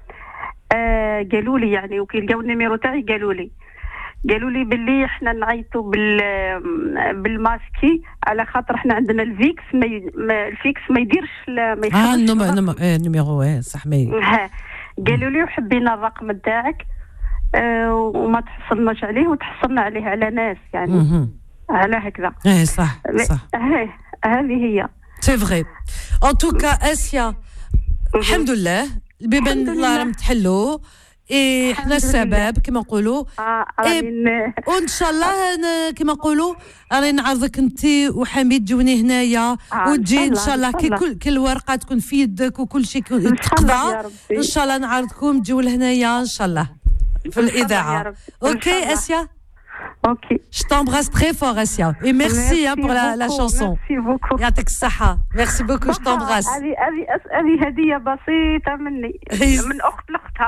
Speaker 7: آه قالوا لي يعني وكي لقاو النيميرو تاعي قالوا لي قالوا لي باللي احنا نعيطوا بال بالماسكي على خاطر احنا عندنا الفيكس ما, ي... ما الفيكس ما يديرش لا- ما
Speaker 2: اه
Speaker 7: يخرجش
Speaker 2: النمرو
Speaker 7: الرقم.
Speaker 2: النمرو إيه، النميرو ايه صح مي.
Speaker 7: ها. قالوا لي وحبينا الرقم تاعك آه وما تحصلناش عليه وتحصلنا عليه على ناس يعني
Speaker 2: مهم.
Speaker 7: على هكذا.
Speaker 2: ايه صح صح.
Speaker 7: ها هذه هي.
Speaker 2: سي فغي. ان توكا اسيا الحمد لله البيبان
Speaker 7: الحمد
Speaker 2: الله
Speaker 7: لله.
Speaker 2: راهم تحلوا. ايه حنا
Speaker 7: الحمد لله.
Speaker 2: السبب كما نقولوا.
Speaker 7: آه
Speaker 2: إيه،
Speaker 7: راني ن-
Speaker 2: وان شاء الله ن- كما نقولوا راني نعرضك انت وحميد تجوني هنايا
Speaker 7: آه،
Speaker 2: وتجي
Speaker 7: إن
Speaker 2: ان
Speaker 7: شاء
Speaker 2: شاء
Speaker 7: الله،
Speaker 2: الله
Speaker 7: إن
Speaker 2: كي
Speaker 7: شاء
Speaker 2: كل كل ورقه تكون في يدك وكل شيء
Speaker 7: إن شاء الله
Speaker 2: تقضى.
Speaker 7: يا ربي.
Speaker 2: ان شاء الله نعرضكم تجيو لهنايا ان شاء الله في
Speaker 7: إن شاء الله يا
Speaker 2: الاذاعه.
Speaker 7: ربي. إن شاء
Speaker 2: اوكي
Speaker 7: الله.
Speaker 2: اسيا.
Speaker 7: اوكي.
Speaker 2: Je t'embrasse très fort, Asia. Et merci, hein, pour la, la
Speaker 7: beaucoup,
Speaker 2: chanson.
Speaker 7: Merci beaucoup.
Speaker 2: يعطيك الصحة. Merci beaucoup, je t'embrasse.
Speaker 7: هذه هذه أس- هذه هدية بسيطة مني
Speaker 2: يس-
Speaker 7: من أخت لأختها.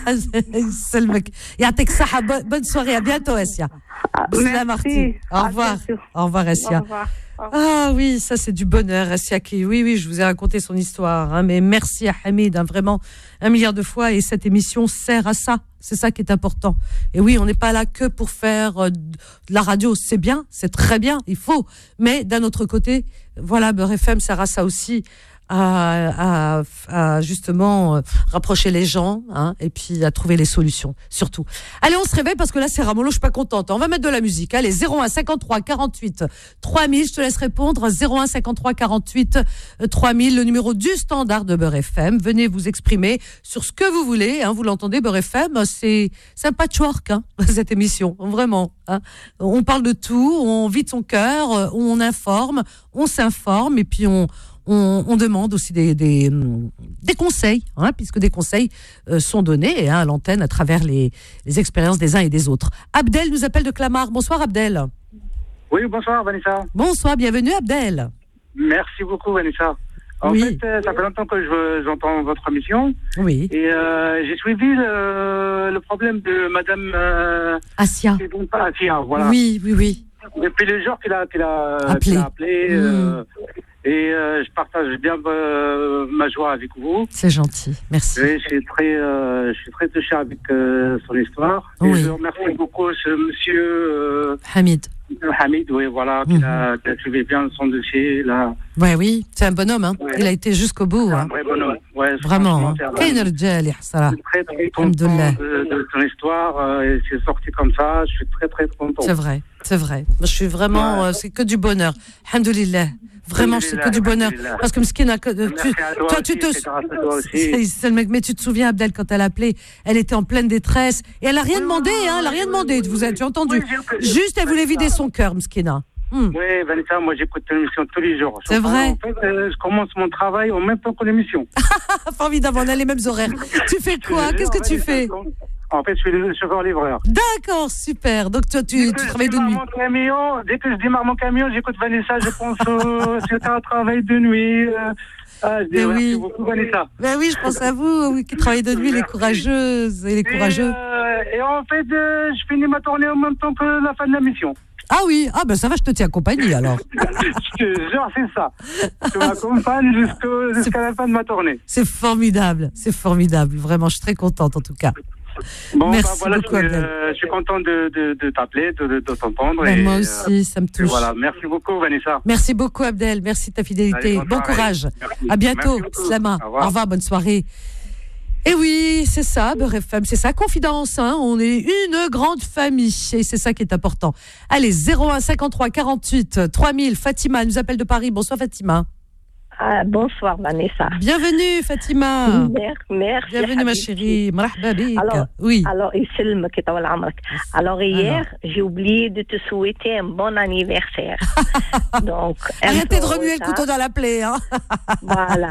Speaker 2: يسلمك. يعطيك الصحة. Bo- Bonne soirée. À bientôt, Asia. Bismillah, Marty. Au revoir. Au revoir,
Speaker 7: Au
Speaker 2: Asia.
Speaker 7: revoir.
Speaker 2: Ah oui, ça c'est du bonheur, Asia qui. Oui, oui, je vous ai raconté son histoire. Hein, mais merci à Hamid, hein, vraiment un milliard de fois. Et cette émission sert à ça. C'est ça qui est important. Et oui, on n'est pas là que pour faire euh, de la radio. C'est bien, c'est très bien, il faut. Mais d'un autre côté, voilà, Beurre F M sert à ça aussi. À, à, à justement euh, rapprocher les gens, hein, et puis à trouver les solutions, surtout. Allez, on se réveille parce que là, c'est Ramolo, je suis pas contente. On va mettre de la musique. Allez, zéro un cinquante-trois quarante-huit trois mille, je te laisse répondre. zéro un cinquante-trois quarante-huit trois mille, le numéro du standard de Beurre F M. Venez vous exprimer sur ce que vous voulez, hein, vous l'entendez, Beurre F M, c'est, c'est un patchwork, hein, cette émission, vraiment. Hein. On parle de tout, on vide son cœur, on informe, on s'informe, et puis on On, on demande aussi des, des, des conseils, hein, puisque des conseils euh, sont donnés hein, à l'antenne à travers les, les expériences des uns et des autres. Abdel nous appelle de Clamart. Bonsoir Abdel.
Speaker 8: Oui, bonsoir Vanessa.
Speaker 2: Bonsoir, bienvenue Abdel.
Speaker 8: Merci beaucoup Vanessa. En
Speaker 2: Oui.
Speaker 8: fait, euh, ça fait longtemps que je, j'entends votre émission.
Speaker 2: Oui.
Speaker 8: Et euh, j'ai suivi le, le problème de Madame euh,
Speaker 2: Asia.
Speaker 8: c'est bon, pas Asia, voilà.
Speaker 2: Oui, oui, oui.
Speaker 8: Depuis le jour qu'il a, qu'il a
Speaker 2: Appelé.
Speaker 8: qu'il a appelé,
Speaker 2: Mm.
Speaker 8: euh, et euh, je partage bien euh, ma joie avec vous.
Speaker 2: C'est gentil, merci.
Speaker 8: Et je suis très, euh, je suis très touché avec euh, son histoire. Et
Speaker 2: Oui.
Speaker 8: je remercie beaucoup ce monsieur euh,
Speaker 2: Hamid.
Speaker 8: Hamid, oui, voilà, qui,
Speaker 2: Mhm.
Speaker 8: a, qui a suivi bien son dossier là.
Speaker 2: Ouais, oui, c'est un bonhomme. Hein.
Speaker 8: Ouais.
Speaker 2: Il a été jusqu'au bout.
Speaker 8: C'est un
Speaker 2: Hein.
Speaker 8: vrai bonhomme. Ouais,
Speaker 2: Vraiment.
Speaker 8: franchement,
Speaker 2: Hein.
Speaker 8: c'est un
Speaker 2: كاين
Speaker 8: vrai-
Speaker 2: رجال يحصرها.
Speaker 8: Je suis très très content
Speaker 2: Alhamdoulilah.
Speaker 8: de, de son histoire. euh, et c'est sorti comme ça. Je suis très très content.
Speaker 2: C'est vrai, c'est vrai. Moi, je suis vraiment,
Speaker 8: Ouais.
Speaker 2: euh, c'est que du bonheur. Alhamdoulilah. Vraiment, c'est que du bonheur.
Speaker 8: Alhamdoulilah.
Speaker 2: Parce que Mskina, que- euh, tu,
Speaker 8: Merci à toi
Speaker 2: toi, tu
Speaker 8: aussi,
Speaker 2: te.
Speaker 8: c'est grâce à toi aussi.
Speaker 2: C'est le mec, mais tu te souviens, Abdel, quand elle a appelé, elle était en pleine détresse. Et elle a rien demandé, hein, elle a rien demandé. Vous avez, tu as entendu?
Speaker 8: Oui, j'ai-
Speaker 2: Juste, elle voulait vider son cœur, Mskina. Hmm.
Speaker 8: Oui, Vanessa, moi j'écoute l'émission tous les jours.
Speaker 2: C'est vrai.
Speaker 8: En fait, euh, je commence mon travail en même temps que l'émission.
Speaker 2: Ah, formidable, on a les mêmes horaires. Tu fais quoi? Qu'est-ce que tu fais?
Speaker 8: En fait, je suis le chauffeur-livreur.
Speaker 2: D'accord, super. Donc, toi, tu, tu travailles de nuit.
Speaker 8: Mon camion, dès que je démarre mon camion, j'écoute Vanessa, je pense au c'était un travail de nuit. Euh, ah, je dis,
Speaker 2: Ben
Speaker 8: merci
Speaker 2: oui.
Speaker 8: beaucoup, Vanessa.
Speaker 2: Ben oui, je pense à vous, oui, qui travaillez de nuit, les courageuses et les courageux.
Speaker 8: Et, euh, et en fait, euh, je finis ma tournée en même temps que la fin de la mission.
Speaker 2: Ah oui, ah ben ça va, je te tiens compagnie alors.
Speaker 8: Je te jure, c'est ça. Je m'accompagne jusqu'au- jusqu'à la fin de ma tournée.
Speaker 2: C'est formidable, c'est formidable. Vraiment, je suis très contente en tout cas.
Speaker 8: Bon,
Speaker 2: Merci
Speaker 8: bah, voilà,
Speaker 2: beaucoup,
Speaker 8: je, suis,
Speaker 2: Abdel.
Speaker 8: euh, je suis content de, de, de t'appeler, de, de, de t'entendre.
Speaker 2: Ben,
Speaker 8: et,
Speaker 2: moi
Speaker 8: euh,
Speaker 2: aussi, ça me
Speaker 8: et
Speaker 2: touche.
Speaker 8: voilà, merci beaucoup, Vanessa.
Speaker 2: Merci beaucoup Abdel, merci de ta fidélité.
Speaker 8: Allez, bon
Speaker 2: bon
Speaker 8: travail.
Speaker 2: courage.
Speaker 8: Merci.
Speaker 2: À bientôt,
Speaker 8: Merci beaucoup.
Speaker 2: Slama.
Speaker 8: Au revoir.
Speaker 2: Au revoir, bonne soirée. Et oui, c'est ça, Beurre F M, c'est ça, confidence, hein, on est une grande famille, et c'est ça qui est important. Allez, zéro un cinquante-trois quarante-huit trois mille, Fatima nous appelle de Paris. Bonsoir Fatima.
Speaker 9: Ah, bonsoir Vanessa.
Speaker 2: Bienvenue Fatima.
Speaker 9: Mer- Merci.
Speaker 2: Bienvenue ma
Speaker 9: Habibti.
Speaker 2: chérie. Marhaba bik.
Speaker 9: Alors,
Speaker 2: Oui.
Speaker 9: alors, يسلمك يطول عمرك. Alors hier, j'ai oublié de te souhaiter un bon anniversaire. Donc, un
Speaker 2: Arrêtez de
Speaker 9: peu
Speaker 2: remuer le
Speaker 9: retard.
Speaker 2: couteau dans la plaie. Hein.
Speaker 9: Voilà.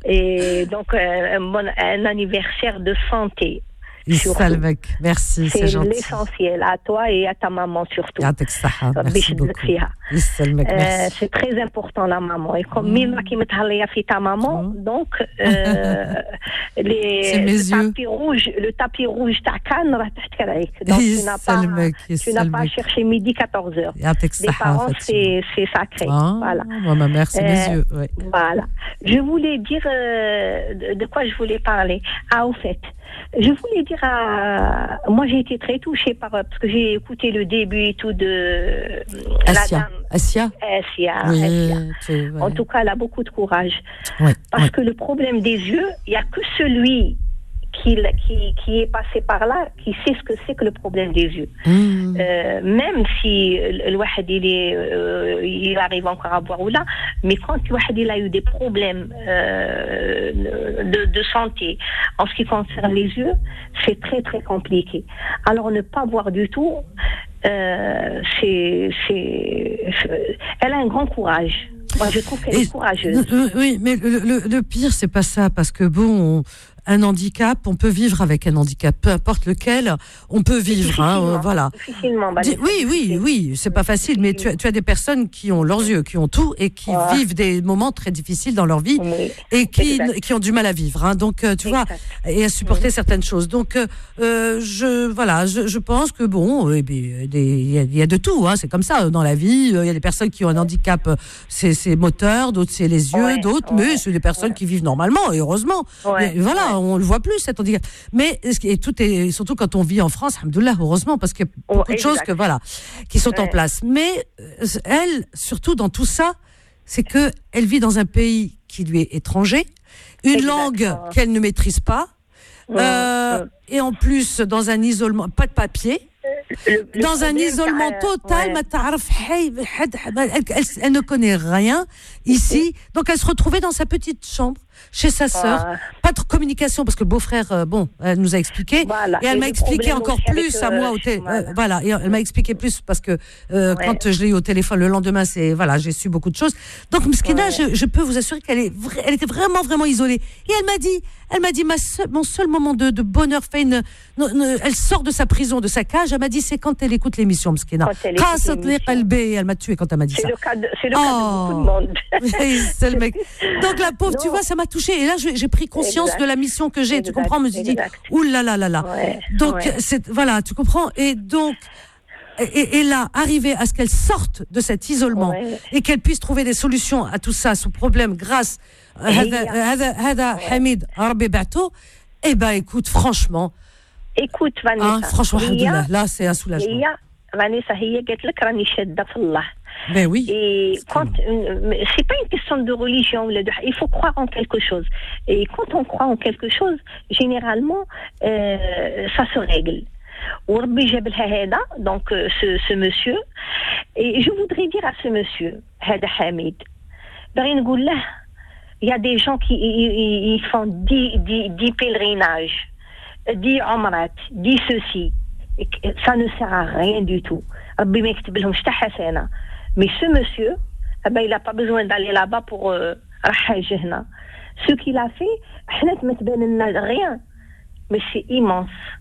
Speaker 9: Et donc, euh, un, bon, un anniversaire de santé. surtout.
Speaker 2: Salmek. Merci, c'est
Speaker 9: C'est
Speaker 2: gentil.
Speaker 9: l'essentiel, à toi et à ta maman surtout.
Speaker 2: يعطيك الصحة.
Speaker 9: ربي
Speaker 2: Merci
Speaker 9: يشدك
Speaker 2: beaucoup.
Speaker 9: فيها.
Speaker 2: يسلمك.
Speaker 9: Euh,
Speaker 2: Merci.
Speaker 9: c'est très important la maman. Et comme Mima qui me travaille في ta maman, donc euh, les,
Speaker 2: C'est mes
Speaker 9: le
Speaker 2: yeux.
Speaker 9: tapis rouge, le tapis rouge تاع كان راه تحت عليك. Donc tu n'as pas,
Speaker 2: يسلمك.
Speaker 9: tu n'as pas
Speaker 2: يسلمك.
Speaker 9: cherché midi quatorze heures.
Speaker 2: يعطيك
Speaker 9: Les
Speaker 2: الصحة
Speaker 9: parents,
Speaker 2: Fatima.
Speaker 9: c'est c'est sacré.
Speaker 2: Ah,
Speaker 9: Voilà.
Speaker 2: moi, ma mère, c'est mes
Speaker 9: Euh,
Speaker 2: yeux. Ouais.
Speaker 9: Voilà. Je voulais dire euh, de, de quoi je voulais parler. Ah, au fait, je voulais dire à. Moi, j'ai été très touchée par. Parce que j'ai écouté le début et tout de. euh, La
Speaker 2: Asia.
Speaker 9: dame.
Speaker 2: Asia.
Speaker 9: Asia.
Speaker 2: Oui,
Speaker 9: Asia.
Speaker 2: tu- ouais.
Speaker 9: En tout cas, elle a beaucoup de courage.
Speaker 2: Ouais,
Speaker 9: Parce
Speaker 2: ouais.
Speaker 9: que le problème des yeux, il n'y a que celui qui, qui, qui est passé par là qui sait ce que c'est que le problème des yeux.
Speaker 2: Mmh.
Speaker 9: Euh, même si le واحد il, est, euh, il arrive encore à voir ou là, mais quand le واحد il a eu des problèmes euh, de, de santé en ce qui concerne les yeux, c'est très très compliqué. Alors ne pas voir du tout, euh, c'est, c'est, elle a un grand courage. Moi, je trouve qu'elle
Speaker 2: Et-
Speaker 9: est courageuse.
Speaker 2: euh, oui, mais le, le- le pire, c'est pas ça, parce que bon, on- un handicap, on peut vivre avec un handicap, peu importe lequel, on peut vivre, hein, euh, voilà.
Speaker 9: Difficilement, bah,
Speaker 2: Dis- Oui, oui, oui, c'est pas facile, mais tu as, tu as des personnes qui ont leurs yeux, qui ont tout et qui
Speaker 9: Ouais.
Speaker 2: vivent des moments très difficiles dans leur vie
Speaker 9: Oui,
Speaker 2: et qui,
Speaker 9: exact.
Speaker 2: qui ont du mal à vivre, hein, donc euh, tu vois,
Speaker 9: Exact.
Speaker 2: et à supporter certaines choses. Donc, euh, euh, je, voilà, je, je pense que bon, euh, eh bien, des- il y, a- il y a de tout, hein, c'est comme ça euh, dans la vie. euh, Il y a des personnes qui ont un handicap, euh, c'est c'est moteur, d'autres c'est les yeux,
Speaker 9: Ouais,
Speaker 2: d'autres,
Speaker 9: ouais,
Speaker 2: mais c'est des personnes qui vivent normalement et heureusement.
Speaker 9: Ouais,
Speaker 2: Et voilà,
Speaker 9: ouais.
Speaker 2: on le voit plus cet handicap. Mais et tout est surtout quand on vit en France, alhamdoulilah, heureusement, parce qu'il y a
Speaker 9: Oh,
Speaker 2: beaucoup de choses
Speaker 9: exact.
Speaker 2: que voilà qui sont en
Speaker 9: Ouais.
Speaker 2: place. Mais euh, elle, surtout dans tout ça, c'est que elle vit dans un pays qui lui est étranger, une
Speaker 9: Exactement.
Speaker 2: langue qu'elle ne maîtrise pas,
Speaker 9: Ouais,
Speaker 2: euh,
Speaker 9: ouais.
Speaker 2: et en plus dans un isolement, pas de papier.
Speaker 9: Le- le
Speaker 2: Dans un
Speaker 9: problème,
Speaker 2: isolement
Speaker 9: c'est, euh,
Speaker 2: total,
Speaker 9: ouais.
Speaker 2: ما تعرف حي- حد- elle, elle, elle ne connaît rien ici, donc elle se retrouvait dans sa petite chambre chez sa sœur.
Speaker 9: Ouais.
Speaker 2: Pas de communication parce que le beau-frère, euh, bon, elle nous a expliqué
Speaker 9: Voilà.
Speaker 2: et elle
Speaker 9: Et
Speaker 2: m'a
Speaker 9: le
Speaker 2: expliqué
Speaker 9: problème
Speaker 2: encore
Speaker 9: aussi
Speaker 2: plus
Speaker 9: avec,
Speaker 2: à
Speaker 9: euh,
Speaker 2: moi au té-
Speaker 9: voilà.
Speaker 2: euh, voilà, et elle m'a expliqué plus parce que euh,
Speaker 9: Ouais.
Speaker 2: quand je l'ai eu au téléphone le lendemain, c'est voilà, j'ai su beaucoup de choses. Donc Mskina,
Speaker 9: Ouais.
Speaker 2: je, je peux vous assurer qu'elle est vra- elle était vraiment vraiment isolée et elle m'a dit, elle m'a dit ma seul- mon seul moment de, de bonheur fait une, non, non, elle sort de sa prison, de sa cage, elle m'a dit c'est quand elle écoute l'émission Mskina.
Speaker 9: Quand elle écoute
Speaker 2: Qasat li
Speaker 9: l'émission.
Speaker 2: qalbi, elle m'a tué quand elle m'a dit
Speaker 9: C'est
Speaker 2: ça.
Speaker 9: le cas de, c'est le cas de beaucoup de
Speaker 2: Oh.
Speaker 9: monde.
Speaker 2: C'est le mec. Donc la pauvre, tu
Speaker 9: Non.
Speaker 2: vois, ça m'a touchée. Et là, je- j'ai pris conscience
Speaker 9: Exact.
Speaker 2: de la mission que j'ai. Tu
Speaker 9: Exact,
Speaker 2: comprends? Je me suis dit,
Speaker 9: exact.
Speaker 2: ouh là là là là.
Speaker 9: Ouais,
Speaker 2: Donc
Speaker 9: ouais.
Speaker 2: c'est voilà, tu comprends? Et donc et, et là, arriver à ce qu'elle sorte de cet isolement
Speaker 9: Ouais.
Speaker 2: et qu'elle puisse trouver des solutions à tout ça, à son problème, grâce à هذا- هذا- هذا حميد ربي بعته. Eh ben, écoute, franchement,
Speaker 9: Écoute, Vanessa.
Speaker 2: hein, franchement,
Speaker 9: هي-
Speaker 2: alhamdoulilah, là, c'est un soulagement.
Speaker 9: هي Vanessa, هي قالت لك راني شادة في الله.
Speaker 2: Ben oui.
Speaker 9: Et quand une- c'est pas une question de religion, ou de- il faut croire en quelque chose. Et quand on croit en quelque chose, généralement, euh, ça se règle. وربي جاب لها هذا donc euh, ce, ce monsieur et je voudrais dire à ce monsieur هذا حميد باغي نقول له il y a des gens qui ils, ils- ils font dix, dix, dix pèlerinages, dix عمرات, dix ceci, et que ça ne sert à rien du tout. ربي ما يكتب لهم حتى حسنه. Mais ce monsieur, eh ben, il n'a pas besoin d'aller là-bas pour euh, راح هنا. Ce qu'il a fait, حنا ما تبان لنا rien, mais c'est immense.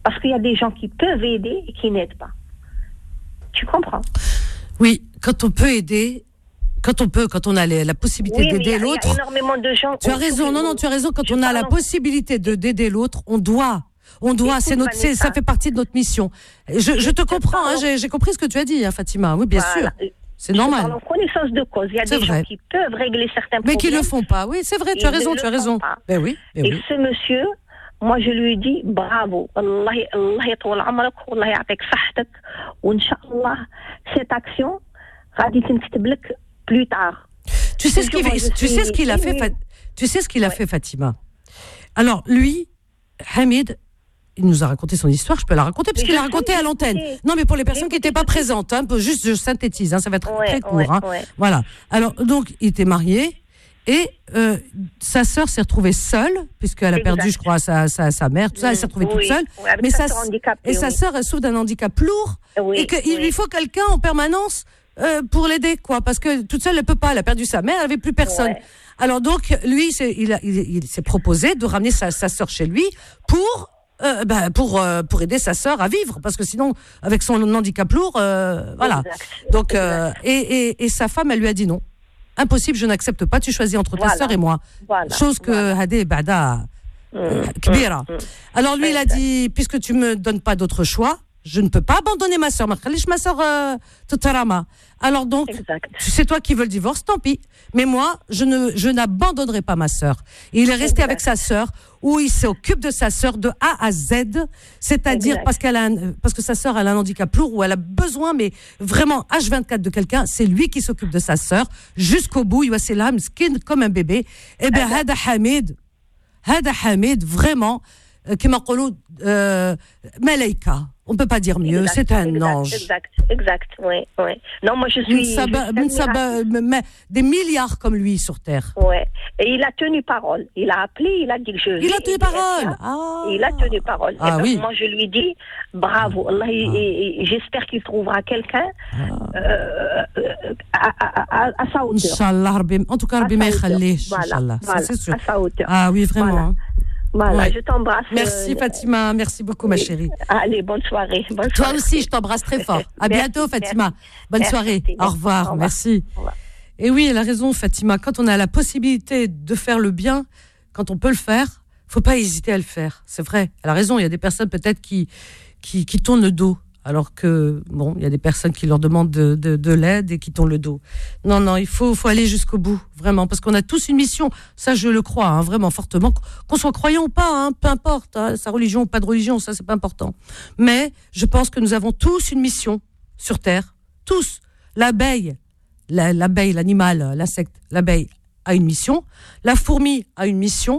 Speaker 9: Parce qu'il y a des gens qui peuvent aider et qui n'aident pas. Tu comprends?
Speaker 2: Oui, quand on peut aider, quand on peut, quand on a les, la possibilité
Speaker 9: oui,
Speaker 2: d'aider
Speaker 9: mais
Speaker 2: l'autre.
Speaker 9: Il y a énormément de gens.
Speaker 2: Tu as raison, non, non, tu as raison. Quand on a la possibilité de d'aider l'autre, on doit. On doit, c'est notre, c'est, ça fait partie de notre mission. Je, je te comprends, hein, j'ai, j'ai compris ce que tu as dit, hein, Fatima. Oui, bien
Speaker 9: voilà.
Speaker 2: sûr. C'est normal.
Speaker 9: En connaissance de cause. Il y a
Speaker 2: c'est
Speaker 9: des
Speaker 2: vrai.
Speaker 9: gens qui peuvent régler certains
Speaker 2: mais
Speaker 9: problèmes.
Speaker 2: Mais qui le font pas. Oui, c'est vrai, tu as raison, tu as raison. Ben oui, ben
Speaker 9: Et
Speaker 2: oui.
Speaker 9: ce monsieur, moi je lui dis bravo. Allah Allah يطول عمرك والله يعطيك صحتك وإن شاء الله cette action غادي تنكتب لك plus tard.
Speaker 2: Tu sais ce qu'il, tu sais ce qu'il a fait, tu sais ce qu'il a fait, Fatima. Alors lui, Hamid, il nous a raconté son histoire, je peux la raconter, parce qu'il l'a raconté à l'antenne. Non, mais pour les personnes qui n'étaient pas présentes, hein, juste je synthétise, hein, ça va être
Speaker 9: ouais,
Speaker 2: très court.
Speaker 9: Ouais,
Speaker 2: hein.
Speaker 9: ouais.
Speaker 2: Voilà. Alors, donc, il était marié, et euh, sa sœur s'est retrouvée seule, puisqu'elle a exact. perdu, je crois, sa, sa, sa mère, tout ça, elle s'est retrouvée oui. toute seule.
Speaker 9: Oui,
Speaker 2: mais sa, et
Speaker 9: oui.
Speaker 2: sa sœur, elle souffre d'un handicap lourd, oui, et qu'il oui. lui faut quelqu'un en permanence euh, pour l'aider, quoi, parce que toute seule, elle ne peut pas, elle a perdu sa mère, elle n'avait plus personne. Ouais. Alors donc, lui, c'est, il, a, il, il s'est proposé de ramener sa, sa sœur chez lui pour... Euh, ben, pour euh, pour aider sa sœur à vivre, parce que sinon avec son handicap lourd euh, voilà exact. donc euh, et, et et sa femme, elle lui a dit non, impossible, je n'accepte pas, tu choisis entre voilà. ta sœur et moi, voilà. chose que Hadé Bada Kbira. Mmh. Alors lui, il a dit, puisque tu me donnes pas d'autre choix, je ne peux pas abandonner ma sœur, ma sœur euh, Totarama. Alors donc, exact. c'est toi qui veux le divorce, tant pis. Mais moi, je ne, je n'abandonnerai pas ma sœur. Et il est resté exact. avec sa sœur, où il s'occupe de sa sœur de A à Z, c'est-à-dire exact. parce qu'elle a, un, parce que sa sœur elle a un handicap lourd, où elle a besoin, mais vraiment H vingt-quatre de quelqu'un. C'est lui qui s'occupe de sa sœur jusqu'au bout. Il va c'est là, skin comme un bébé. Eh bien, Hada Hamid, Hada Hamid, vraiment, كما نقولوا ملايكة. On ne peut pas dire mieux, exact, c'est un
Speaker 9: exact,
Speaker 2: ange.
Speaker 9: Exact, exact, oui, oui. Non, moi je suis...
Speaker 2: Saba, je suis saba, des milliards comme lui sur Terre.
Speaker 9: Ouais. Et il a tenu parole. Il a appelé, il a dit que je...
Speaker 2: Il a tenu parole.
Speaker 9: Ah. Il a tenu parole.
Speaker 2: Ah,
Speaker 9: et
Speaker 2: oui.
Speaker 9: Moi je lui dis, bravo. Allah, ah. et, et, j'espère qu'il trouvera quelqu'un ah. euh, à, à, à, à sa hauteur.
Speaker 2: Inch'Allah, en tout cas, Rabbi ma yakhalih.
Speaker 9: Voilà, voilà,
Speaker 2: c'est sûr.
Speaker 9: à sa hauteur.
Speaker 2: Ah oui, vraiment.
Speaker 9: Voilà. Voilà, ouais. je t'embrasse.
Speaker 2: Merci Fatima, merci beaucoup ma chérie.
Speaker 9: Allez, bonne soirée. Bonne
Speaker 2: Toi
Speaker 9: soirée.
Speaker 2: aussi, je t'embrasse très fort. À
Speaker 9: merci,
Speaker 2: bientôt Fatima.
Speaker 9: Merci.
Speaker 2: Bonne
Speaker 9: merci.
Speaker 2: soirée. Merci. Au revoir, Au revoir. merci. Au revoir. Et oui, elle a raison Fatima, quand on a la possibilité de faire le bien, quand on peut le faire, faut pas hésiter à le faire. C'est vrai, elle a raison, il y a des personnes peut-être qui, qui, qui tournent le dos. Alors que, bon, il y a des personnes qui leur demandent de, de, de l'aide et qui tournent le dos. Non, non, il faut, faut aller jusqu'au bout, vraiment, parce qu'on a tous une mission. Ça, je le crois, hein, vraiment fortement. Qu'on soit croyant ou pas, hein, peu importe, hein, sa religion ou pas de religion, ça, c'est pas important. Mais je pense que nous avons tous une mission sur Terre. Tous. L'abeille, la, l'abeille, l'animal, l'insecte, l'abeille a une mission. La fourmi a une mission.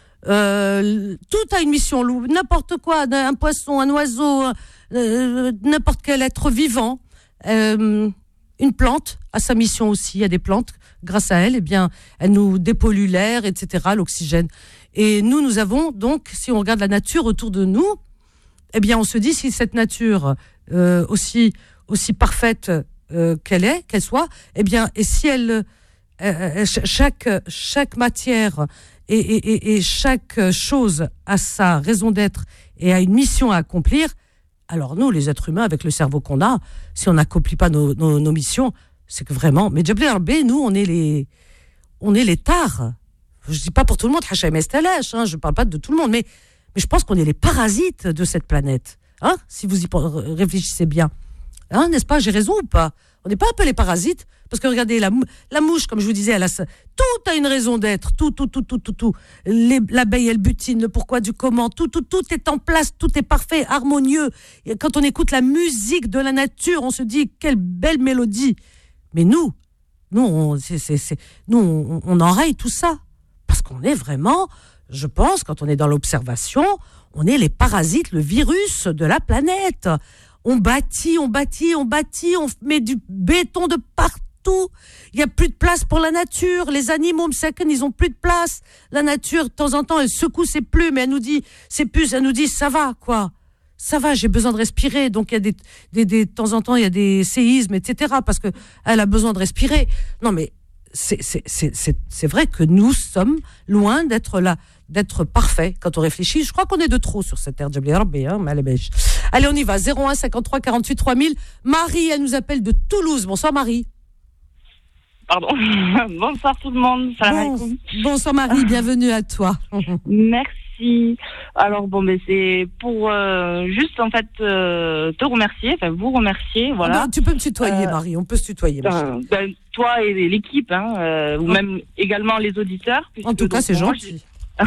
Speaker 2: Euh, tout a une mission, n'importe quoi, un poisson, un oiseau, euh, n'importe quel être vivant, euh, une plante a sa mission aussi. Il y a des plantes, grâce à elles, eh bien, elles nous dépolluent l'air, et cetera, l'oxygène. Et nous, nous avons donc, si on regarde la nature autour de nous, eh bien, on se dit si cette nature euh, aussi aussi parfaite euh, qu'elle est, qu'elle soit, eh bien, et si elle euh, chaque chaque matière Et, et, et chaque chose a sa raison d'être et a une mission à accomplir, alors nous, les êtres humains, avec le cerveau qu'on a, si on n'accomplit pas nos, nos, nos missions, c'est que vraiment... Mais Djabli Rabbi, nous, on est les, on est les tares. Je ne dis pas pour tout le monde, Hachem Estalash, hein, je ne parle pas de tout le monde, mais, mais je pense qu'on est les parasites de cette planète. Hein, si vous y réfléchissez bien. Hein, n'est-ce pas? J'ai raison ou pas? On n'est pas un peu les parasites? Parce que regardez, la, la mouche, comme je vous disais, elle a, tout a une raison d'être. Tout, tout, tout, tout, tout, tout. Les, l'abeille, elle butine, le pourquoi du comment. Tout, tout, tout est en place, tout est parfait, harmonieux. Et quand on écoute la musique de la nature, on se dit, quelle belle mélodie. Mais nous, nous, on, c'est, c'est, c'est, nous, on, on enraye tout ça. Parce qu'on est vraiment, je pense, quand on est dans l'observation, on est les parasites, le virus de la planète. On bâtit, on bâtit, on bâtit, on met du béton de partout. Il n'y a plus de place pour la nature. Les animaux, ils n'ont plus de place. La nature, de temps en temps, elle secoue ses plumes et elle nous dit, ses puces, elle nous dit, ça va, quoi. Ça va, j'ai besoin de respirer. Donc, il y a des, des, des, de temps en temps, il y a des séismes, et cetera. Parce que elle a besoin de respirer. Non, mais c'est, c'est, c'est, c'est, c'est vrai que nous sommes loin d'être là, d'être parfait quand on réfléchit. Je crois qu'on est de trop sur cette terre. Allez, on y va. zéro un cinquante-trois quarante-huit trois mille. Marie, elle nous appelle de Toulouse. Bonsoir Marie.
Speaker 10: Pardon. Bonsoir tout le monde. Salam
Speaker 2: bon, bonsoir Marie, bienvenue à toi.
Speaker 10: Merci. Alors bon, ben c'est pour euh, juste en fait euh, te remercier, enfin vous remercier, voilà.
Speaker 2: Ah ben, tu peux me tutoyer, euh, Marie. On peut se tutoyer.
Speaker 10: Ben, ben, toi et l'équipe, hein, euh, ou même également les auditeurs.
Speaker 2: En tout cas, c'est gentil.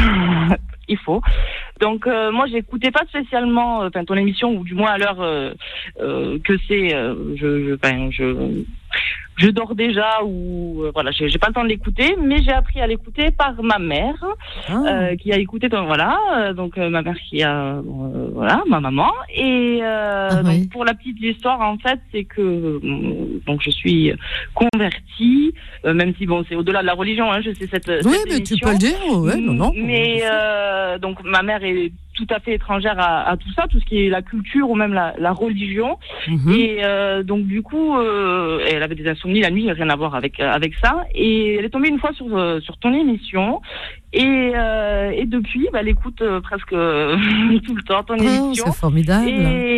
Speaker 10: Il faut. Donc euh, moi j'écoutais pas spécialement enfin euh, ton émission, ou du moins à l'heure euh, euh, que c'est euh, je je, ben, je je dors déjà, ou euh, voilà, j'ai, j'ai pas le temps de l'écouter, mais j'ai appris à l'écouter par ma mère, ah. euh, qui a écouté ton, voilà, euh, donc euh, ma mère qui a euh, voilà, ma maman, et euh, ah, donc oui. Pour la petite histoire en fait, c'est que euh, donc je suis convertie, euh, même si bon c'est au-delà de la religion, hein, je sais cette
Speaker 2: oui,
Speaker 10: cette
Speaker 2: mais
Speaker 10: émission,
Speaker 2: tu peux le dire, ouais, non non,
Speaker 10: mais euh, donc ma mère est tout à fait étrangère à, à tout ça, tout ce qui est la culture ou même la, la religion. Mmh. Et euh, donc du coup, euh, elle avait des insomnies la nuit, rien à voir avec avec ça. Et elle est tombée une fois sur euh, sur ton émission. Et, euh, et depuis, bah, elle écoute euh, presque euh, tout le temps ton émission.
Speaker 2: Oh, c'est formidable.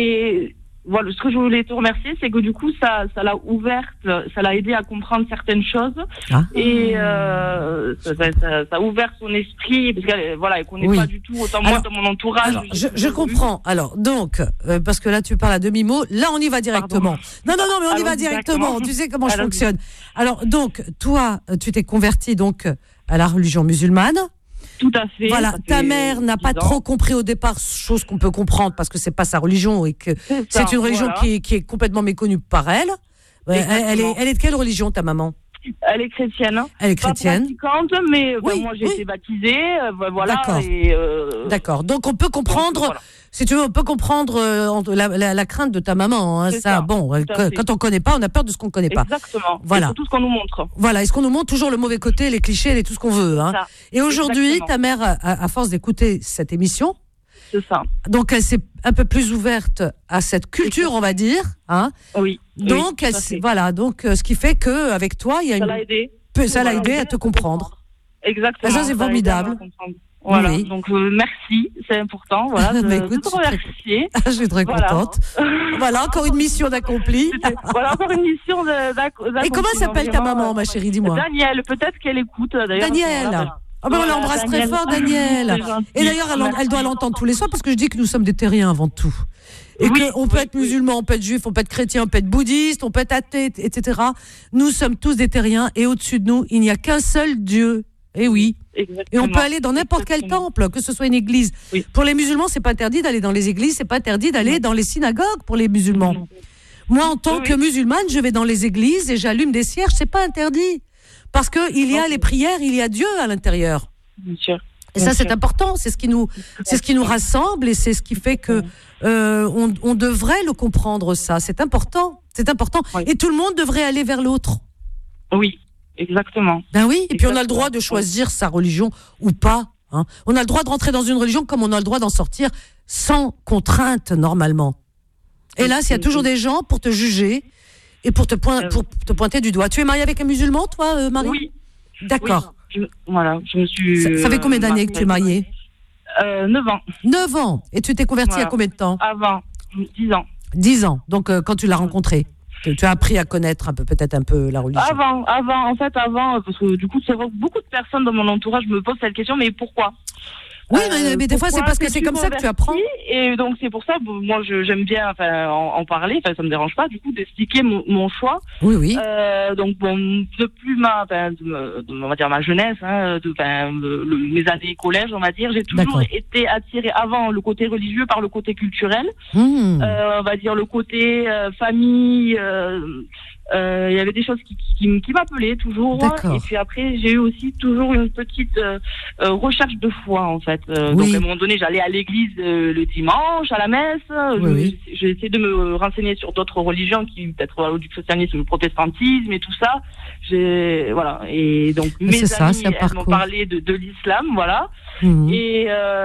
Speaker 10: Et voilà, ce que je voulais te remercier, c'est que du coup, ça, ça l'a ouverte, ça l'a aidé à comprendre certaines choses, ah. et euh, ça, ça, ça, ça a ouvert son esprit, parce qu'elle, voilà, elle connaît oui. pas du tout, autant alors, moi dans mon entourage.
Speaker 2: Alors, je, je comprends. Alors, donc, euh, parce que là, tu parles à demi-mot, là, on y va directement. Pardon. Non, non, non, mais on alors, y va directement. Tu sais comment alors, je fonctionne. Alors, donc, toi, tu t'es converti donc à la religion musulmane.
Speaker 10: Tout à fait.
Speaker 2: Voilà, ta mère n'a pas ans. trop compris au départ, chose qu'on peut comprendre parce que c'est pas sa religion et que c'est, c'est ça, une religion voilà. qui, est, qui est complètement méconnue par elle. Elle, elle, est, elle est de quelle religion, ta maman ?
Speaker 10: Elle est chrétienne.
Speaker 2: Elle est chrétienne.
Speaker 10: Pas pratiquante, mais oui, ben, moi j'ai oui. été baptisée, euh, voilà.
Speaker 2: D'accord.
Speaker 10: Et, euh...
Speaker 2: D'accord. Donc on peut comprendre, donc, voilà. si tu veux, on peut comprendre euh, la, la, la crainte de ta maman. Hein, ça, ça, bon, quand, quand on connaît pas, on a peur de ce qu'on connaît pas.
Speaker 10: Exactement.
Speaker 2: Voilà.
Speaker 10: C'est tout ce qu'on nous montre.
Speaker 2: Voilà. Est-ce qu'on nous montre toujours le mauvais côté, les clichés, et tout ce qu'on veut. Hein. Et aujourd'hui, exactement. Ta mère, à, à force d'écouter cette émission.
Speaker 10: C'est ça.
Speaker 2: Donc elle s'est un peu plus ouverte à cette culture, on va dire, hein.
Speaker 10: Oui.
Speaker 2: Donc
Speaker 10: oui,
Speaker 2: elle, voilà, donc euh, ce qui fait que avec toi, il y a
Speaker 10: ça
Speaker 2: une
Speaker 10: l'a aidé.
Speaker 2: Peu, ça voilà, l'a aidé à te comprendre.
Speaker 10: Exactement.
Speaker 2: Et ça c'est ça formidable.
Speaker 10: Voilà.
Speaker 2: Oui.
Speaker 10: Donc euh, merci, c'est important. Voilà. De, écoute, de te remercier.
Speaker 2: Je suis très
Speaker 10: voilà.
Speaker 2: contente. Voilà encore une mission d'accomplie.
Speaker 10: Voilà encore une mission d'accomplie.
Speaker 2: Et comment s'appelle ta maman, ma chérie, dis-moi.
Speaker 10: Danielle. Peut-être qu'elle écoute d'ailleurs.
Speaker 2: Danielle. Ah ben voilà, on l'embrasse très fort, Daniel. Et d'ailleurs, elle, elle doit l'entendre tous les soirs parce que je dis que nous sommes des terriens avant tout. Et oui, qu'on peut oui, être musulman, on peut être juif, on peut être chrétien, on peut être bouddhiste, on peut être athée, et cetera. Nous sommes tous des terriens et au-dessus de nous, il n'y a qu'un seul Dieu. Et oui.
Speaker 10: Exactement.
Speaker 2: Et on peut aller dans n'importe quel temple, que ce soit une église. Oui. Pour les musulmans, c'est pas interdit d'aller dans les églises, c'est pas interdit d'aller oui. dans les synagogues pour les musulmans. Oui. Moi, en tant oui. que musulmane, je vais dans les églises et j'allume des cierges, c'est pas interdit. Parce que il y a les prières, il y a Dieu à l'intérieur.
Speaker 10: Bien sûr.
Speaker 2: Et ça, c'est important. C'est ce qui nous, c'est ce qui nous rassemble et c'est ce qui fait que euh, on, on devrait le comprendre. Ça, c'est important. C'est important. Oui. Et tout le monde devrait aller vers l'autre.
Speaker 10: Oui, exactement.
Speaker 2: Ben oui. Et
Speaker 10: exactement.
Speaker 2: Puis on a le droit de choisir sa religion ou pas. Hein. On a le droit de rentrer dans une religion comme on a le droit d'en sortir sans contrainte normalement. Hélas, il y a toujours des gens pour te juger. Et pour te, point, pour te pointer du doigt. Tu es mariée avec un musulman, toi, euh, Marie ?
Speaker 10: Oui.
Speaker 2: D'accord.
Speaker 10: Oui. Je, voilà, je me suis...
Speaker 2: Ça, ça fait combien d'années que tu es mariée ?
Speaker 10: euh, neuf ans.
Speaker 2: neuf ans. Et tu t'es convertie voilà. à combien de temps ?
Speaker 10: Avant, dix ans.
Speaker 2: dix ans. Donc, euh, quand tu l'as rencontré, tu, tu as appris à connaître un peu, peut-être un peu la religion.
Speaker 10: Avant, avant, en fait, avant, parce que du coup, c'est vrai que beaucoup de personnes dans mon entourage me posent cette question, mais pourquoi ?
Speaker 2: Oui, mais, mais des fois, c'est parce que c'est comme ça que tu apprends.
Speaker 10: Et donc, c'est pour ça, moi, je, j'aime bien enfin, en, en parler, enfin, ça me dérange pas, du coup, d'expliquer mon, mon choix.
Speaker 2: Oui, oui.
Speaker 10: Euh, donc, bon, depuis ma, enfin, de, de, on va dire, ma jeunesse, hein, de, enfin, le, le, mes années collège, on va dire, j'ai toujours D'accord. été attirée avant le côté religieux par le côté culturel. Mmh. Euh, on va dire le côté euh, famille, euh, Euh, il y avait des choses qui, qui, qui m'appelaient toujours.
Speaker 2: D'accord.
Speaker 10: Et puis après, j'ai eu aussi toujours une petite euh, euh, recherche de foi, en fait. Euh,
Speaker 2: oui.
Speaker 10: Donc, à un moment donné, j'allais à l'église euh, le dimanche, à la messe.
Speaker 2: Oui,
Speaker 10: je,
Speaker 2: oui.
Speaker 10: J'ai essayé de me renseigner sur d'autres religions, qui peut-être euh, du christianisme, le protestantisme et tout ça. J'ai, voilà. Et donc,
Speaker 2: Mais
Speaker 10: mes
Speaker 2: ça,
Speaker 10: amis, elles m'ont parlé de, de l'islam, voilà. Mmh. Et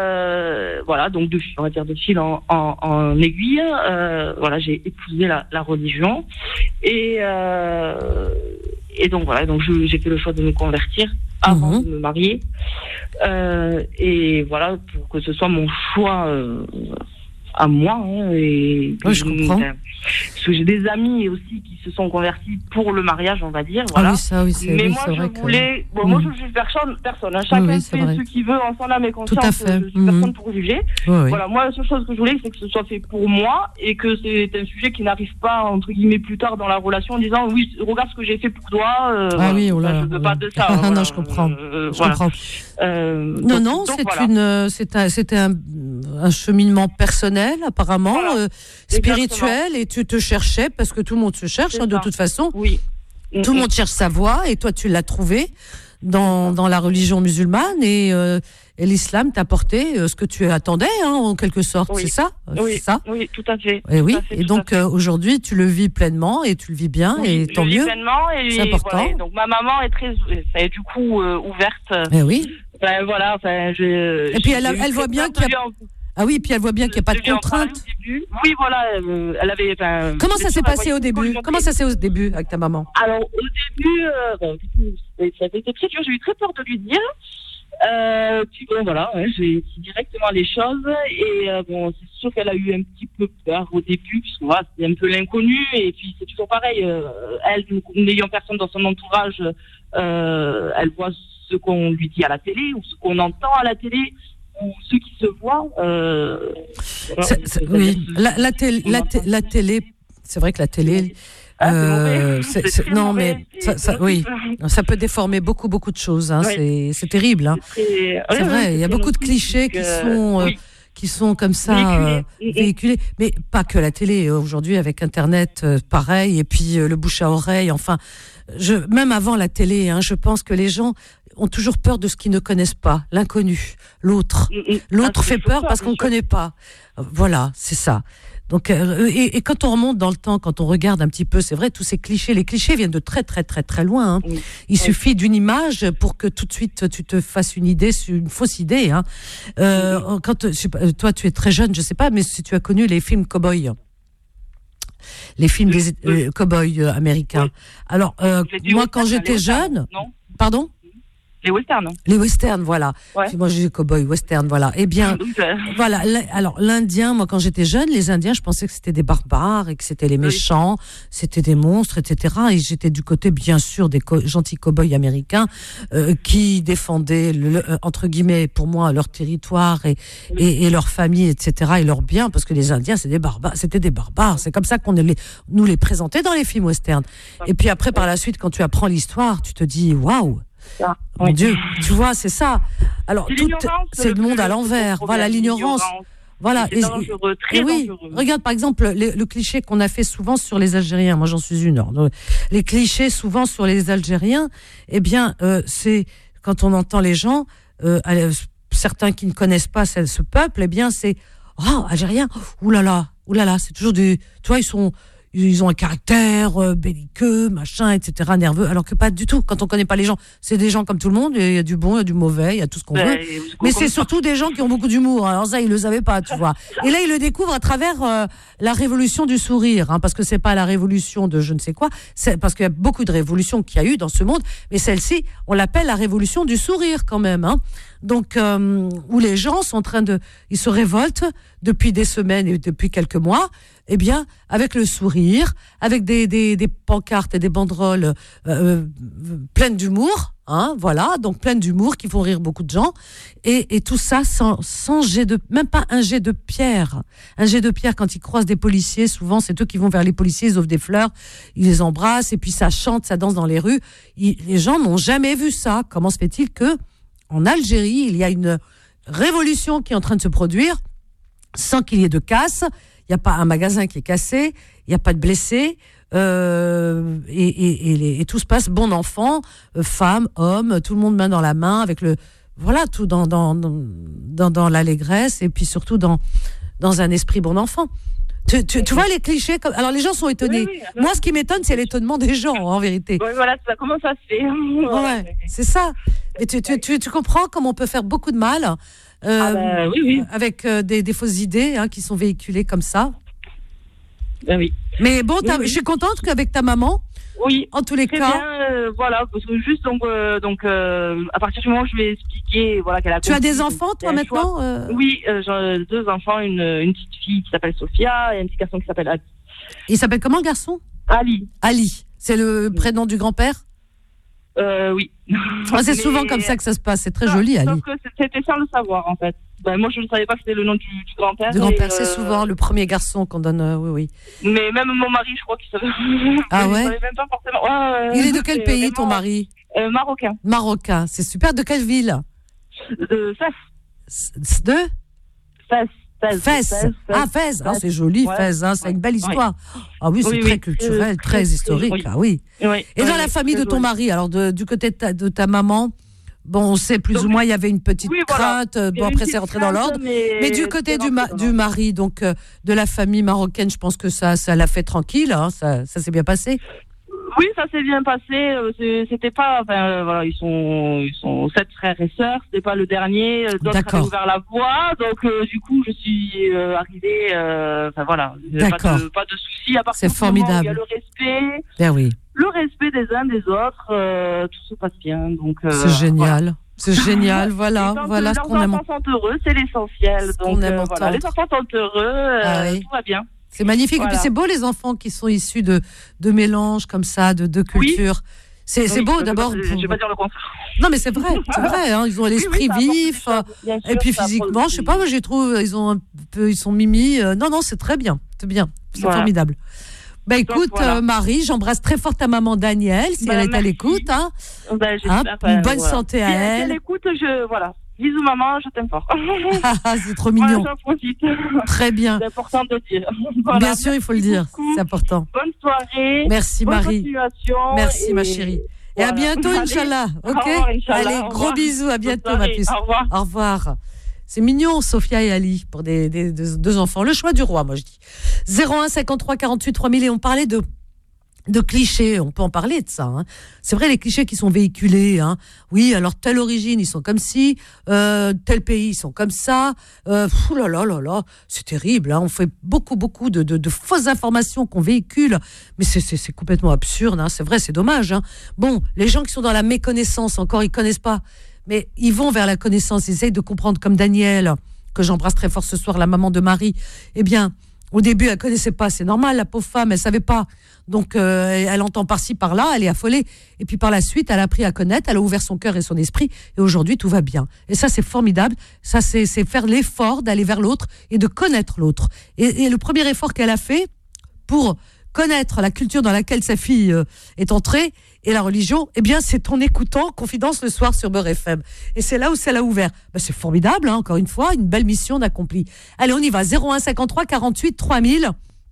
Speaker 10: euh, voilà, donc de, on va dire de fil en, en, en aiguille, euh, voilà, j'ai épousé la, la religion. Et... Euh, Euh, et donc voilà, donc je, j'ai fait le choix de me convertir avant
Speaker 2: Mmh.
Speaker 10: de me marier. Euh, et voilà, pour que ce soit mon choix euh, à moi. Hein, et
Speaker 2: Oui, je comprends.
Speaker 10: euh, parce que j'ai des amis aussi qui se sont convertis pour le mariage, on va dire. Voilà.
Speaker 2: Ah oui, ça, oui, c'est,
Speaker 10: Mais
Speaker 2: oui,
Speaker 10: moi,
Speaker 2: c'est
Speaker 10: je
Speaker 2: vrai que...
Speaker 10: voulais. Bon,
Speaker 2: Mmh.
Speaker 10: moi, je juge personne. personne hein. Chacun
Speaker 2: Oui, oui, c'est
Speaker 10: fait
Speaker 2: vrai.
Speaker 10: ce qu'il veut en son âme et conscience.
Speaker 2: Tout à fait.
Speaker 10: Je suis
Speaker 2: Mmh.
Speaker 10: personne pour juger.
Speaker 2: Oui, oui.
Speaker 10: Voilà, moi, la seule chose que je voulais, c'est que ce soit fait pour moi et que c'est un sujet qui n'arrive pas, entre guillemets, plus tard dans la relation en disant oui, regarde ce que j'ai fait pour toi. Euh,
Speaker 2: Ah
Speaker 10: voilà.
Speaker 2: oui, oh là,
Speaker 10: Enfin, je veux
Speaker 2: oui.
Speaker 10: pas de ça.
Speaker 2: Non,
Speaker 10: voilà.
Speaker 2: je comprends.
Speaker 10: Euh,
Speaker 2: Je
Speaker 10: voilà.
Speaker 2: comprends.
Speaker 10: Euh,
Speaker 2: Non,
Speaker 10: donc-
Speaker 2: non,
Speaker 10: donc
Speaker 2: c'est
Speaker 10: voilà.
Speaker 2: une, c'est un, c'était un, un cheminement personnel, apparemment,
Speaker 10: Voilà.
Speaker 2: euh, spirituel, et tu te cherchais, parce que tout le monde se cherche, hein, de
Speaker 10: ça.
Speaker 2: toute façon.
Speaker 10: Oui.
Speaker 2: Tout le monde cherche sa voie, et toi, tu l'as trouvée dans, dans la religion musulmane, et, euh, et l'islam t'a apporté euh, ce que tu attendais, hein, en quelque sorte,
Speaker 10: Oui.
Speaker 2: c'est ça?
Speaker 10: Oui,
Speaker 2: C'est ça?
Speaker 10: oui, tout à fait.
Speaker 2: Et oui,
Speaker 10: Tout à fait,
Speaker 2: et
Speaker 10: tout à
Speaker 2: donc
Speaker 10: fait.
Speaker 2: euh, aujourd'hui, tu le vis pleinement, et tu le vis bien,
Speaker 10: Oui,
Speaker 2: et
Speaker 10: je
Speaker 2: tant
Speaker 10: vis
Speaker 2: mieux.
Speaker 10: pleinement et
Speaker 2: C'est important.
Speaker 10: voilà, donc ma maman est très, est du coup euh, ouverte.
Speaker 2: Eh oui.
Speaker 10: Ben voilà, enfin, je.
Speaker 2: Et puis elle, a-
Speaker 10: j'ai eu
Speaker 2: elle voit
Speaker 10: très
Speaker 2: bien
Speaker 10: peur
Speaker 2: qu'il y
Speaker 10: de
Speaker 2: a,
Speaker 10: lui en-
Speaker 2: ah oui, puis elle voit bien qu'il n'y a pas de
Speaker 10: de lui en parler
Speaker 2: contraintes.
Speaker 10: au début. Oui, voilà, euh, elle avait. enfin,
Speaker 2: Comment
Speaker 10: bien
Speaker 2: ça
Speaker 10: sûr,
Speaker 2: s'est
Speaker 10: elle
Speaker 2: passé
Speaker 10: voyait
Speaker 2: au
Speaker 10: tout ce qu'on
Speaker 2: début?
Speaker 10: lui
Speaker 2: Comment ça s'est au début avec ta maman?
Speaker 10: Alors au début, euh, bon, du coup, c'est- ça a été très dur. J'ai eu très peur de lui dire. Euh, puis bon, voilà, ouais, j'ai dit directement les choses et euh, bon, c'est sûr qu'elle a eu un petit peu peur au début, puisque voilà, c'est un peu l'inconnu et puis c'est toujours pareil. Euh, elle, n'ayant personne dans son entourage, euh, elle voit ce qu'on lui dit à la télé ou ce qu'on entend à la télé ou ce qui se voit. Euh, voilà,
Speaker 2: C'est- c'est- oui, la, la, télé, la, té- la télé, c'est vrai que la télé.
Speaker 10: Ah, c'est
Speaker 2: euh,
Speaker 10: mauvais.
Speaker 2: c'est-
Speaker 10: C'est
Speaker 2: c'est-
Speaker 10: très
Speaker 2: non,
Speaker 10: mauvais.
Speaker 2: mais ça, ça- oui, ça peut déformer beaucoup, beaucoup de choses. Hein,
Speaker 10: Oui.
Speaker 2: c'est, c'est terrible. Hein.
Speaker 10: C'est
Speaker 2: C'est
Speaker 10: ouais,
Speaker 2: vrai,
Speaker 10: ouais,
Speaker 2: il y a
Speaker 10: c'est
Speaker 2: beaucoup de
Speaker 10: nocif,
Speaker 2: clichés qui
Speaker 10: euh,
Speaker 2: sont, euh,
Speaker 10: oui.
Speaker 2: qui sont comme ça
Speaker 10: Véhiculés.
Speaker 2: euh,
Speaker 10: Mm, mm.
Speaker 2: véhiculés. Mais pas que la télé. Aujourd'hui, avec Internet, euh, pareil. Et puis euh, le bouche à oreille. Enfin, je, même avant la télé, hein, je pense que les gens ont toujours peur de ce qu'ils ne connaissent pas, l'inconnu, l'autre.
Speaker 10: Mm, mm.
Speaker 2: L'autre
Speaker 10: Ah,
Speaker 2: fait
Speaker 10: c'est
Speaker 2: peur
Speaker 10: ça,
Speaker 2: parce
Speaker 10: bien
Speaker 2: qu'on ne
Speaker 10: sûr.
Speaker 2: connaît pas. Euh, Voilà, c'est ça. Donc, euh, et, et quand on remonte dans le temps, quand on regarde un petit peu, c'est vrai, tous ces clichés, les clichés viennent de très, très, très, très loin. Hein.
Speaker 10: Oui.
Speaker 2: Il suffit d'une image pour que tout de suite tu te fasses une idée, une fausse idée. Hein. Euh, quand, je sais pas, toi, tu es très jeune, je sais pas, mais si tu as connu les films cow-boys, les films des euh, cow-boys euh, américains.
Speaker 10: Oui.
Speaker 2: Alors, euh,
Speaker 10: C'est du
Speaker 2: moi,
Speaker 10: western,
Speaker 2: quand
Speaker 10: les
Speaker 2: j'étais
Speaker 10: westerns,
Speaker 2: jeune,
Speaker 10: non
Speaker 2: pardon.
Speaker 10: Les westerns.
Speaker 2: Les westerns, voilà.
Speaker 10: Ouais.
Speaker 2: Moi, j'ai dit cow-boy, western, voilà. Eh bien,
Speaker 10: Donc, euh,
Speaker 2: voilà. l'I- Alors, l'Indien, moi, quand j'étais jeune, les Indiens, je pensais que c'était des barbares et que c'était les méchants, c'était des monstres, et cetera. Et j'étais du côté, bien sûr, des co- gentils cow-boys américains euh, qui défendaient, le, le- euh, entre guillemets, pour moi, leur territoire et, et, et leur famille, et cetera. Et leurs biens, parce que les Indiens, c'est des barbares, c'était des barbares. C'est comme ça qu'on les, nous les présentait dans les films westerns. Et puis après, par la suite, quand tu apprends l'histoire, tu te dis, waouh.
Speaker 10: ça.
Speaker 2: Mon
Speaker 10: Oui.
Speaker 2: Dieu, tu vois, c'est ça. Alors,
Speaker 10: C'est
Speaker 2: tout,
Speaker 10: l'ignorance,
Speaker 2: c'est le monde à
Speaker 10: le-
Speaker 2: l'envers.
Speaker 10: le problème,
Speaker 2: Voilà, l'ignorance.
Speaker 10: l'ignorance.
Speaker 2: Voilà.
Speaker 10: C'est
Speaker 2: Et-
Speaker 10: dangereux, très
Speaker 2: et oui,
Speaker 10: dangereux.
Speaker 2: regarde par exemple les- le cliché qu'on a fait souvent sur les Algériens. Moi, j'en suis une. Alors, les clichés souvent sur les Algériens, eh bien, euh, c'est quand on entend les gens, euh, euh, certains qui ne connaissent pas ce, ce peuple, eh bien, c'est oh Algérien, oulala, oulala, c'est toujours des, tu vois, ils sont ils ont un caractère euh, belliqueux, machin, et cetera, nerveux, alors que pas du tout. Quand on connaît pas les gens, c'est des gens comme tout le monde, il y a du bon, il y a du mauvais, il y a tout ce qu'on
Speaker 10: Ben,
Speaker 2: veut.
Speaker 10: et-
Speaker 2: Mais
Speaker 10: comme
Speaker 2: c'est
Speaker 10: ça.
Speaker 2: surtout des gens qui ont beaucoup d'humour. Alors ça, ils le savaient pas, tu vois. Et là, ils le découvrent à travers euh, la révolution du sourire, hein, parce que c'est pas la révolution de je ne sais quoi, c'est parce qu'il y a beaucoup de révolutions qu'il y a eu dans ce monde, mais celle-ci, on l'appelle la révolution du sourire quand même, hein. Donc, euh, où les gens sont en train de, ils se révoltent depuis des semaines et depuis quelques mois, eh bien, avec le sourire, avec des, des, des pancartes et des banderoles euh, pleines d'humour, hein, voilà, donc pleines d'humour qui font rire beaucoup de gens, et, et tout ça sans, sans jet de, même pas un jet de pierre, un jet de pierre quand ils croisent des policiers, souvent c'est eux qui vont vers les policiers, ils offrent des fleurs, ils les embrassent, et puis ça chante, ça danse dans les rues. Ils, les gens n'ont jamais vu ça. Comment se fait-il que en Algérie, il y a une révolution qui est en train de se produire sans qu'il y ait de casse. Il n'y a pas un magasin qui est cassé, il n'y a pas de blessés, euh, et, et, et, les, et tout se passe bon enfant, euh, femmes, hommes, tout le monde main dans la main, avec le voilà tout dans dans dans, dans l'allégresse et puis surtout dans dans un esprit bon enfant. Tu, tu, tu vois les clichés comme... Alors les gens sont étonnés.
Speaker 10: Oui, oui.
Speaker 2: Moi, ce qui m'étonne, c'est l'étonnement des gens, en vérité.
Speaker 10: Ouais, voilà, ça, comment ça se fait?
Speaker 2: Ouais, c'est ça. Et tu, tu, tu, tu comprends comment on peut faire beaucoup de mal euh,
Speaker 10: Ah bah, oui, oui.
Speaker 2: avec euh, des, des fausses idées hein, qui sont véhiculées comme ça.
Speaker 10: Ben oui.
Speaker 2: Mais bon,
Speaker 10: Oui, oui.
Speaker 2: je suis contente qu'avec ta maman,
Speaker 10: oui,
Speaker 2: en tous les
Speaker 10: très
Speaker 2: cas.
Speaker 10: bien, euh, voilà, parce que juste donc, euh, donc euh, à partir du moment où je vais expliquer, voilà, qu'elle a.
Speaker 2: Tu as
Speaker 10: compris,
Speaker 2: des enfants, toi,
Speaker 10: un
Speaker 2: maintenant
Speaker 10: choix.
Speaker 2: euh
Speaker 10: Oui, euh, j'ai deux enfants, une, une petite fille qui s'appelle Sophia et un petit garçon qui s'appelle Ali.
Speaker 2: Il s'appelle comment, le garçon?
Speaker 10: Ali.
Speaker 2: Ali. C'est le prénom du grand-père?
Speaker 10: Euh, oui.
Speaker 2: Ah, c'est
Speaker 10: Mais-
Speaker 2: souvent comme ça que ça se passe. C'est très
Speaker 10: Non,
Speaker 2: joli,
Speaker 10: sauf
Speaker 2: Ali.
Speaker 10: que c'était sans le savoir, en fait. Ben, moi, je ne savais pas que c'était le nom du, du grand-père.
Speaker 2: Le grand-père,
Speaker 10: et,
Speaker 2: c'est
Speaker 10: euh,
Speaker 2: souvent le premier garçon qu'on donne. euh, oui, oui.
Speaker 10: Mais même mon mari, je crois qu'il savait.
Speaker 2: Ah
Speaker 10: Il
Speaker 2: ouais
Speaker 10: savait même pas forcément. Ouais, ouais,
Speaker 2: Il est de
Speaker 10: c'est
Speaker 2: quel pays, ton
Speaker 10: vraiment,
Speaker 2: mari?
Speaker 10: euh, Marocain.
Speaker 2: Marocain. C'est super. De quelle ville?
Speaker 10: De Fès.
Speaker 2: S- De
Speaker 10: Fès. Fès.
Speaker 2: Fès. Ah, Fès. Ah, c'est joli,
Speaker 10: Ouais.
Speaker 2: Fès. Hein, c'est une belle
Speaker 10: Ouais.
Speaker 2: histoire. Ah oui, c'est
Speaker 10: Oui,
Speaker 2: très
Speaker 10: oui.
Speaker 2: culturel,
Speaker 10: Euh,
Speaker 2: très
Speaker 10: très-
Speaker 2: historique.
Speaker 10: oui.
Speaker 2: Ah oui.
Speaker 10: Oui.
Speaker 2: Et dans
Speaker 10: Ouais,
Speaker 2: la famille de
Speaker 10: très
Speaker 2: ton
Speaker 10: joli.
Speaker 2: mari, alors de- du côté de ta, de ta maman, bon, on sait plus
Speaker 10: Donc,
Speaker 2: ou moins, il y avait une petite
Speaker 10: oui, voilà.
Speaker 2: crainte. euh,
Speaker 10: Il y
Speaker 2: Bon,
Speaker 10: avait une
Speaker 2: après, c'est
Speaker 10: petite
Speaker 2: rentré dans
Speaker 10: crainte,
Speaker 2: l'ordre.
Speaker 10: Mais,
Speaker 2: Mais du côté
Speaker 10: c'est
Speaker 2: du, ma-
Speaker 10: rentré dans
Speaker 2: du mari, donc euh, de la famille marocaine, je pense que ça, ça l'a fait tranquille. Hein, ça, ça s'est bien passé.
Speaker 10: Oui, ça s'est bien passé. euh, c'est- C'était pas, enfin, euh, voilà, ils sont, ils sont sept frères et sœurs. C'était pas le dernier. euh, D'autres
Speaker 2: D'accord.
Speaker 10: avaient ouvert la voie, donc euh, du coup, je suis euh, arrivée. euh, Enfin voilà, pas
Speaker 2: D'accord.
Speaker 10: de, pas de soucis. À partir
Speaker 2: C'est
Speaker 10: du moment où
Speaker 2: formidable.
Speaker 10: il y a le respect,
Speaker 2: Ben oui,
Speaker 10: le respect des uns des autres, euh, tout se passe bien. Donc euh,
Speaker 2: c'est génial. C'est génial,
Speaker 10: Et
Speaker 2: voilà,
Speaker 10: quand,
Speaker 2: voilà
Speaker 10: euh,
Speaker 2: ce
Speaker 10: leurs
Speaker 2: qu'on aime.
Speaker 10: enfants sont heureux, c'est l'essentiel.
Speaker 2: Ce qu'on
Speaker 10: Donc
Speaker 2: aime
Speaker 10: euh, voilà, les
Speaker 2: entendre.
Speaker 10: enfants sont heureux, euh,
Speaker 2: Ah oui.
Speaker 10: tout va bien.
Speaker 2: C'est magnifique. Et
Speaker 10: Voilà.
Speaker 2: puis c'est beau les enfants qui sont issus de, de mélanges comme ça, de, de cultures. C'est c'est
Speaker 10: Oui,
Speaker 2: beau
Speaker 10: je vais
Speaker 2: d'abord.
Speaker 10: pas- Je vais pas dire le contraire.
Speaker 2: Non mais c'est vrai, c'est vrai. Hein, ils ont l'esprit
Speaker 10: Oui, oui, ça apporte
Speaker 2: vif.
Speaker 10: des choses, bien
Speaker 2: Et
Speaker 10: sûr,
Speaker 2: puis
Speaker 10: ça apporte
Speaker 2: physiquement, je sais
Speaker 10: des-
Speaker 2: pas, moi je les trouve, ils ont un peu, ils sont mimi. euh, non non, c'est très bien, c'est bien, c'est
Speaker 10: Voilà.
Speaker 2: formidable. Bah écoute,
Speaker 10: voilà.
Speaker 2: euh, Marie, j'embrasse très fort ta maman Danielle, si
Speaker 10: Bah,
Speaker 2: elle est à
Speaker 10: merci.
Speaker 2: l'écoute. Hein.
Speaker 10: Ben, j'espère,
Speaker 2: Hein,
Speaker 10: ben,
Speaker 2: une bonne
Speaker 10: voilà.
Speaker 2: santé à
Speaker 10: Si- si
Speaker 2: elle.
Speaker 10: elle écoute, je, voilà. Bisous maman, je t'aime fort.
Speaker 2: Ah, c'est trop mignon.
Speaker 10: Voilà, j'en profite.
Speaker 2: Très bien.
Speaker 10: C'est important de le dire. Voilà,
Speaker 2: Bien sûr, il faut le
Speaker 10: merci
Speaker 2: dire,
Speaker 10: beaucoup.
Speaker 2: c'est important.
Speaker 10: Bonne soirée.
Speaker 2: Merci
Speaker 10: bonne
Speaker 2: Marie.
Speaker 10: continuation,
Speaker 2: Merci
Speaker 10: et-
Speaker 2: ma chérie. Et à
Speaker 10: voilà.
Speaker 2: bientôt,
Speaker 10: Allez,
Speaker 2: Inch'Allah.
Speaker 10: au
Speaker 2: Ok.
Speaker 10: revoir, Inch'Allah,
Speaker 2: Allez,
Speaker 10: au
Speaker 2: gros
Speaker 10: revoir.
Speaker 2: bisous. À
Speaker 10: Bonne
Speaker 2: bientôt, ma
Speaker 10: soirée,
Speaker 2: puce.
Speaker 10: au revoir.
Speaker 2: Au revoir. C'est mignon, Sophia et Ali, pour des, des- des- deux enfants. Le choix du roi, moi je dis. zéro un cinquante-trois quarante-huit trois mille. Et on parlait de de clichés, on peut en parler de ça. Hein. C'est vrai, les clichés qui sont véhiculés. Hein. Oui, alors telle origine, ils sont comme ci, euh, tel pays, ils sont comme ça. Euh, fou là là là là, c'est terrible. Hein. On fait beaucoup beaucoup de, de, de fausses informations qu'on véhicule, mais c'est, c'est, c'est complètement absurde. Hein. C'est vrai, c'est dommage. Hein. Bon, les gens qui sont dans la méconnaissance, encore, ils connaissent pas, mais ils vont vers la connaissance. Ils essayent de comprendre, comme Danielle, que j'embrasse très fort ce soir, la maman de Marie. Eh bien, au début, elle connaissait pas, c'est normal, la pauvre femme, elle savait pas. Donc, euh, elle entend par-ci, par-là, elle est affolée. Et puis, par la suite, elle a appris à connaître, elle a ouvert son cœur et son esprit. Et aujourd'hui, tout va bien. Et ça, c'est formidable. Ça, c'est, c'est faire l'effort d'aller vers l'autre et de connaître l'autre. Et, et le premier effort qu'elle a fait pour connaître la culture dans laquelle sa fille euh, est entrée et la religion, eh bien, c'est en écoutant Confidence le soir sur Beurre F M. Et c'est là où ça l'a ouvert. Ben, c'est formidable, hein, encore une fois, une belle mission d'accompli. Allez, on y va. zéro un cinquante-trois quarante-huit trois mille.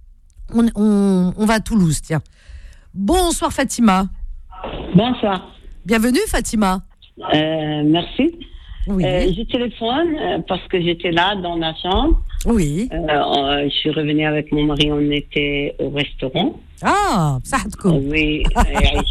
Speaker 2: On, on, on va à Toulouse, tiens. Bonsoir, Fatima.
Speaker 11: Bonsoir.
Speaker 2: Bienvenue, Fatima.
Speaker 11: Euh, merci.
Speaker 2: Oui.
Speaker 11: Euh, je téléphone euh, parce que j'étais là dans la chambre.
Speaker 2: Oui.
Speaker 11: Euh, euh, je suis revenue avec mon mari, on était au restaurant.
Speaker 2: Ah, ça
Speaker 11: Oui. euh,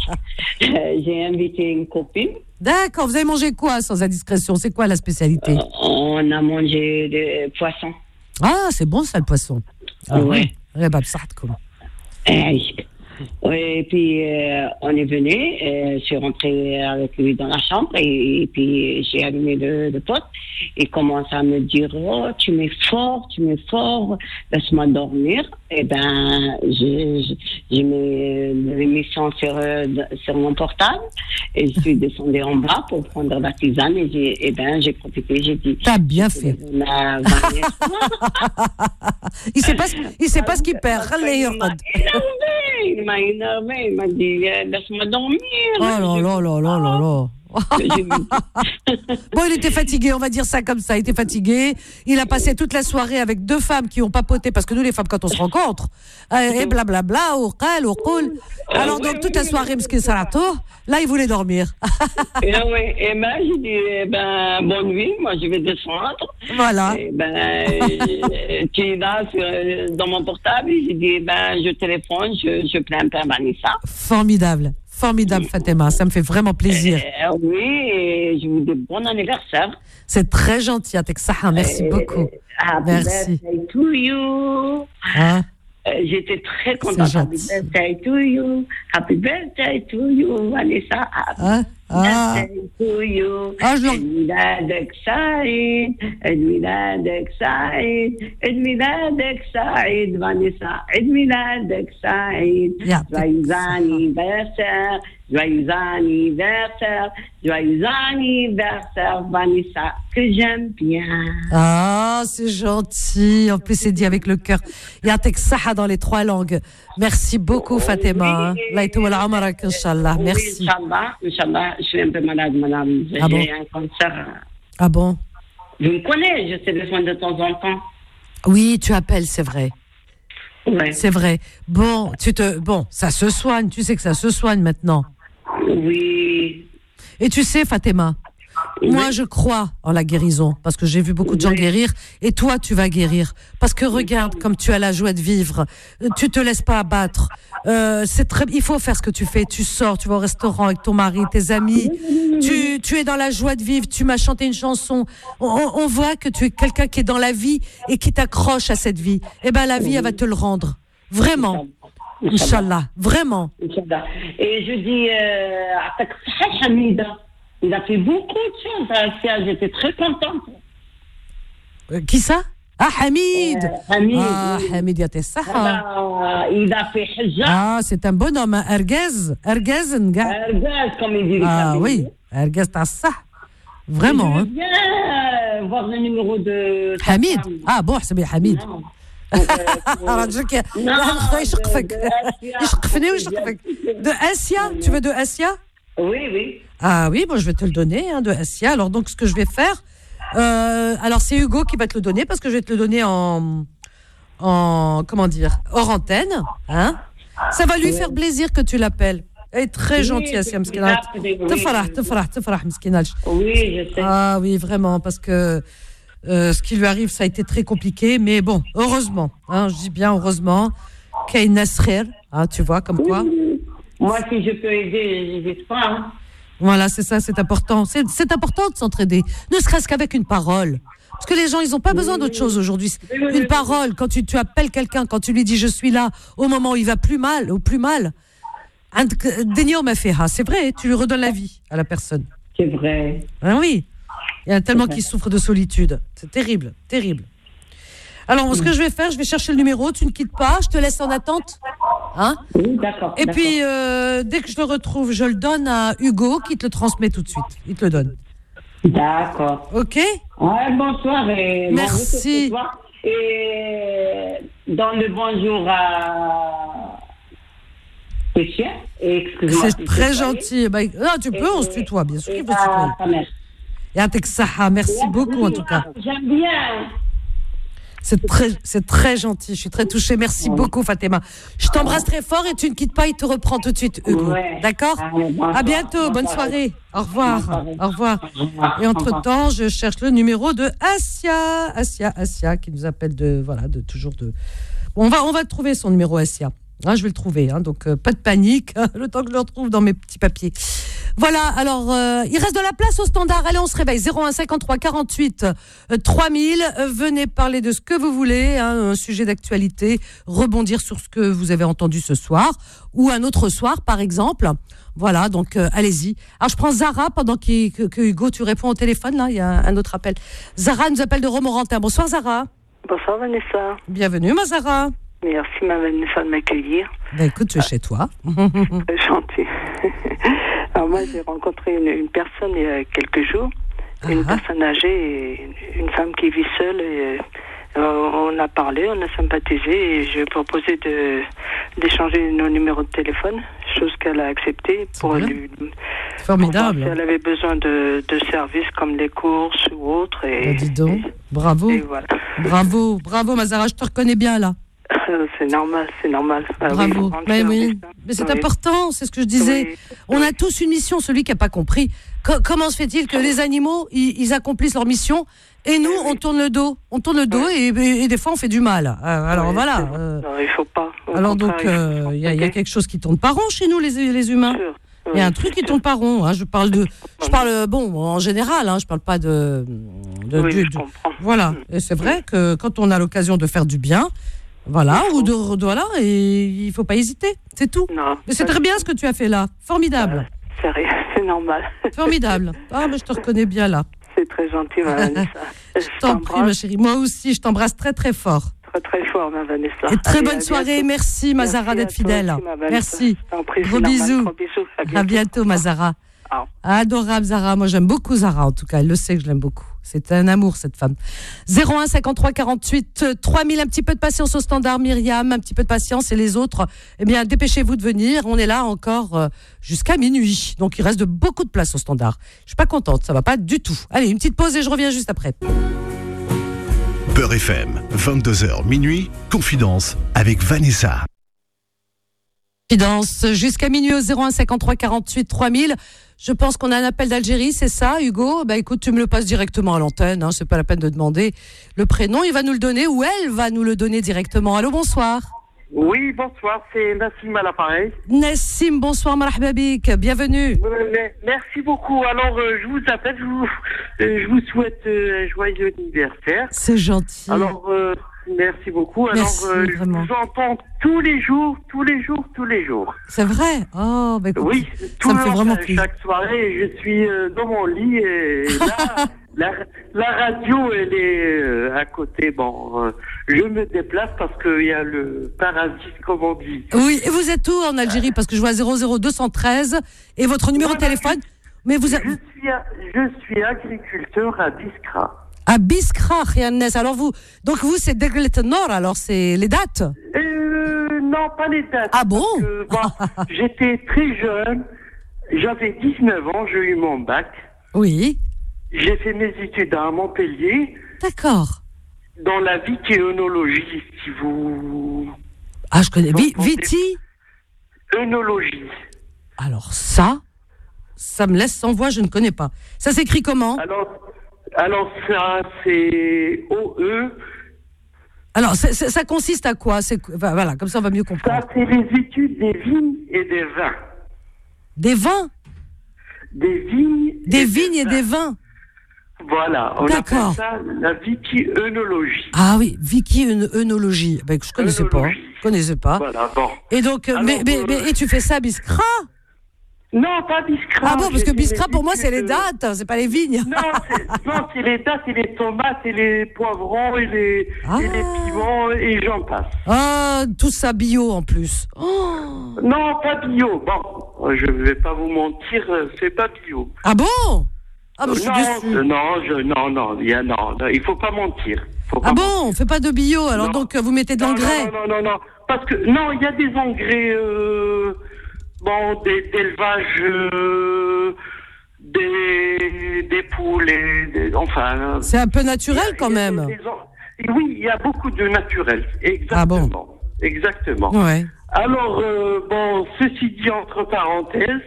Speaker 11: j'ai invité une copine.
Speaker 2: D'accord, vous avez mangé quoi sans indiscrétion? C'est quoi la spécialité?
Speaker 11: Euh, on a mangé des poissons.
Speaker 2: Ah, c'est bon ça, le poisson. Ah,
Speaker 11: Ouais.
Speaker 2: ouais. bah, بصحتكم.
Speaker 11: Euh, Et puis, euh, on est venu, euh, je suis rentrée avec lui dans la chambre et, et puis j'ai allumé le, le pote. Il commence à me dire, oh, tu m'es fort, tu m'es fort, laisse-moi dormir. Et ben, j'ai, j'ai, j'ai mis l'émission sur, sur mon portable et je suis descendue en bas pour prendre la tisane et j'ai, et ben, j'ai profité, j'ai dit.
Speaker 2: T'as bien fait. Il sait pas, ce- il sait pas ce qu'il perd. Allez,
Speaker 11: Il m'a énervé, il m'a dit, laisse-moi dormir.
Speaker 2: Oh là là là là là là. Bon, il était fatigué, on va dire ça comme ça. Il était fatigué. Il a passé toute la soirée avec deux femmes qui ont papoté, parce que nous, les femmes, quand on se rencontre, euh, et blablabla, au qal, au qul. Alors, donc, toute la soirée, parce que ça l'a tout, là, il voulait dormir.
Speaker 11: Et, oui, et ben, j'ai dit, eh ben, bonne nuit, moi, je vais descendre.
Speaker 2: Voilà.
Speaker 11: Et ben, euh, tu es là sur, dans mon portable, et j'ai dit, eh ben, je téléphone, je, je plains Père Vanessa.
Speaker 2: Formidable. Formidable, Fatima. Ça me fait vraiment plaisir.
Speaker 11: Euh, oui, et je vous dis bon anniversaire.
Speaker 2: C'est très gentil, Atek Saha. Merci
Speaker 11: Euh,
Speaker 2: beaucoup.
Speaker 11: Happy
Speaker 2: Merci.
Speaker 11: birthday to you.
Speaker 2: Hein?
Speaker 11: Euh, j'étais très contente. Happy birthday to you. Happy birthday to you, Vanessa. Happy
Speaker 2: Ah.
Speaker 11: birthday to you.
Speaker 2: Ah, je
Speaker 11: عيد ميلادك سعيد. عيد ميلادك سعيد. عيد ميلادك سعيد, Vanessa. عيد ميلادك سعيد. Joyeux anniversaire. Joyeux anniversaire. Joyeux anniversaire, Vanessa, que j'aime bien.
Speaker 2: Ah, c'est gentil. En plus, c'est dit avec le cœur. Yatek Saha dans les trois langues. Merci beaucoup, Fatima. Laïtou al Amarak, Inch'Allah. Merci.
Speaker 11: Oui, Inch'Allah. Inch'Allah, je suis un peu malade, madame. J'ai
Speaker 2: Ah bon?
Speaker 11: un cancer.
Speaker 2: Ah bon?
Speaker 11: Vous me connaissez, je téléphone de temps en temps.
Speaker 2: Oui, tu appelles, c'est vrai.
Speaker 11: Ouais.
Speaker 2: C'est vrai. Bon, tu te, bon, ça se soigne. Tu sais que ça se soigne maintenant.
Speaker 11: Oui.
Speaker 2: Et tu sais, Fatima, moi, je crois en la guérison parce que j'ai vu beaucoup de gens guérir et toi, tu vas guérir parce que regarde comme tu as la joie de vivre. Tu te laisses pas abattre. Euh, c'est très, il faut faire ce que tu fais. Tu sors, tu vas au restaurant avec ton mari, tes amis. Tu, tu es dans la joie de vivre. Tu m'as chanté une chanson. On, on voit que tu es quelqu'un qui est dans la vie et qui t'accroche à cette vie. Eh ben, la vie, elle va te le rendre. Vraiment. Inch'Allah. Vraiment.
Speaker 11: Inch'Allah. Et je dis, euh, Hamida. Il a fait beaucoup de choses à Asia. J'étais très contente.
Speaker 2: Euh, qui ça? Ah, Hamid.
Speaker 11: Euh, Hamid.
Speaker 2: Ah,
Speaker 11: oui.
Speaker 2: Hamid Yatesaha.
Speaker 11: Ah, il a fait hijab.
Speaker 2: Ah, c'est un bonhomme, hein. Ergez. Ergez, nga.
Speaker 11: Ergez, comme il dit.
Speaker 2: Ah oui, Ergez Tassa. Vraiment.
Speaker 11: Je
Speaker 2: hein.
Speaker 11: veux bien voir le numéro de.
Speaker 2: Hamid. Ah bon, c'est bien Hamid.
Speaker 11: Non.
Speaker 2: راجلك يشقفك يشقفني ويشقفك de Asia, tu veux de Asia?
Speaker 11: Oui, oui.
Speaker 2: Ah oui, bon, je vais te le donner, hein, de Asia. Alors donc, ce que je vais faire, euh, alors c'est Hugo qui va te le donner parce que je vais te le donner en, en comment dire, hors antenne, hein. Ça va lui
Speaker 11: Oui.
Speaker 2: faire plaisir que tu l'appelles. Elle est très
Speaker 11: Oui,
Speaker 2: gentille, Asia,
Speaker 11: c'est
Speaker 2: مسكينة.
Speaker 11: oui.
Speaker 2: تفرح تفرح تفرح مسكينة.
Speaker 11: Oui, je sais.
Speaker 2: Ah oui, vraiment, parce que euh, ce qui lui arrive, ça a été très compliqué, mais bon, heureusement, hein, je dis bien heureusement, Kay Nasrer, hein, tu vois, comme quoi.
Speaker 11: Moi, si je peux aider, j'hésite pas. Hein.
Speaker 2: Voilà, c'est ça, c'est important. C'est, c'est important de s'entraider, ne serait-ce qu'avec une parole. Parce que les gens, ils n'ont pas besoin d'autre chose aujourd'hui. Une parole, quand tu, tu appelles quelqu'un, quand tu lui dis « je suis là », au moment où il va plus mal, ou plus mal, c'est vrai, tu lui redonnes la vie à la personne.
Speaker 11: C'est vrai.
Speaker 2: Ah oui. Il y en a tellement qui souffrent de solitude. C'est terrible, terrible. Alors, ce que je vais faire, je vais chercher le numéro, tu ne quittes pas, je te laisse en attente. Hein?
Speaker 11: Oui, d'accord.
Speaker 2: Et
Speaker 11: d'accord.
Speaker 2: puis, euh, dès que je le retrouve, je le donne à Hugo qui te le transmet tout de suite. Il te le donne.
Speaker 11: D'accord.
Speaker 2: Ok?
Speaker 11: Ouais, bonsoir. Et
Speaker 2: merci.
Speaker 11: Bonjour, et dans le bonjour à... Péchien, excuse-moi.
Speaker 2: C'est très gentil. Bah, non, tu peux, on se tutoie, bien sûr qu'il faut se tutoyer. Yatek Saha, merci beaucoup en tout cas.
Speaker 11: J'aime bien.
Speaker 2: C'est très, c'est très gentil, je suis très touchée. Merci ouais. beaucoup Fatima. Je t'embrasse très fort et tu ne quittes pas, il te reprend tout de suite, Hugo. Ouais. D'accord? À, à bientôt, bonne soirée. Au revoir. Au revoir. Et entre-temps, je cherche le numéro de Asia. Asia, Asia, qui nous appelle de, voilà, de toujours de... Bon, on va, on va trouver son numéro Asia. Hein, je vais le trouver, hein, donc euh, pas de panique, hein, le temps que je le retrouve dans mes petits papiers. Voilà, alors euh, il reste de la place au standard. Allez, on se réveille. zéro un cinquante-trois quarante-huit trois mille. Euh, venez parler de ce que vous voulez, hein, un sujet d'actualité, rebondir sur ce que vous avez entendu ce soir ou un autre soir, par exemple. Voilà, donc euh, allez-y. Alors je prends Zara pendant qu'il, que, que Hugo, tu réponds au téléphone. Là, il y a un autre appel. Zara nous appelle de Romorantin. Bonsoir Zara.
Speaker 12: Bonsoir Vanessa.
Speaker 2: Bienvenue ma Zara.
Speaker 12: Merci ma Vanessa de m'accueillir.
Speaker 2: Ben écoute, tu es chez toi.
Speaker 12: Très gentil. Alors moi j'ai rencontré une, une personne il y a quelques jours, ah une ah. personne âgée, et une femme qui vit seule. Et, euh, on a parlé, on a sympathisé et je lui ai proposé de, d'échanger nos numéros de téléphone, chose qu'elle a acceptée pour lui.
Speaker 2: Formidable.
Speaker 12: Pour voir si elle avait besoin de, de services comme les courses ou autres. Et,
Speaker 2: ben dis donc,
Speaker 12: et,
Speaker 2: bravo.
Speaker 12: Et voilà.
Speaker 2: Bravo, bravo Mazara, je te reconnais bien là.
Speaker 12: C'est normal, c'est normal.
Speaker 2: Bravo. Ah, oui, mais oui, mais c'est oui. important, c'est ce que je disais. Oui. On oui. a tous une mission, celui qui n'a pas compris. Co- comment se fait-il que les animaux, ils, ils accomplissent leur mission et nous, on tourne le dos, on tourne le dos et, et, et des fois on fait du mal. Euh, alors
Speaker 12: oui,
Speaker 2: voilà. Euh,
Speaker 12: non, il faut pas.
Speaker 2: Alors donc, il euh, y, a, okay. y a quelque chose qui tourne pas rond chez nous, les, les humains. Il y a un truc qui tourne pas rond. Hein. Je parle de, je parle bon en général. Hein, je parle pas de, de,
Speaker 12: oui,
Speaker 2: du,
Speaker 12: je
Speaker 2: de
Speaker 12: comprends.
Speaker 2: voilà. Et c'est vrai que quand on a l'occasion de faire du bien. Voilà, ou de, de- voilà, et il faut pas hésiter, c'est tout.
Speaker 12: Non.
Speaker 2: Mais c'est très bien ce que tu as fait là, formidable.
Speaker 12: C'est rien, c'est normal.
Speaker 2: Formidable. Ah, mais je te reconnais bien là.
Speaker 12: C'est très gentil, ma Vanessa.
Speaker 2: Je t'en prie, ma chérie. Moi aussi, je t'embrasse très très fort.
Speaker 12: Très très fort, ma Vanessa.
Speaker 2: Et très
Speaker 12: Allez,
Speaker 2: bonne
Speaker 12: à
Speaker 2: soirée.
Speaker 12: bientôt.
Speaker 2: Merci, Mazara,
Speaker 12: Merci
Speaker 2: d'être
Speaker 12: à toi
Speaker 2: fidèle.
Speaker 12: aussi, ma Vanessa.
Speaker 2: Merci.
Speaker 12: Je t'en prie,
Speaker 2: Gros
Speaker 12: c'est normal.
Speaker 2: bisous.
Speaker 12: Gros bisous. À
Speaker 2: À
Speaker 12: bientôt.
Speaker 2: bientôt, Mazara.
Speaker 12: Au.
Speaker 2: Adorable, Zara. Moi, j'aime beaucoup Zara, en tout cas. Elle le sait que je l'aime beaucoup. C'est un amour, cette femme. zéro un cinquante-trois quarante-huit trois mille. Un petit peu de patience au standard, Myriam. Un petit peu de patience. Et les autres, eh bien, dépêchez-vous de venir. On est là encore euh, jusqu'à minuit. Donc, il reste de beaucoup de place au standard. Je suis pas contente. Ça va pas du tout. Allez, une petite pause et je reviens juste après.
Speaker 1: Beurre F M, vingt-deux heures minuit, Confidence avec Vanessa.
Speaker 2: Confidence jusqu'à minuit au zéro un cinquante-trois quarante-huit trois mille. Je pense qu'on a un appel d'Algérie, c'est ça, Hugo? Bah écoute, tu me le passes directement à l'antenne, hein, c'est pas la peine de demander le prénom, il va nous le donner ou elle va nous le donner directement. Allô, bonsoir.
Speaker 13: Oui, bonsoir, c'est Nassim à l'appareil.
Speaker 2: Nassim, bonsoir, marhaba bik, bienvenue.
Speaker 13: Euh, merci beaucoup. Alors, euh, je vous appelle, je vous, euh, je vous souhaite euh, un joyeux anniversaire.
Speaker 2: C'est gentil.
Speaker 13: Alors, euh, merci beaucoup. Alors,
Speaker 2: Merci,
Speaker 13: euh, je
Speaker 2: vraiment.
Speaker 13: vous entends tous les jours, tous les jours, tous les jours.
Speaker 2: C'est vrai? Oh, bah écoute,
Speaker 13: Oui,
Speaker 2: ça
Speaker 13: tout
Speaker 2: me fait
Speaker 13: le-
Speaker 2: vraiment
Speaker 13: chaque
Speaker 2: plaisir.
Speaker 13: soirée, je suis euh, dans mon lit et là, la, la radio, elle est euh, à côté. Bon, euh, je me déplace parce qu'il y a le parasite, comme on dit.
Speaker 2: Oui, et vous êtes où en Algérie? Parce que je vois zéro zéro deux cent treize et votre numéro de téléphone. Mais vous êtes
Speaker 13: Je suis, a- je suis agriculteur à Biskra.
Speaker 2: à Biskra, Riannes. Alors vous, donc vous, c'est Deglet Nord, alors c'est les dates?
Speaker 13: Euh, non, pas les dates.
Speaker 2: Ah bon?
Speaker 13: Parce que, bon, j'étais très jeune. J'avais dix-neuf ans, j'ai eu mon bac.
Speaker 2: Oui.
Speaker 13: J'ai fait mes études à Montpellier.
Speaker 2: D'accord.
Speaker 13: Dans la vitéonologie, si vous...
Speaker 2: Ah, je connais. Vi- Viti?
Speaker 13: Œnologie.
Speaker 2: Alors ça, ça me laisse sans voix, je ne connais pas. Ça s'écrit comment?
Speaker 13: Alors, alors ça, c'est O E.
Speaker 2: Alors, c'est- c'est- ça consiste à quoi? C'est enfin, voilà, comme ça on va mieux comprendre.
Speaker 13: Ça, c'est les études des vignes et des vins.
Speaker 2: Des vins?
Speaker 13: Des vignes.
Speaker 2: Des vignes et des vins.
Speaker 13: Voilà, on appelle
Speaker 2: D'accord.
Speaker 13: ça la vitéonologie.
Speaker 2: Ah oui, Vicky œno- œnologie. Ben, je connaissais pas. Je connaissais pas.
Speaker 13: Voilà, bon.
Speaker 2: Et donc, euh,
Speaker 13: Alors,
Speaker 2: mais, mais,
Speaker 13: euh,
Speaker 2: mais- et tu fais ça à Biskra?
Speaker 13: Non, pas Biskra.
Speaker 2: Ah bon, parce
Speaker 13: J'ai
Speaker 2: que
Speaker 13: fait
Speaker 2: Biskra
Speaker 13: mes
Speaker 2: pour moi c'est les
Speaker 13: études,
Speaker 2: dates, c'est pas les vignes.
Speaker 13: Non, c'est, non, c'est les dates et les tomates et les poivrons et les, et les piments et j'en passe.
Speaker 2: Ah, tout ça bio en plus. Oh.
Speaker 13: Non, pas bio. Bon, je vais pas vous mentir, euh, c'est pas bio.
Speaker 2: Ah bon? Ah bah, je suis
Speaker 13: non,
Speaker 2: déçue.
Speaker 13: euh, non, je, non, non, il y a, non, non, il faut pas mentir. Faut pas
Speaker 2: Ah bon, on fait pas de bio, alors donc euh, vous mettez de
Speaker 13: Non,
Speaker 2: l'engrais.
Speaker 13: Non, non, non, non, parce que non, il y a des engrais, euh, bon, des- d'élevage, euh, des, des poules, et des- enfin.
Speaker 2: C'est un peu naturel quand même.
Speaker 13: des en- Oui, il y a beaucoup de naturel, exactement.
Speaker 2: Ah bon?
Speaker 13: Exactement.
Speaker 2: Ouais.
Speaker 13: Alors, euh, bon, ceci dit entre parenthèses,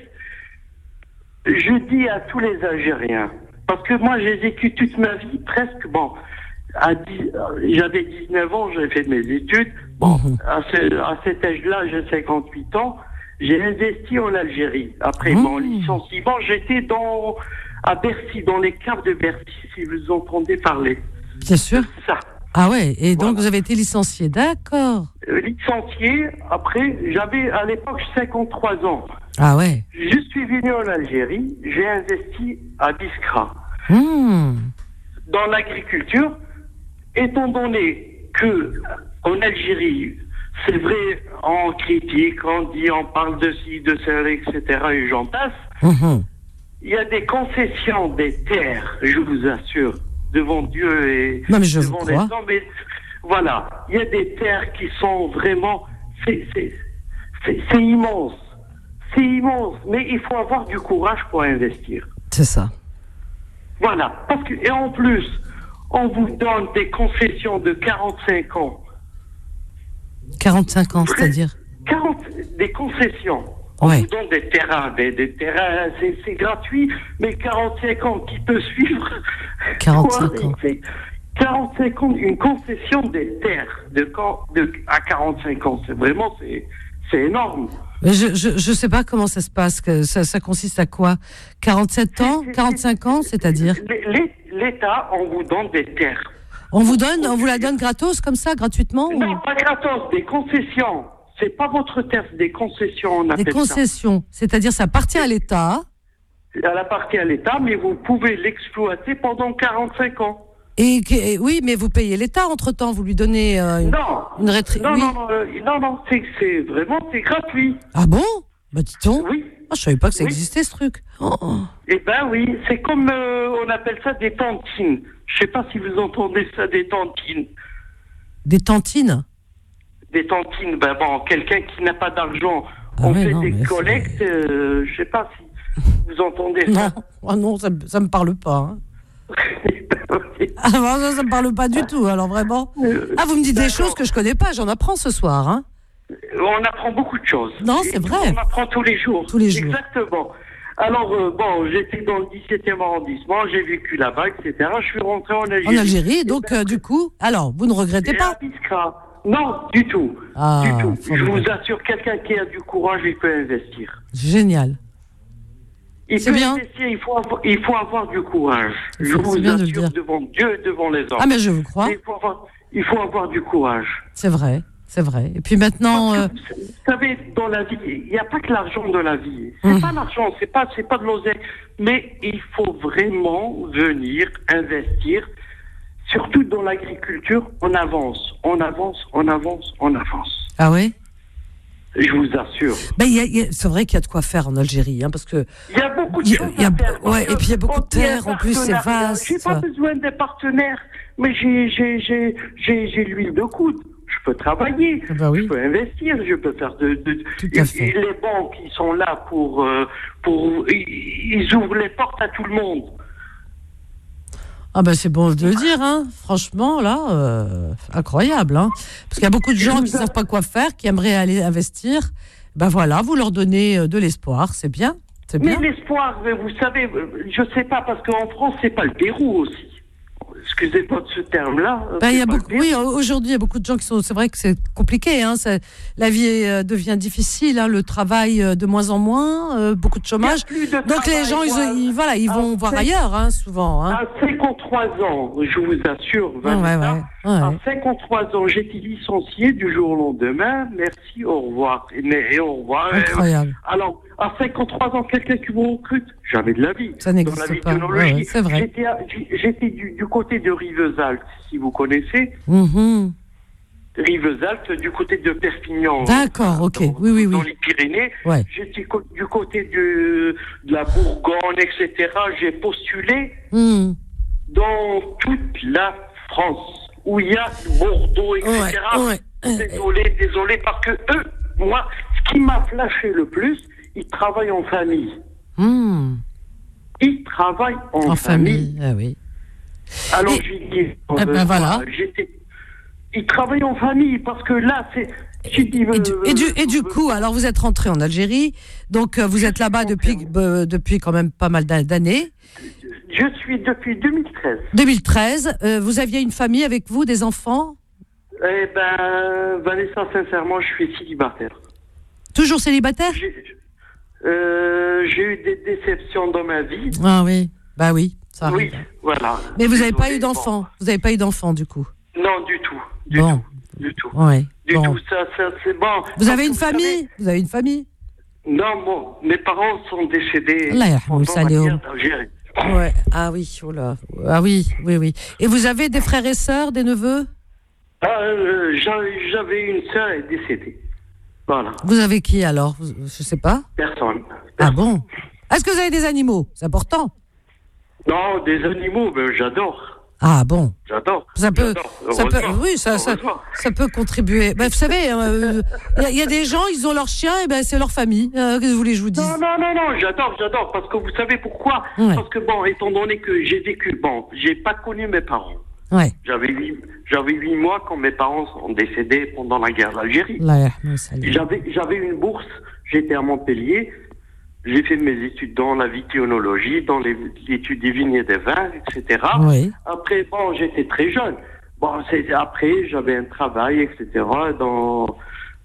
Speaker 13: je dis à tous les Algériens, parce que moi j'ai vécu toute ma vie presque, bon, à dix, j'avais dix-neuf ans, j'ai fait mes études, bon, à, ce- à cet âge-là, j'ai cinquante-huit ans, j'ai investi en Algérie. Après mon licenciement, j'étais dans, à Bercy, dans les caves de Bercy, si vous entendez parler.
Speaker 2: Bien sûr.
Speaker 13: Ça.
Speaker 2: Ah ouais, et donc vous avez été licencié, d'accord.
Speaker 13: Euh, licencié, après, j'avais à l'époque cinquante-trois ans.
Speaker 2: Ah ouais.
Speaker 13: Je suis venu en Algérie, j'ai investi à Biskra.
Speaker 2: Hmm.
Speaker 13: Dans l'agriculture, étant donné que en Algérie, c'est vrai, on critique, on dit, on parle de ci, de ça, et cetera, et j'en passe,
Speaker 2: Mhm.
Speaker 13: il y a des concessions des terres, je vous assure, devant Dieu et
Speaker 2: Non, mais je vous
Speaker 13: devant les
Speaker 2: crois.
Speaker 13: hommes. Mais voilà, il y a des terres qui sont vraiment, c'est, c'est, c'est, c'est immense, c'est immense, mais il faut avoir du courage pour investir.
Speaker 2: C'est ça.
Speaker 13: Voilà, parce que, et en plus, on vous donne des concessions de quarante-cinq ans.
Speaker 2: quarante-cinq ans, c'est-à-dire?
Speaker 13: quarante, des concessions. On
Speaker 2: Ouais.
Speaker 13: vous donne des terrains, des, des terrains, c'est, c'est gratuit, mais quarante-cinq ans, qui peut suivre?
Speaker 2: quarante-cinq
Speaker 13: Quoi,
Speaker 2: ans.
Speaker 13: c'est quarante-cinq ans, une concession des terres de, quand- de, à quarante-cinq ans. C'est vraiment, c'est, c'est énorme.
Speaker 2: Mais je, je, je sais pas comment ça se passe, que ça, ça consiste à quoi? quarante-sept ans? quarante-cinq ans, c'est-à-dire?
Speaker 13: L'É- l'É- L'État, on vous donne des terres.
Speaker 2: On vous donne, on vous la donne gratos comme ça, gratuitement ou...
Speaker 13: Non, pas gratos, des concessions. C'est pas votre terre, c'est des concessions, on appelle
Speaker 2: Des concessions, ça. C'est-à-dire ça appartient à l'État.
Speaker 13: Elle appartient à l'État, mais vous pouvez l'exploiter pendant quarante-cinq ans.
Speaker 2: Et, et oui, mais vous payez l'État entre-temps, vous lui donnez euh, une,
Speaker 13: non.
Speaker 2: une rétribution.
Speaker 13: Non,
Speaker 2: oui.
Speaker 13: non, non, euh, non, non, c'est, c'est vraiment, c'est gratuit.
Speaker 2: Ah bon? Bah dis-donc.
Speaker 13: Oui.
Speaker 2: Ah, je savais pas que ça
Speaker 13: oui.
Speaker 2: existait ce truc. Oh.
Speaker 13: Eh ben oui, c'est comme, euh, on appelle ça des tantines. Je sais pas si vous entendez ça, des tantines.
Speaker 2: Des tantines?
Speaker 13: Des tantines, ben bon, quelqu'un qui n'a pas d'argent,
Speaker 2: ah
Speaker 13: on
Speaker 2: ouais,
Speaker 13: fait
Speaker 2: non,
Speaker 13: des collectes, euh, je sais pas si vous entendez
Speaker 2: non.
Speaker 13: ça.
Speaker 2: Ah non, ça, ça me parle pas. Hein. ah non, ça, ça me parle pas du tout, alors vraiment. Ah, vous me dites des choses que je connais pas, j'en apprends ce soir, hein.
Speaker 13: On apprend beaucoup de choses.
Speaker 2: Non, c'est vrai.
Speaker 13: On apprend tous les jours.
Speaker 2: Tous les jours.
Speaker 13: Exactement. Alors, euh, bon, j'étais dans le dix-septième arrondissement, j'ai vécu là-bas, et cetera. Je suis rentré en Algérie.
Speaker 2: En Algérie, donc, euh, du coup, alors, vous ne regrettez
Speaker 13: et
Speaker 2: pas?
Speaker 13: à Biskra. Non, du tout.
Speaker 2: Ah,
Speaker 13: du tout. Je
Speaker 2: formidable.
Speaker 13: vous assure, quelqu'un qui a du courage, il peut investir.
Speaker 2: Génial.
Speaker 13: Il
Speaker 2: c'est
Speaker 13: peut
Speaker 2: bien.
Speaker 13: investir, il faut, avoir, il faut avoir du courage.
Speaker 2: C'est,
Speaker 13: je vous
Speaker 2: bien de
Speaker 13: assure
Speaker 2: le dire.
Speaker 13: devant Dieu, devant les hommes.
Speaker 2: Ah, mais je vous crois.
Speaker 13: Il faut avoir, il faut avoir du courage.
Speaker 2: C'est vrai, c'est vrai. Et puis maintenant...
Speaker 13: Parce
Speaker 2: euh...
Speaker 13: que, vous savez, dans la vie, il n'y a pas que l'argent de la vie. C'est
Speaker 2: Mmh.
Speaker 13: pas l'argent, c'est pas, c'est pas de l'oseille. Mais il faut vraiment venir investir. Surtout dans l'agriculture, on avance, on avance, on avance, on avance.
Speaker 2: Ah oui?
Speaker 13: Je vous assure.
Speaker 2: Ben, y a, y a, c'est vrai qu'il y a de quoi faire en Algérie, hein, parce que...
Speaker 13: Il y a beaucoup de
Speaker 2: y a,
Speaker 13: choses
Speaker 2: y a,
Speaker 13: à faire.
Speaker 2: ouais, et puis il y a beaucoup de terres, en plus, c'est vaste.
Speaker 13: J'ai pas besoin des partenaires, mais j'ai, j'ai, j'ai, j'ai, j'ai l'huile de coude. Je peux travailler,
Speaker 2: ah ben oui.
Speaker 13: je peux investir, je peux faire de... de
Speaker 2: Tout à fait.
Speaker 13: Et les banques, ils sont là pour... Euh, pour ils, ils ouvrent les portes à tout le monde.
Speaker 2: Ah ben c'est bon de le dire, hein. Franchement, là, euh, incroyable. Hein. Parce qu'il y a beaucoup de gens qui ne savent pas quoi faire, qui aimeraient aller investir. Ben voilà, vous leur donnez de l'espoir, c'est bien. C'est bien.
Speaker 13: Mais l'espoir, vous savez, je ne sais pas, parce qu'en France, c'est pas le Pérou aussi. Excusez-moi de ce terme-là.
Speaker 2: Ben, il y a beaucoup, oui, aujourd'hui, il y a beaucoup de gens qui sont... C'est vrai que c'est compliqué. Hein, c'est, la vie euh, devient difficile, hein, le travail euh, de moins en moins, euh, beaucoup de chômage.
Speaker 13: De
Speaker 2: Donc les gens, ils, ils, voilà, ils vont voir ailleurs, hein, souvent. Hein.
Speaker 13: À cinquante-trois ans, je vous assure,
Speaker 2: Vanessa, ouais, ouais, ouais.
Speaker 13: à cinquante-trois ans, j'étais licencié du jour au lendemain. Merci, au revoir. Et, et au revoir.
Speaker 2: Incroyable.
Speaker 13: Alors, à cinquante-trois ans, quelqu'un qui vous recrute, jamais de la vie.
Speaker 2: Ça n'existe pas. Ouais, ouais, c'est vrai.
Speaker 13: J'étais, à, j'étais du, du côté de Rivesaltes, si vous connaissez.
Speaker 2: Mm-hmm.
Speaker 13: Rivesaltes, du côté de Perpignan.
Speaker 2: D'accord, ok.
Speaker 13: Dans,
Speaker 2: oui, oui, oui.
Speaker 13: Dans les Pyrénées.
Speaker 2: Ouais.
Speaker 13: J'étais co- du côté de, de la Bourgogne, et cetera. J'ai postulé
Speaker 2: mm.
Speaker 13: dans toute la France, où il y a Bordeaux, et cetera.
Speaker 2: Ouais, ouais.
Speaker 13: Désolé, désolé, parce que eux, moi, ce qui m'a flashé le plus, ils travaillent en famille.
Speaker 2: Mm.
Speaker 13: Ils travaillent en,
Speaker 2: en
Speaker 13: famille.
Speaker 2: famille. Ah oui.
Speaker 13: Alors
Speaker 2: et,
Speaker 13: j'ai dit,
Speaker 2: euh, eh ben voilà.
Speaker 13: j'étais, ils travaillent en famille parce que là, c'est.
Speaker 2: Et, dit, et, du, euh, et, du, et du coup, alors vous êtes rentré en Algérie, donc euh, vous êtes là-bas depuis, euh, depuis quand même pas mal d'années.
Speaker 13: Je suis depuis deux mille treize.
Speaker 2: deux mille treize, euh, vous aviez une famille avec vous, des enfants?
Speaker 13: Eh ben, Vanessa, sincèrement, je suis célibataire.
Speaker 2: Toujours célibataire?
Speaker 13: J'ai, euh, j'ai eu des déceptions dans ma vie.
Speaker 2: Ah oui, bah oui, ça arrive.
Speaker 13: Oui, voilà.
Speaker 2: Mais vous n'avez pas eu d'enfant, bon. Vous n'avez pas eu d'enfant du coup?
Speaker 13: Non, du tout, du
Speaker 2: bon.
Speaker 13: tout, du tout.
Speaker 2: Ouais,
Speaker 13: du
Speaker 2: bon.
Speaker 13: tout, ça, ça c'est bon.
Speaker 2: Vous avez une
Speaker 13: vous
Speaker 2: famille
Speaker 13: savez,
Speaker 2: Vous avez une famille?
Speaker 13: Non, bon, mes parents sont décédés
Speaker 2: là,
Speaker 13: pendant la guerre d'Algérie.
Speaker 2: Ouais, ah oui, oh là. Ah oui, oui, oui. Et vous avez des frères et sœurs, des neveux?
Speaker 13: Ah, euh, j'avais une sœur, elle est décédée. Voilà.
Speaker 2: Vous avez qui alors? Je sais pas.
Speaker 13: Personne.
Speaker 2: Ah bon? Est-ce que vous avez des animaux? C'est important.
Speaker 13: Non, des animaux, ben, j'adore.
Speaker 2: Ah bon?
Speaker 13: J'adore.
Speaker 2: Ça peut,
Speaker 13: j'adore.
Speaker 2: ça peut, oui, ça, ça, ça peut contribuer. Ben, vous savez, il euh, y, y a des gens, ils ont leur chien, et ben c'est leur famille. Euh, que vous voulez que je vous dise?
Speaker 13: Non, non, non, non, j'adore, j'adore, parce que vous savez pourquoi?
Speaker 2: Ouais.
Speaker 13: Parce que bon, étant donné que j'ai vécu, bon, j'ai pas connu mes parents.
Speaker 2: Ouais.
Speaker 13: J'avais huit, j'avais huit mois quand mes parents sont décédés pendant la guerre d'Algérie.
Speaker 2: Là,
Speaker 13: j'avais, j'avais une bourse, j'étais à Montpellier, j'ai fait mes études dans la vitionologie, dans les, l'étude des vignes et des vins, et cetera.
Speaker 2: Oui.
Speaker 13: Après, bon, j'étais très jeune. Bon, c'est, après, j'avais un travail, et cetera, dans,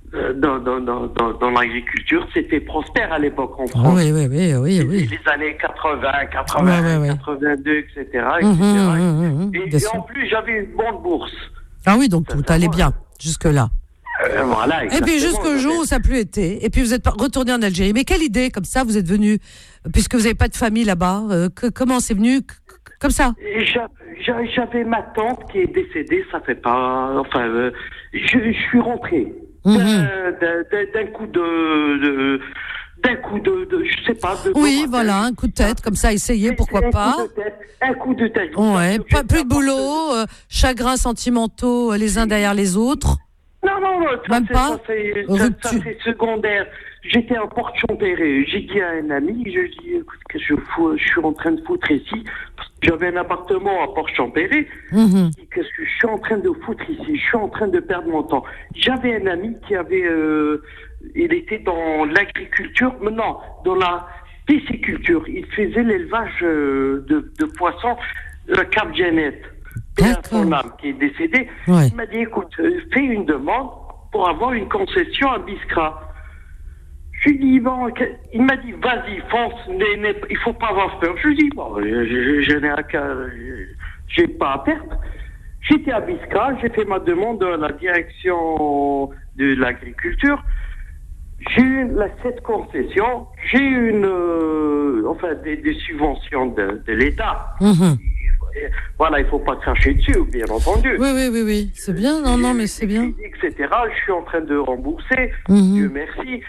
Speaker 13: euh, dans, dans, dans, dans, dans l'agriculture, c'était prospère à l'époque en France.
Speaker 2: Oui, oui, oui, oui, oui.
Speaker 13: Les années quatre-vingts, quatre-vingt,
Speaker 2: Ouais, ouais, ouais.
Speaker 13: quatre-vingt-deux, et cetera, et
Speaker 2: Mmh,
Speaker 13: cetera.
Speaker 2: mmh, mmh,
Speaker 13: Et,
Speaker 2: bien
Speaker 13: et
Speaker 2: sûr.
Speaker 13: en plus, j'avais une bonne bourse.
Speaker 2: Ah oui, donc tout allait bien jusque-là.
Speaker 13: Euh, voilà,
Speaker 2: Et puis
Speaker 13: exactement.
Speaker 2: jusqu'au jour où ça n'a plus été. Et puis vous êtes retourné en Algérie. Mais quelle idée, comme ça, vous êtes venu, puisque vous n'avez pas de famille là-bas, euh, que, comment c'est venu c- c- comme ça?
Speaker 13: Et j'a- j'a- J'avais ma tante qui est décédée, ça fait pas. Enfin, euh, je, je suis rentré
Speaker 2: Mhm.
Speaker 13: d'un- d'un d'un coup de. de d'un coup de, de. Je sais pas. De
Speaker 2: Oui, voilà, un coup de tête, comme ça, essayez, pourquoi
Speaker 13: un
Speaker 2: pas.
Speaker 13: Coup de tête, un coup de tête.
Speaker 2: Ouais, pas plus de boulot, euh, chagrins sentimentaux euh, les uns derrière les autres.
Speaker 13: Non, non, non, ça,
Speaker 2: Même
Speaker 13: c'est-
Speaker 2: pas
Speaker 13: ça, c'est- ça, ça, c'est secondaire. J'étais à Porte-Champéret. J'ai dit à un ami, je dis, écoute, que je, fous, je suis en train de foutre ici. Parce que j'avais un appartement à Porte-Champéret.
Speaker 2: Mhm.
Speaker 13: Qu'est-ce que je suis en train de foutre ici? Je suis en train de perdre mon temps. J'avais un ami qui avait, euh, il était dans l'agriculture, mais non, dans la pisciculture. Il faisait l'élevage euh, de, de poissons, le Cap Genette. Et à son âme qui est décédé,
Speaker 2: Ouais.
Speaker 13: il m'a dit, écoute, euh, fais une demande pour avoir une concession à Biskra. Je lui dis, bon, que- il m'a dit, vas-y, fonce, n'aie- n'aie- il faut pas avoir peur. Je lui dis, bon, je, je, je n'ai qu'à- j'ai pas à perdre. J'étais à Biskra, j'ai fait ma demande à la direction de l'agriculture. J'ai eu la, cette concession, j'ai eu une, euh, enfin, des, des subventions de, de l'État.
Speaker 2: Mhm.
Speaker 13: Voilà, il faut pas cracher dessus, bien entendu.
Speaker 2: Oui, oui, oui, oui, c'est bien, non, non, mais c'est bien.
Speaker 13: Etc. Je suis en train de rembourser,
Speaker 2: Mhm.
Speaker 13: Dieu merci.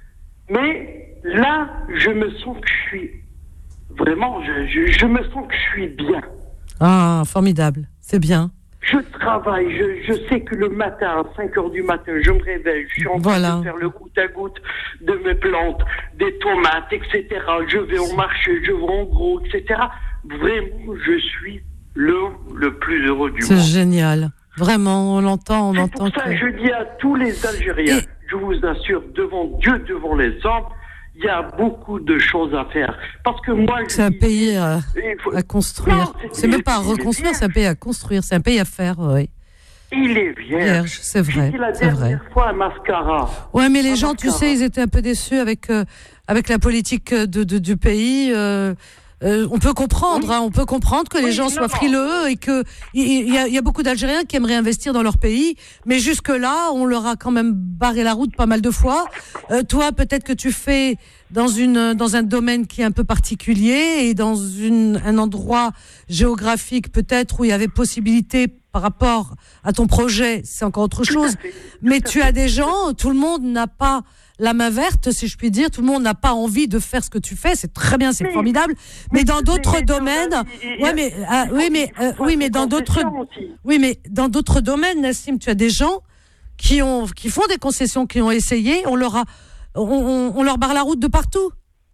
Speaker 13: Mais là, je me sens que je suis vraiment, je, je, je me sens que je suis bien.
Speaker 2: Ah, formidable, c'est bien.
Speaker 13: Je travaille, je, je sais que le matin, à cinq heures du matin, je me réveille, je suis en
Speaker 2: Voilà.
Speaker 13: train de faire le goutte à goutte de mes plantes, des tomates, et cetera. Je vais au marché, je vais en gros, et cetera. Vraiment, je suis le, le plus heureux du
Speaker 2: C'est
Speaker 13: monde.
Speaker 2: génial. Vraiment, on l'entend, on
Speaker 13: C'est
Speaker 2: entend
Speaker 13: pour ça
Speaker 2: que...
Speaker 13: que je dis à tous les Algériens, je vous assure, devant Dieu, devant les hommes, il y a beaucoup de choses à faire. Parce que moi, je
Speaker 2: C'est un
Speaker 13: dis-
Speaker 2: pays à,
Speaker 13: il faut-
Speaker 2: à construire.
Speaker 13: Non,
Speaker 2: C'est même pas à
Speaker 13: il est
Speaker 2: reconstruire,
Speaker 13: vierge.
Speaker 2: c'est un pays à construire, c'est un pays à faire, oui.
Speaker 13: Il est vierge.
Speaker 2: Vierge, c'est vrai,
Speaker 13: J'ai dit la
Speaker 2: c'est vrai.
Speaker 13: dernière fois un mascara.
Speaker 2: Ouais, mais les
Speaker 13: Un
Speaker 2: gens, tu
Speaker 13: mascara.
Speaker 2: sais, ils étaient un peu déçus avec euh, avec la politique de, de- du pays. euh, euh, on peut comprendre, hein, on peut comprendre que les
Speaker 13: Oui,
Speaker 2: gens
Speaker 13: non,
Speaker 2: soient
Speaker 13: non.
Speaker 2: frileux et que il il y, a- il y a beaucoup d'Algériens qui aimeraient investir dans leur pays, mais jusque là, on leur a quand même barré la route pas mal de fois. Euh, toi, peut-être que tu fais dans une dans un domaine qui est un peu particulier et dans une un endroit géographique peut-être où il y avait possibilité par rapport à ton projet, c'est encore autre chose. Mais tu as des gens, tout le monde n'a pas la main verte, si je puis dire. Tout le monde n'a pas envie de faire ce que tu fais. C'est très bien, c'est formidable. Mais dans d'autres domaines, ouais, mais ah, oui, mais euh, oui, mais dans d'autres, oui, mais dans d'autres domaines, Nassim, tu as des gens qui ont, qui font des concessions, qui ont essayé. On leur a, on, on, on leur barre la route de partout.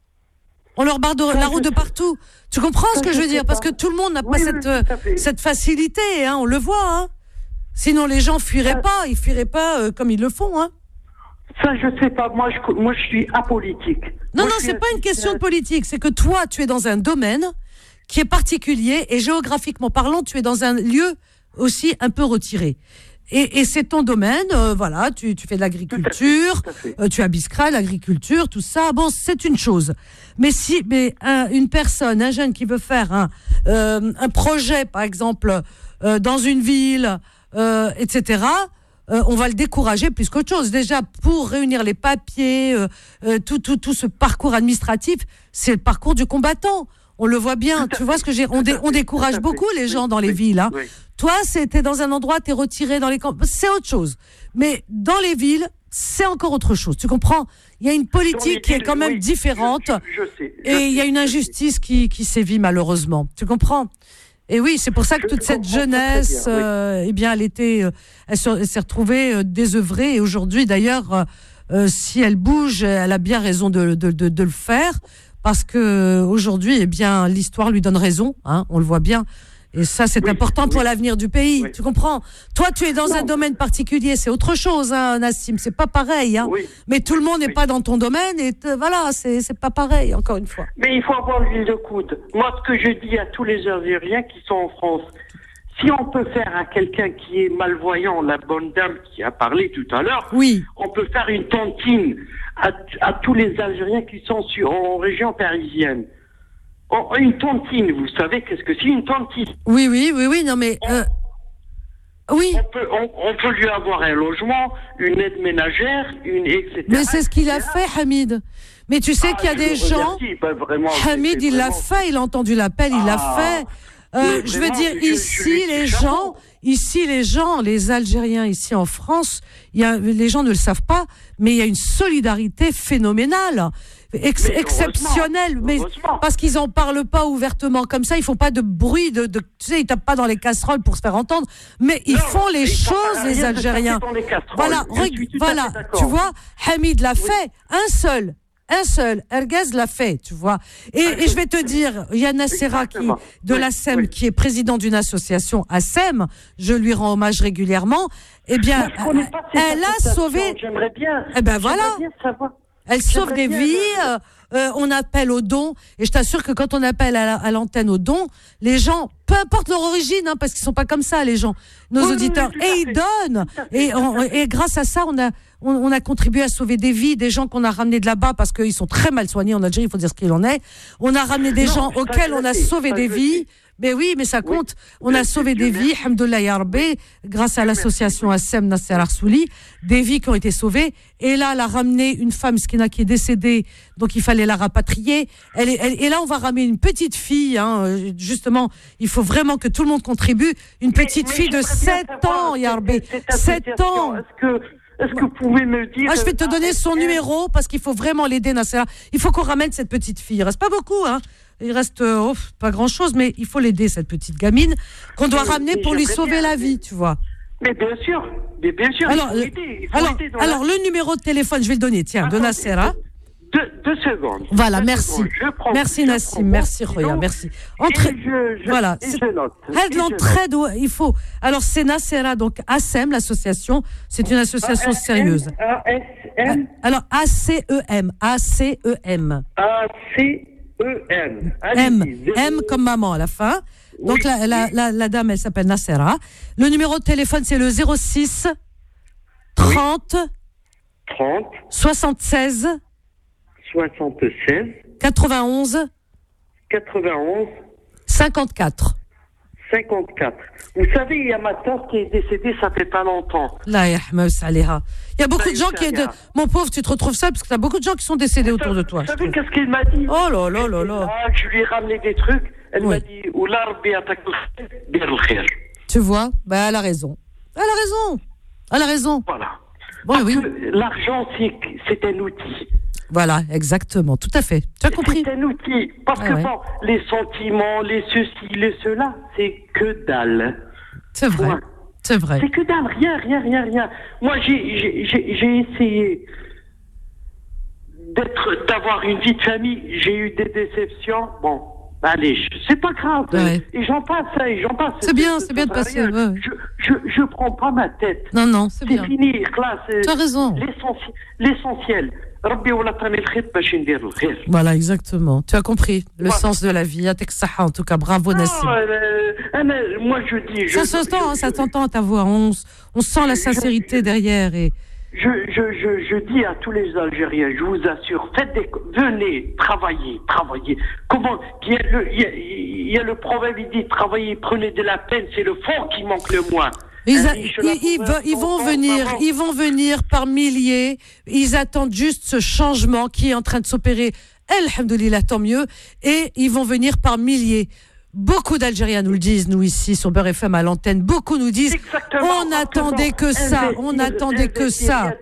Speaker 2: On leur barre de, la route de partout. Tu comprends ce que je veux dire? Parce que tout le monde n'a pas cette, euh, cette facilité, hein, on le voit, hein. Sinon, les gens fuiraient pas, ils fuiraient pas euh, comme ils le font, hein.
Speaker 13: Ça, je sais pas. Moi, je, moi, je suis apolitique.
Speaker 2: Non,
Speaker 13: Moi,
Speaker 2: non,
Speaker 13: je suis
Speaker 2: c'est pas une
Speaker 13: un-
Speaker 2: question de politique. C'est que toi, tu es dans un domaine qui est particulier et géographiquement parlant, tu es dans un lieu aussi un peu retiré. Et, et c'est ton domaine, euh, voilà, tu, tu fais de l'agriculture, euh, tu as Biskra, l'agriculture, tout ça. Bon, c'est une chose. Mais si, mais un- une personne, un jeune qui veut faire un, euh, un projet, par exemple, euh, dans une ville, euh, et cetera. Euh, on va le décourager plus qu'autre chose. Déjà, pour réunir les papiers, euh, euh, tout, tout, tout ce parcours administratif, c'est le parcours du combattant. On le voit bien. Tu vois ce que j'ai. On, dé, on décourage beaucoup les gens dans les villes. Hein. Toi, c'était dans un endroit, t'es retiré dans les camps. C'est autre chose. Mais dans les villes, c'est encore autre chose. Tu comprends? Il y a une politique qui est quand même différente.
Speaker 13: Je sais.
Speaker 2: Et il y a une injustice qui, qui sévit malheureusement. Tu comprends? Et oui, c'est pour ça que toute cette jeunesse,
Speaker 13: bien, oui.
Speaker 2: euh, eh bien, elle était, euh, elle, se- elle s'est retrouvée euh, désœuvrée. Et aujourd'hui, d'ailleurs, euh, euh, si elle bouge, elle a bien raison de, de, de, de le faire, parce que euh, aujourd'hui, eh bien, l'histoire lui donne raison. Hein, on le voit bien. Et ça, c'est important pour l'avenir du pays. Tu comprends? Toi, tu es dans un domaine particulier, c'est autre chose, hein, Nassim. C'est pas pareil. Hein. Mais tout le monde n'est pas dans ton domaine, et te- voilà, c'est c'est pas pareil. Encore une fois.
Speaker 13: Mais il faut avoir l'huile de coude. Moi, ce que je dis à tous les Algériens qui sont en France, si on peut faire à quelqu'un qui est malvoyant, la bonne dame qui a parlé tout à l'heure,
Speaker 2: oui.
Speaker 13: on peut faire une tontine à, à tous les Algériens qui sont sur, en région parisienne. Oh, une tontine, vous savez qu'est-ce que c'est une tontine?
Speaker 2: Oui, oui, oui, oui, non mais... Euh... Oui.
Speaker 13: On peut, on, on peut lui avoir un logement, une aide ménagère, une, et cetera.
Speaker 2: Mais c'est ce qu'il a fait, Hamid. Mais tu sais ah, qu'il y a des gens...
Speaker 13: Bah, vraiment,
Speaker 2: Hamid, il l'a vraiment... fait, il a entendu l'appel, il l'a ah, fait. Euh, je veux dire, je, ici, je les gens, ici, les gens, les Algériens, ici en France, il y a, les gens ne le savent pas, mais il y a une solidarité phénoménale. Ex-
Speaker 13: mais
Speaker 2: exceptionnelle, mais parce qu'ils en parlent pas ouvertement comme ça, ils font pas de bruit, de, de tu sais, ils tapent pas dans les casseroles pour se faire entendre, mais ils non, font les choses, les Algériens.
Speaker 13: Les
Speaker 2: voilà, reg- voilà, tu vois, Hamid l'a oui. fait, un seul, un seul, Ergaz l'a fait, tu vois. Et, et je vais te dire, il y a Nassera qui, de oui, l'A S E M, oui. qui est président d'une association A S E M, je lui rends hommage régulièrement. Eh bien,
Speaker 13: elle,
Speaker 2: elle a sauvé.
Speaker 13: J'aimerais bien.
Speaker 2: Eh ben voilà.
Speaker 13: Bien savoir.
Speaker 2: Elle sauve des vies, euh, euh, on appelle aux dons, et je t'assure que quand on appelle à, la, à l'antenne aux dons, les gens, peu importe leur origine, hein, parce qu'ils sont pas comme ça, les gens, nos oui, auditeurs, oui, et ils donnent, et, on, et grâce à ça, on a, on, on a contribué à sauver des vies, des gens qu'on a ramenés de là-bas, parce qu'ils sont très mal soignés en Algérie, il faut dire ce qu'il en est. On a ramené des non, gens auxquels on a sauvé des vies. Mais oui, mais ça compte. Oui, on a sauvé des vies, Alhamdoulilah ya Rabbi, grâce à l'association A S E M Nasser Arsouli, des vies qui ont été sauvées. Et là, elle a ramené une femme skina qui est décédée, donc il fallait la rapatrier. Elle est, elle, et là, on va ramener une petite fille, hein, justement, il faut vraiment que tout le monde contribue. Une petite mais, fille mais de sept ans, ya Rabbi, sept ans.
Speaker 13: Est-ce que Est-ce que vous pouvez me dire...
Speaker 2: Ah, je vais te donner son numéro parce qu'il faut vraiment l'aider, Nasser. Il faut qu'on ramène cette petite fille. Il reste pas beaucoup, hein. Il reste oh, pas grand-chose, mais il faut l'aider, cette petite gamine, qu'on doit mais, ramener mais pour lui sauver bien, la vie, tu vois.
Speaker 13: Mais bien sûr, mais bien sûr.
Speaker 2: Alors,
Speaker 13: il faut aider, il faut
Speaker 2: alors,
Speaker 13: aider
Speaker 2: alors
Speaker 13: la...
Speaker 2: le numéro de téléphone, je vais le donner, tiens, Attends, de Nasser.
Speaker 13: Deux, deux secondes.
Speaker 2: Voilà,
Speaker 13: deux
Speaker 2: merci.
Speaker 13: Secondes. Prends,
Speaker 2: merci Nassim, merci Roya, merci. Entre...
Speaker 13: Je, je,
Speaker 2: voilà,
Speaker 13: c'est
Speaker 2: de l'entraide, il faut. Alors c'est Nassera, donc A S E M, l'association, c'est une association A S M, sérieuse.
Speaker 13: A S M
Speaker 2: Alors A C E M, A C E M.
Speaker 13: A C E M.
Speaker 2: M, M comme maman à la fin. Donc oui, la, la, la, la dame, elle s'appelle Nassera. Le numéro de téléphone, c'est le zéro six trente
Speaker 13: trente
Speaker 2: soixante-seize
Speaker 13: soixante-seize
Speaker 2: quatre-vingt-onze
Speaker 13: quatre-vingt-onze
Speaker 2: cinquante-quatre
Speaker 13: cinquante-quatre. Vous savez, il y a ma tante qui est décédée, ça fait pas longtemps.
Speaker 2: Là, il y a beaucoup de gens qui... De... Mon pauvre, tu te retrouves seul parce que tu as beaucoup de gens qui sont décédés
Speaker 13: ça,
Speaker 2: autour de toi.
Speaker 13: Vous savez qu'est-ce qu'elle m'a dit?
Speaker 2: Oh là là là là.
Speaker 13: Ah, je lui ai ramené des trucs. Elle oui. m'a dit,
Speaker 2: tu vois, bah, elle a raison. Elle a raison. Elle a raison.
Speaker 13: Voilà.
Speaker 2: Bon,
Speaker 13: parce
Speaker 2: oui.
Speaker 13: que l'argent, c'est, c'est un outil.
Speaker 2: Voilà, exactement, tout à fait. Tu as compris?
Speaker 13: C'est un outil. Parce ah, que ouais. bon, les sentiments, les ceci, les cela, c'est que dalle.
Speaker 2: C'est vrai. Ouais. C'est vrai.
Speaker 13: C'est que dalle, rien, rien, rien, rien. Moi, j'ai, j'ai, j'ai, j'ai essayé d'être, d'avoir une vie de famille. J'ai eu des déceptions. Bon, allez, c'est pas grave.
Speaker 2: Ouais.
Speaker 13: Et j'en passe, et j'en passe.
Speaker 2: C'est bien, c'est bien de passer. Ouais.
Speaker 13: Je, je, je prends pas ma tête.
Speaker 2: Non, non, c'est, c'est bien.
Speaker 13: C'est fini, là. C'est
Speaker 2: tu as raison.
Speaker 13: L'essentiel. l'essentiel.
Speaker 2: Voilà, exactement. Tu as compris le voilà. sens de la vie. En tout cas, bravo Nassim.
Speaker 13: Euh, moi, je dis. Je,
Speaker 2: ça s'entend, hein, ça t'entend à ta voix. On, on sent la sincérité je, derrière. Et...
Speaker 13: Je, je, je, je dis à tous les Algériens, je vous assure, faites des, venez travailler, travailler. Comment il y a le, il y a, il y a le proverbe, il dit travailler, prenez de la peine, c'est le fond qui manque le moins.
Speaker 2: Ils, a, ils, ils, ils, ils vont venir, ils vont venir par milliers. Ils attendent juste ce changement qui est en train de s'opérer. Alhamdoulilah, tant mieux. Et ils vont venir par milliers. Beaucoup d'Algériens nous le disent, nous ici sur Beurre F M à l'antenne. Beaucoup nous disent, exactement, on n'attendait que ça, on n'attendait que ça.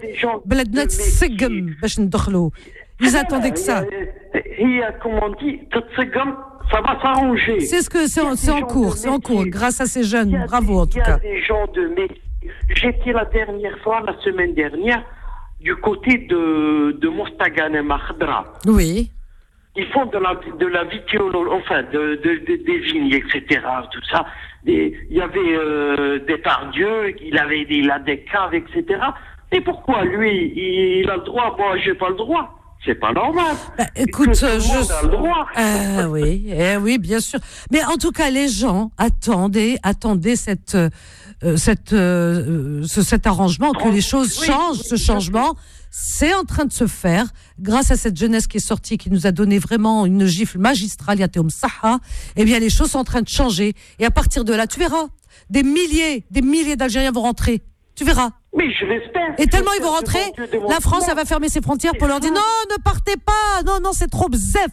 Speaker 2: Ils attendaient que ça.
Speaker 13: Et comme on dit, ça va s'arranger.
Speaker 2: C'est ce que c'est, en, c'est en cours, c'est en cours, grâce à ces jeunes. Bravo en tout cas.
Speaker 13: Il y a des gens de métier. J'étais la dernière fois, la semaine dernière, du côté de de Mostagane Mahdra.
Speaker 2: Oui.
Speaker 13: Ils font de la de la vitiolo, enfin de, de, de des vignes, et cetera. Tout ça. Des, il y avait euh, des Tardieu, il avait il a des caves, et cetera. Et pourquoi lui il, il a le droit, moi j'ai pas le droit? C'est pas normal.
Speaker 2: Bah, écoute,
Speaker 13: Tout le
Speaker 2: je...
Speaker 13: monde a le droit.
Speaker 2: Euh, oui, eh oui, bien sûr. Mais en tout cas, les gens attendaient, attendaient cette, euh, cette, euh, ce, cet arrangement, que les choses
Speaker 13: Oui,
Speaker 2: changent.
Speaker 13: oui,
Speaker 2: Ce changement, c'est en train de se faire grâce à cette jeunesse qui est sortie, qui nous a donné vraiment une gifle magistrale. Yateum Saha. Eh bien, les choses sont en train de changer. Et à partir de là, tu verras, des milliers, des milliers d'Algériens vont rentrer. Tu verras.
Speaker 13: Mais je l'espère.
Speaker 2: Et tellement ils vont rentrer, la France, elle va fermer ses frontières pour leur dire non, ne partez pas, non, non, c'est trop bzef.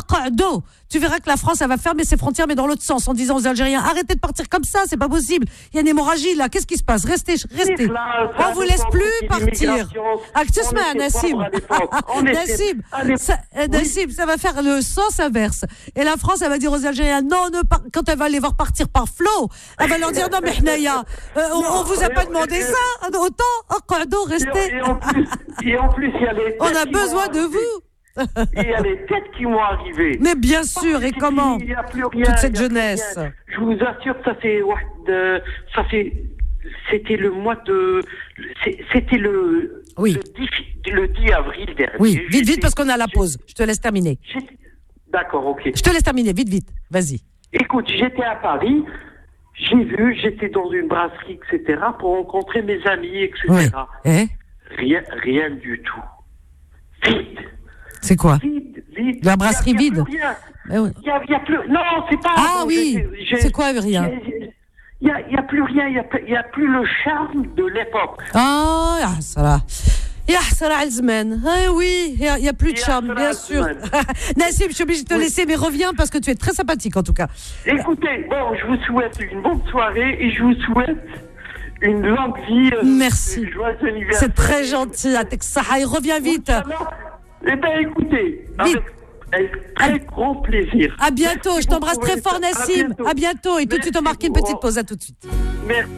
Speaker 2: Tu verras que la France, elle va fermer ses frontières, mais dans l'autre sens, en disant aux Algériens, arrêtez de partir comme ça, c'est pas possible. Il y a une hémorragie là, qu'est-ce qui se passe? Restez, restez. On vous laisse plus partir. Ah, tu sais, Nassim, Nassim, ça, Nassim, ça va faire le sens inverse. Et la France, elle va dire aux Algériens, non, ne par... quand elle va les voir partir par flot, elle va leur dire, non, mais Hnaya, euh, on, on vous a pas demandé ça. Autant, oh, restez.
Speaker 13: Et en plus, et en plus, il y a les
Speaker 2: on a besoin de vous.
Speaker 13: Et il y a les têtes qui vont arriver.
Speaker 2: Mais bien sûr, et comment
Speaker 13: il y a plus rien,
Speaker 2: toute cette
Speaker 13: il y a plus
Speaker 2: jeunesse.
Speaker 13: rien. Je vous assure que ça fait, ouais, de, ça fait, c'était le mois de, c'était le,
Speaker 2: oui.
Speaker 13: le, dix, le dix avril dernier.
Speaker 2: Oui, vite, vite, parce qu'on a la pause. Je te laisse terminer.
Speaker 13: D'accord, ok.
Speaker 2: Je te laisse terminer, vite, vite. Vas-y.
Speaker 13: Écoute, j'étais à Paris. J'ai vu, j'étais dans une brasserie, et cetera, pour rencontrer mes amis, et cetera.
Speaker 2: Oui. Eh
Speaker 13: rien, rien du tout. Vide.
Speaker 2: C'est quoi?
Speaker 13: Vide, vide.
Speaker 2: La brasserie
Speaker 13: y a, y a
Speaker 2: vide.
Speaker 13: Plus rien.
Speaker 2: Eh oui.
Speaker 13: Y a, y a plus. Non, c'est pas.
Speaker 2: Ah
Speaker 13: bon,
Speaker 2: oui. C'est quoi rien?
Speaker 13: Il y a, y a plus rien. Il y a, y a plus le charme de l'époque.
Speaker 2: Ah, ya Salah. Ya Salah Alzman. Ah oui, il n'y a, a plus de charme, bien sûr. Nassim, je suis obligée de te oui. laisser, mais reviens parce que tu es très sympathique en tout cas.
Speaker 13: Écoutez, bon, je vous souhaite une bonne soirée et je vous souhaite une longue vie. Euh,
Speaker 2: Merci.
Speaker 13: Joyeux anniversaire.
Speaker 2: C'est très gentil, Atek Saha. Reviens vite.
Speaker 13: Eh bien, écoutez, avec, avec très grand plaisir.
Speaker 2: À bientôt. Merci, je t'embrasse très fort, Nassim. À bientôt. À bientôt. Et tout de suite, on marque une petite pause. À tout de suite.
Speaker 13: Merci.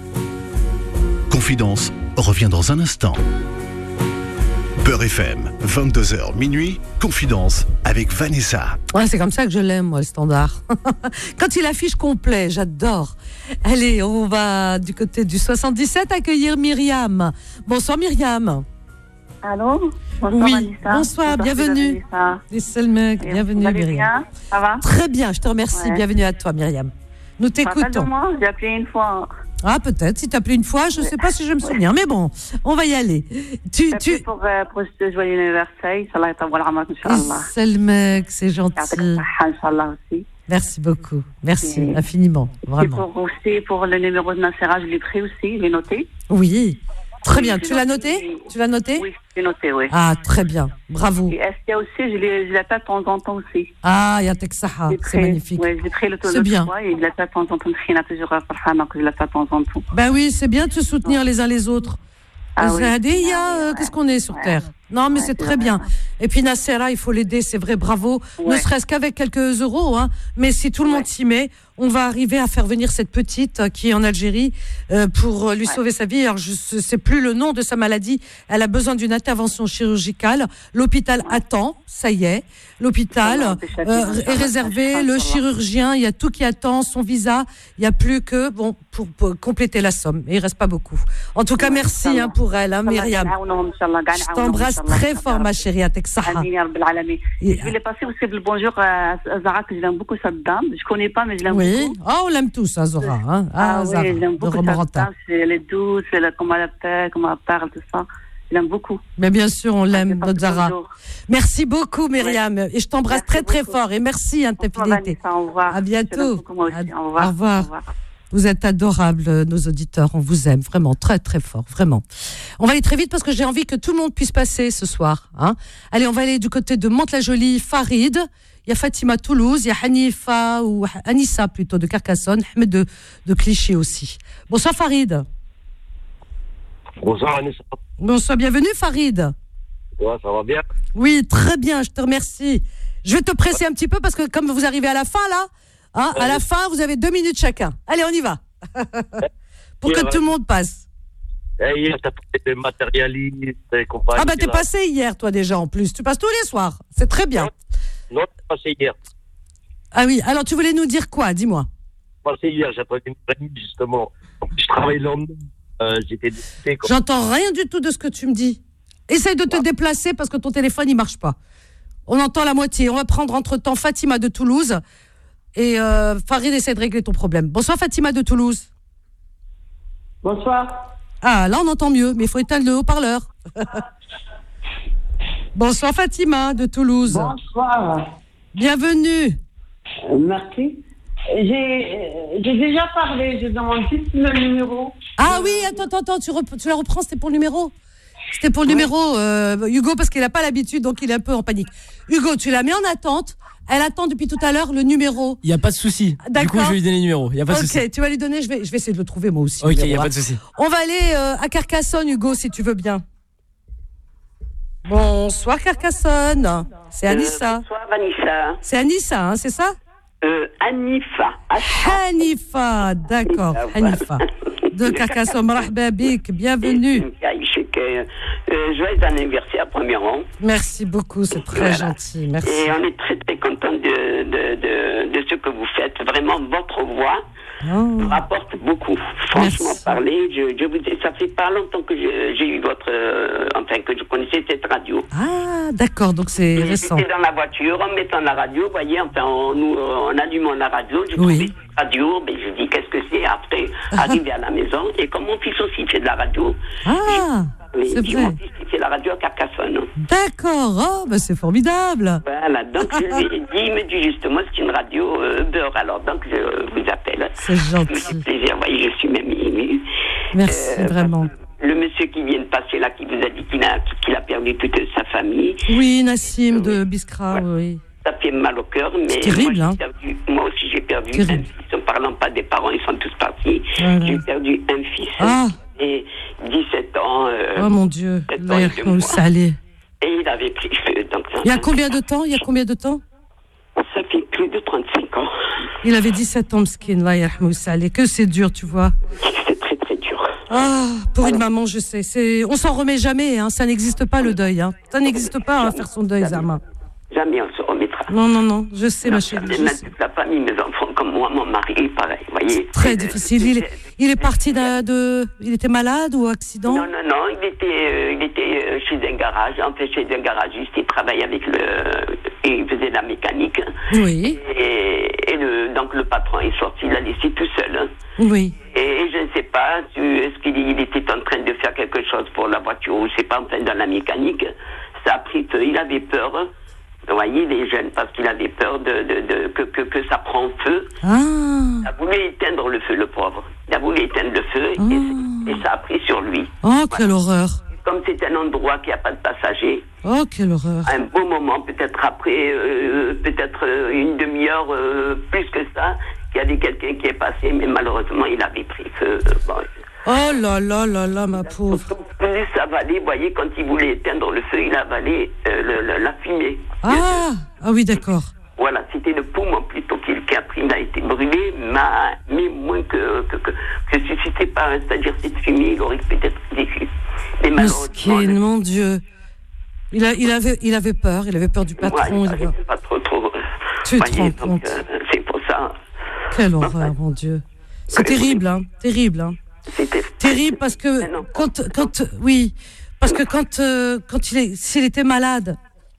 Speaker 1: Confidence revient dans un instant. Beurre F M, vingt-deux heures minuit, Confidence avec Vanessa.
Speaker 2: Ouais, c'est comme ça que je l'aime, moi, le standard. Quand il affiche complet, j'adore. Allez, on va du côté du soixante-dix-sept accueillir Myriam. Bonsoir Myriam.
Speaker 14: Allô? Bonsoir
Speaker 2: oui.
Speaker 14: Vanessa.
Speaker 2: Bonsoir, bienvenue. Les seuls mecs, bienvenue
Speaker 14: vous
Speaker 2: Myriam.
Speaker 14: Bien ça va?
Speaker 2: Très bien, je te remercie. Ouais. Bienvenue à toi Myriam. Nous t'écoutons.
Speaker 14: Moi, j'ai appelé une fois.
Speaker 2: Ah, peut-être. Si tu as appelé une fois, je ne sais pas si je me souviens. Mais bon, on va y aller. Tu, tu...
Speaker 14: Pour, euh, pour te joyeux anniversaire. Inch'Allah, t'envoie la Inch'Allah.
Speaker 2: C'est le mec, c'est gentil.
Speaker 14: Inch'Allah aussi.
Speaker 2: Merci beaucoup. Merci et infiniment. Vraiment.
Speaker 14: Et pour, aussi, pour le numéro de Nassera, je l'ai pris aussi. Je l'ai noté.
Speaker 2: Oui. Très
Speaker 14: oui,
Speaker 2: bien. Tu l'as noté? Tu l'as noté?
Speaker 14: Oui, je l'ai noté, oui.
Speaker 2: Ah, très bien. Bravo.
Speaker 14: Et S T A aussi, je l'appelle de temps en temps aussi.
Speaker 2: Ah, Yatek Saha. C'est magnifique.
Speaker 14: Oui, je l'ai pris le temps
Speaker 2: de bien.
Speaker 14: fois et je l'appelle de temps en temps. Je l'ai toujours Farhana, que je l'appelle de temps en temps.
Speaker 2: Ben oui, c'est bien de se soutenir ouais. les uns les autres. Ah, oui. ah, oui, euh, qu'est-ce qu'on est sur ouais. Terre? Non, mais ouais, c'est très vrai. Bien. Et puis Nassera, il faut l'aider, c'est vrai, bravo. Ouais. Ne serait-ce qu'avec quelques euros, hein. Mais si tout le ouais. monde s'y met, on va arriver à faire venir cette petite euh, qui est en Algérie euh, pour lui ouais. sauver sa vie. Alors, je ne sais plus le nom de sa maladie. Elle a besoin d'une intervention chirurgicale. L'hôpital ouais. attend, ça y est. L'hôpital euh, est réservé, le chirurgien, il y a tout qui attend, son visa. Il n'y a plus que, bon, pour, pour compléter la somme. Et il ne reste pas beaucoup. En tout cas, ouais, merci hein, pour elle, hein, Myriam. Je t'embrasse très fort, ma chérie, à Texaha.
Speaker 14: Je voulais passer aussi le bonjour à Zara, que je l'aime beaucoup, cette dame. Je ne connais pas, mais je l'aime
Speaker 2: oui.
Speaker 14: beaucoup.
Speaker 2: Oh, on l'aime tous, hein, Zora. Hein. Ah,
Speaker 14: ah
Speaker 2: Zara,
Speaker 14: oui, je l'aime beaucoup, cette dame. Elle est douce, elle a, comment elle appelle, comment elle parle, tout ça. Je l'aime beaucoup.
Speaker 2: Mais bien sûr, on l'aime, notre Zara. Merci beaucoup, Myriam. Ouais. Et je t'embrasse très, très beaucoup. Fort. Et merci hein, de ta fidélité.
Speaker 14: Au revoir.
Speaker 2: À bientôt.
Speaker 14: Beaucoup, à,
Speaker 2: au,
Speaker 14: revoir.
Speaker 2: au revoir. Au revoir. Vous êtes adorables, nos auditeurs. On vous aime vraiment très, très fort. Vraiment. On va aller très vite parce que j'ai envie que tout le monde puisse passer ce soir. Hein. Allez, on va aller du côté de Mantes-la-Jolie, Farid. Il y a Fatima Toulouse. Il y a Hanifa, ou Anissa plutôt, de Carcassonne. Ahmed de, de Clichy aussi. Bonsoir, Farid.
Speaker 15: Bonsoir, Anissa.
Speaker 2: Bonsoir, bienvenue, Farid.
Speaker 15: Ouais, ça va bien?
Speaker 2: Oui, très bien, je te remercie. Je vais te presser un petit peu parce que comme vous arrivez à la fin, là, hein, à la fin, vous avez deux minutes chacun. Allez, on y va. Pour hier, que tout le monde passe.
Speaker 15: Hier, t'as parlé des matérialistes et compagnie.
Speaker 2: Ah bah, t'es là. Passé hier, toi, déjà, en plus. Tu passes tous les soirs. C'est très bien.
Speaker 15: Non, non t'es passé hier.
Speaker 2: Ah oui, alors tu voulais nous dire quoi? Dis-moi.
Speaker 15: Passé hier, j'ai appelé une famille, justement. Je travaille le lendemain. Euh, j'étais député.
Speaker 2: J'entends rien du tout de ce que tu me dis. Essaye de te ah. déplacer parce que ton téléphone, il marche pas. On entend la moitié. On va prendre entre-temps Fatima de Toulouse et euh, Farid essaie de régler ton problème. Bonsoir Fatima de Toulouse.
Speaker 16: Bonsoir.
Speaker 2: Ah, là on entend mieux, mais il faut éteindre le haut-parleur. Bonsoir Fatima de Toulouse.
Speaker 16: Bonsoir.
Speaker 2: Bienvenue.
Speaker 16: Euh, merci. J'ai, euh, j'ai déjà parlé, je demande juste le numéro.
Speaker 2: Ah oui, attends, attends, attends, tu, rep- tu la reprends, c'était pour le numéro C'était pour le
Speaker 16: Ouais.
Speaker 2: numéro, euh, Hugo, parce qu'il n'a pas l'habitude, donc il est un peu en panique. Hugo, tu la mets en attente. Elle attend depuis tout à l'heure le numéro.
Speaker 5: Il n'y a pas de souci. Du coup, je vais lui donner le numéro. Il n'y a pas de
Speaker 2: Ok,
Speaker 5: souci.
Speaker 2: tu vas lui donner, je vais, je vais essayer de le trouver moi aussi.
Speaker 5: Ok,
Speaker 2: le
Speaker 5: il n'y a
Speaker 2: numéro,
Speaker 5: pas de
Speaker 2: hein.
Speaker 5: souci.
Speaker 2: On va aller euh, à Carcassonne, Hugo, si tu veux bien. Bonsoir Carcassonne. C'est Anissa.
Speaker 17: Euh, bonsoir Vanessa.
Speaker 2: C'est Anissa, hein, c'est ça
Speaker 17: Euh, Anifa.
Speaker 2: Hanifa, d'accord, Hanifa. De Carcassonne, marhaba bik, bienvenue.
Speaker 17: Euh, joyeux anniversaire, premièrement.
Speaker 2: Merci beaucoup, c'est très
Speaker 17: Voilà.
Speaker 2: gentil, merci.
Speaker 17: Et on est très très content de, de, de, de ce que vous faites. Vraiment, votre voix
Speaker 2: Oh.
Speaker 17: rapporte beaucoup. Franchement parler, je, je vous dis, ça fait pas longtemps que je- j'ai eu votre, euh, enfin que je connaissais cette radio.
Speaker 2: Ah, d'accord, donc c'est récent.
Speaker 17: J'étais dans la voiture, en mettant la radio, vous voyez, enfin, en, nous, en allumant la radio, j'ai
Speaker 2: Oui.
Speaker 17: trouvé cette radio, ben, je dis, qu'est-ce que c'est? Après, arrivé à la maison, et comme mon fils aussi fait de la radio,
Speaker 2: Ah,
Speaker 17: j'ai
Speaker 2: c'est
Speaker 17: dit,
Speaker 2: vrai.
Speaker 17: mon fils il fait la radio à Carcassonne.
Speaker 2: D'accord, oh, bah c'est formidable.
Speaker 17: Voilà, donc je lui ai dit, il me dit justement, c'est une radio euh, beurre, alors donc je vous appelle.
Speaker 2: C'est gentil.
Speaker 17: Ça me fait plaisir, vous voyez, je suis même émue.
Speaker 2: Merci,
Speaker 17: Euh,
Speaker 2: vraiment.
Speaker 17: Le monsieur qui vient de passer là, qui vous a dit qu'il a, qu'il a perdu toute sa famille,
Speaker 2: Oui, Nassim de Biskra, oui.
Speaker 17: ça fait mal au cœur, mais
Speaker 2: C'est terrible,
Speaker 17: moi,
Speaker 2: hein.
Speaker 17: j'ai perdu, moi aussi j'ai perdu
Speaker 2: Terrible.
Speaker 17: un fils. En parlant pas des parents, ils sont tous partis.
Speaker 2: Voilà.
Speaker 17: J'ai perdu un fils.
Speaker 2: Ah.
Speaker 17: Et dix-sept ans. euh,
Speaker 2: Oh mon Dieu,
Speaker 17: sept ans
Speaker 2: Allah
Speaker 17: et deux
Speaker 2: yarhamou
Speaker 17: mois.
Speaker 2: salé.
Speaker 17: Et il avait pris feu. Donc,
Speaker 2: Il y a combien de temps Il y a combien de temps
Speaker 17: ça fait plus de trente-cinq ans.
Speaker 2: Il avait dix-sept ans, Mskin, Allah yarhamou salé. Que c'est dur, tu vois.
Speaker 17: C'est très très dur.
Speaker 2: Ah, pour une maman, je sais. C'est, on s'en remet jamais, hein. Ça n'existe pas le deuil, hein. Ça n'existe pas à faire son deuil, Zama.
Speaker 17: Jamais on se remettra.
Speaker 2: Non, non, non, je sais, ma chérie.
Speaker 17: Mais
Speaker 2: je
Speaker 17: même
Speaker 2: sais.
Speaker 17: toute la famille, mes enfants, comme moi, mon mari, pareil, vous voyez.
Speaker 2: Très difficile. Il est, il est parti d'un- de, il était malade ou accident?
Speaker 17: Non, non, non, il était, euh, il était euh, chez un garage, en fait, chez un garagiste, il travaillait avec le, il faisait de la mécanique.
Speaker 2: Oui.
Speaker 17: Et, et le, donc le patron est sorti, il l'a laissé tout seul. hein.
Speaker 2: Oui.
Speaker 17: Et je ne sais pas, tu- est-ce qu'il il était en train de faire quelque chose pour la voiture, ou je sais pas, enfin, dans la mécanique. Ça a pris feu, il avait peur. Vous voyez, les jeunes, parce qu'il avait peur de, de, de, que, que, que ça prend feu.
Speaker 2: Ah.
Speaker 17: Il a voulu éteindre le feu, le pauvre. Il a voulu éteindre le feu et, et ça a pris sur lui.
Speaker 2: Oh, quelle horreur.
Speaker 17: Comme c'est un endroit qui n'a pas de passagers,
Speaker 2: Oh, quelle horreur.
Speaker 17: un beau moment, peut-être après, euh, peut-être euh, une demi-heure, euh, plus que ça, qu'il y avait quelqu'un qui est passé, mais malheureusement, il avait pris feu. euh, bon.
Speaker 2: Oh là là là là, ma pauvre.
Speaker 17: Plus avalé, vous voyez, quand il voulait éteindre le feu, il avalait euh, le, le, la fumée.
Speaker 2: Ah, ah oui, d'accord.
Speaker 17: Voilà, c'était le poumon plutôt qui, qui a pris, il a été brûlé, mais, mais moins que, que, que, que si c'était pas, c'est-à-dire cette fumée, il aurait peut-être vécu. Mais malheureusement,
Speaker 2: Mesquine, mon Dieu. Il, a, il, avait, il avait peur, il avait peur du patron.
Speaker 17: ouais,
Speaker 2: il
Speaker 17: il
Speaker 2: va-
Speaker 17: pas trop, trop.
Speaker 2: Tu te
Speaker 17: voyez,
Speaker 2: rends
Speaker 17: donc,
Speaker 2: compte.
Speaker 17: euh, c'est pour ça.
Speaker 2: Quelle horreur, mon Dieu. C'est terrible, hein, terrible, hein. Terrible parce que quand, quand, oui, parce que quand, euh, quand il est, s'il était malade,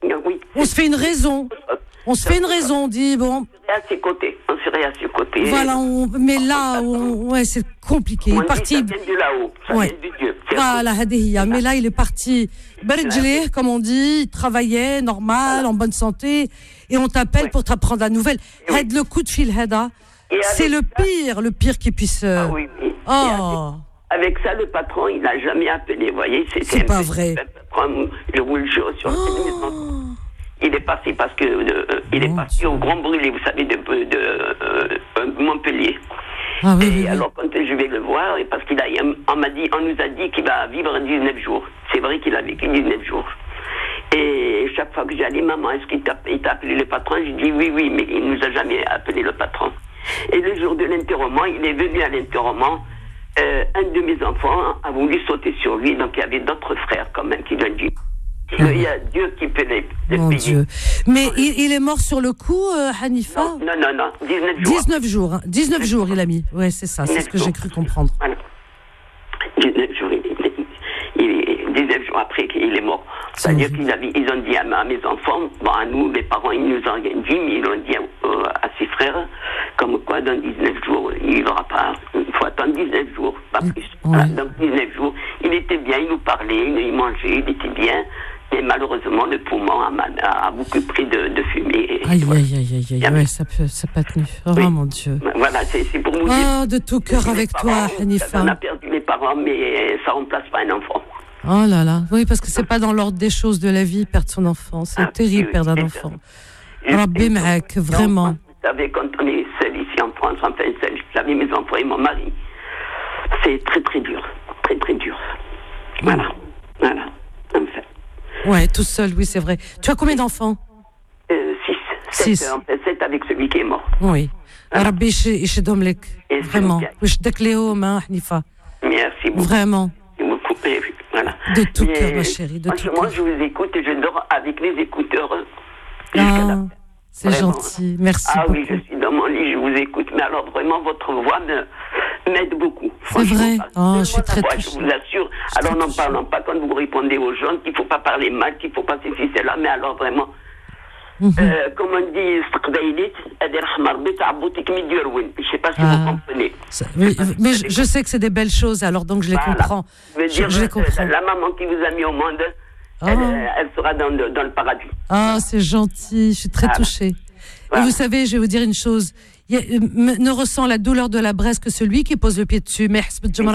Speaker 2: on se fait une raison. On se fait une raison, on dit bon.
Speaker 17: À ses côtés, on serait à ses côtés.
Speaker 2: Voilà, on, mais là, on, ouais, c'est compliqué. Il est
Speaker 17: On dit,
Speaker 2: parti.
Speaker 17: ça vient de là-haut, ça
Speaker 2: Ouais.
Speaker 17: vient de Dieu.
Speaker 2: Voilà, hadiya. Mais là, il est parti. Berjleh, comme on dit, il travaillait normal, en bonne santé, et on t'appelle pour t'apprendre la nouvelle. Had le coup de fil, Hada. C'est le pire, le pire qui puisse. euh,
Speaker 17: oui, oui.
Speaker 2: Oh.
Speaker 17: Avec ça, le patron, il n'a jamais appelé, vous voyez.
Speaker 2: C'est pas vrai.
Speaker 17: Patron, je vous le jure, sur cette maison. Il est parti parce que euh, il est parti au Grand Brûlé, vous savez, de, de, de euh, Montpellier.
Speaker 2: Ah, oui,
Speaker 17: et
Speaker 2: oui, oui.
Speaker 17: alors quand je vais le voir, et parce qu'il a, on m'a dit, on nous a dit qu'il va vivre dix-neuf jours. C'est vrai qu'il a vécu dix-neuf jours. Et chaque fois que j'allais, maman, est-ce qu'il t'a, il t'a appelé le patron? Je dis oui, oui, mais il nous a jamais appelé le patron. Et le jour de l'enterrement, il est venu à l'enterrement. Euh, un de mes enfants a voulu sauter sur lui, donc il y avait d'autres frères quand même qui lui ont dit. Il y a Dieu qui peut les, les
Speaker 2: Mon
Speaker 17: payer.
Speaker 2: Dieu. Mais il, il est mort sur le coup, euh, Hanifa?
Speaker 17: Non, non, non, dix-neuf jours.
Speaker 2: dix-neuf jours. hein. dix-neuf jours, il a mis. Ouais, c'est ça, c'est ce que j'ai cru comprendre.
Speaker 17: Voilà. dix-neuf jours, il est, il est dix-neuf jours après qu'il est mort. C'est-à-dire qu'ils avaient, ils ont dit à, à mes enfants, bon, à nous, les parents, ils nous ont rien dit, mais ils ont dit euh, à ses frères, comme quoi, dans dix-neuf jours, il n'y aura pas, il faut attendre dix-neuf jours, pas plus.
Speaker 2: Ouais.
Speaker 17: Hein, dans dix-neuf jours, il était bien, il nous parlait, il, il mangeait, il était bien, mais malheureusement, le poumon a, a, a beaucoup pris de, de fumée.
Speaker 2: Aïe, aïe, aïe, aïe, aïe, ouais, ça peut, ça pas tenu. Oh, oui. Mon Dieu.
Speaker 17: Voilà, c'est, c'est pour nous dire.
Speaker 2: Ah, de tout cœur avec toi, Hanifa.
Speaker 17: On a perdu mes parents, mais ça remplace pas un enfant.
Speaker 2: Oh là là, oui, parce que c'est pas dans l'ordre des choses de la vie, perdre son enfant. C'est ah, terrible, oui, perdre un enfant. Rabbi Ma'ak, vraiment.
Speaker 17: Vous savez, quand on est seul ici en France, enfin seul, j'avais mes enfants et mon mari. C'est très très dur, très très dur. Voilà, voilà, enfin.
Speaker 2: Ouais, tout seul, oui, c'est vrai. Tu as combien d'enfants?
Speaker 17: euh, Six.
Speaker 2: Six.
Speaker 17: Sept, en fait, sept avec celui qui est mort.
Speaker 2: Oui. Rabbi يشدهم لك. Vraiment. ويشدك ليهم, Hanifa.
Speaker 17: Merci beaucoup.
Speaker 2: Vraiment.
Speaker 17: Voilà.
Speaker 2: De tout cœur, ma chérie, de tout cœur.
Speaker 17: Moi, je vous écoute et je dors avec les écouteurs.
Speaker 2: Ah, c'est vraiment gentil. Merci
Speaker 17: ah,
Speaker 2: beaucoup.
Speaker 17: Ah oui, je suis dans mon lit, je vous écoute. Mais alors, vraiment, votre voix me, m'aide beaucoup.
Speaker 2: C'est vrai. Oh, je suis très
Speaker 17: voix,
Speaker 2: touchée.
Speaker 17: Je vous assure. Alors, n'en parlons pas quand vous répondez aux gens qu'il ne faut pas parler mal, qu'il ne faut pas ceci, cela. Mais alors, vraiment... Mm-hmm. Euh, comme on dit, je ne sais pas si ah. vous comprenez.
Speaker 2: Ça, mais mais je, je sais que c'est des belles choses, alors donc je les voilà. comprends.
Speaker 17: Je,
Speaker 2: je, je les comprends.
Speaker 17: La maman qui vous a mis au monde, oh. elle, elle sera dans le, dans le paradis.
Speaker 2: Ah, oh, c'est gentil, je suis très voilà. touchée. Voilà. Et vous savez, je vais vous dire une chose. Il y a, ne ressent la douleur de la braise que celui qui pose le pied dessus. Mais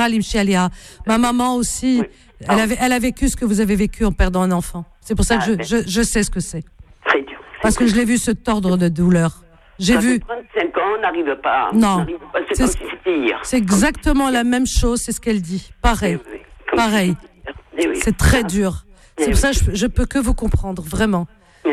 Speaker 2: ma maman aussi, oui. elle, avait, elle a vécu ce que vous avez vécu en perdant un enfant. C'est pour ça ah, que je, je, je sais ce que c'est.
Speaker 17: Très dur.
Speaker 2: Parce que je l'ai vu se tordre de douleur. J'ai
Speaker 17: ça
Speaker 2: vu.
Speaker 17: trente-cinq ans, on n'arrive pas.
Speaker 2: Non.
Speaker 17: Pas, c'est, c'est comme si c'était hier.
Speaker 2: C'est exactement la même chose, c'est ce qu'elle dit. Pareil. Oui, oui. Pareil. Si oui. C'est très dur. C'est oui. pour ça que je, je peux que vous comprendre, vraiment.
Speaker 17: Oui.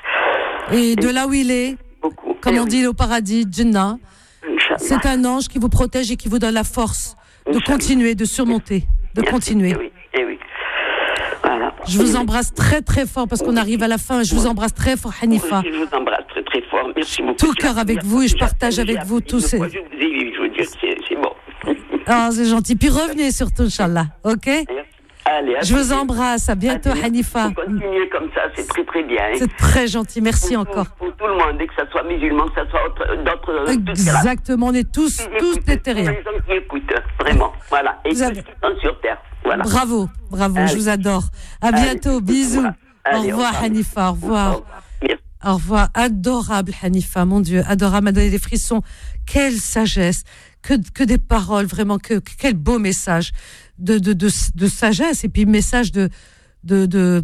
Speaker 2: Et de là où il est,
Speaker 17: beaucoup.
Speaker 2: comme
Speaker 17: oui.
Speaker 2: on dit au paradis, Jannah, c'est un ange qui vous protège et qui vous donne la force de continuer, de surmonter, de
Speaker 17: Merci.
Speaker 2: continuer.
Speaker 17: Et oui. Et oui. Voilà.
Speaker 2: Je vous embrasse très très fort parce qu'on arrive à la fin. Je vous embrasse très fort, Hanifa.
Speaker 17: Je vous embrasse très très fort. Merci beaucoup.
Speaker 2: Tout cœur avec vous et je partage avec vous tous ces.
Speaker 17: Je vous ai vu, je veux dire, c'est, c'est bon.
Speaker 2: Ah, c'est gentil. Puis revenez surtout, Inch'Allah. Ok?
Speaker 17: Allez,
Speaker 2: je vous embrasse. À bientôt,
Speaker 17: allez,
Speaker 2: Hanifa.
Speaker 17: Continuez comme ça, c'est très très bien. Hein.
Speaker 2: C'est très gentil. Merci
Speaker 17: pour,
Speaker 2: encore.
Speaker 17: Pour, pour tout le monde, que ce soit musulman, que ce soit autre, d'autres.
Speaker 2: Exactement, on est tous, tous des terriens.
Speaker 17: Les gens qui écoutent, vraiment. Voilà. Et tous avez... qui sont sur terre. Voilà.
Speaker 2: Bravo, bravo, allez. Je vous adore. À bientôt, allez. Bisous. Allez, au revoir, au Hanifa, au revoir. Au revoir. Au revoir. Adorable, Hanifa, mon Dieu, adorable, m'a donné des frissons. Quelle sagesse, que, que des paroles, vraiment, que, que quel beau message de, de, de, de sagesse et puis message de, de, de,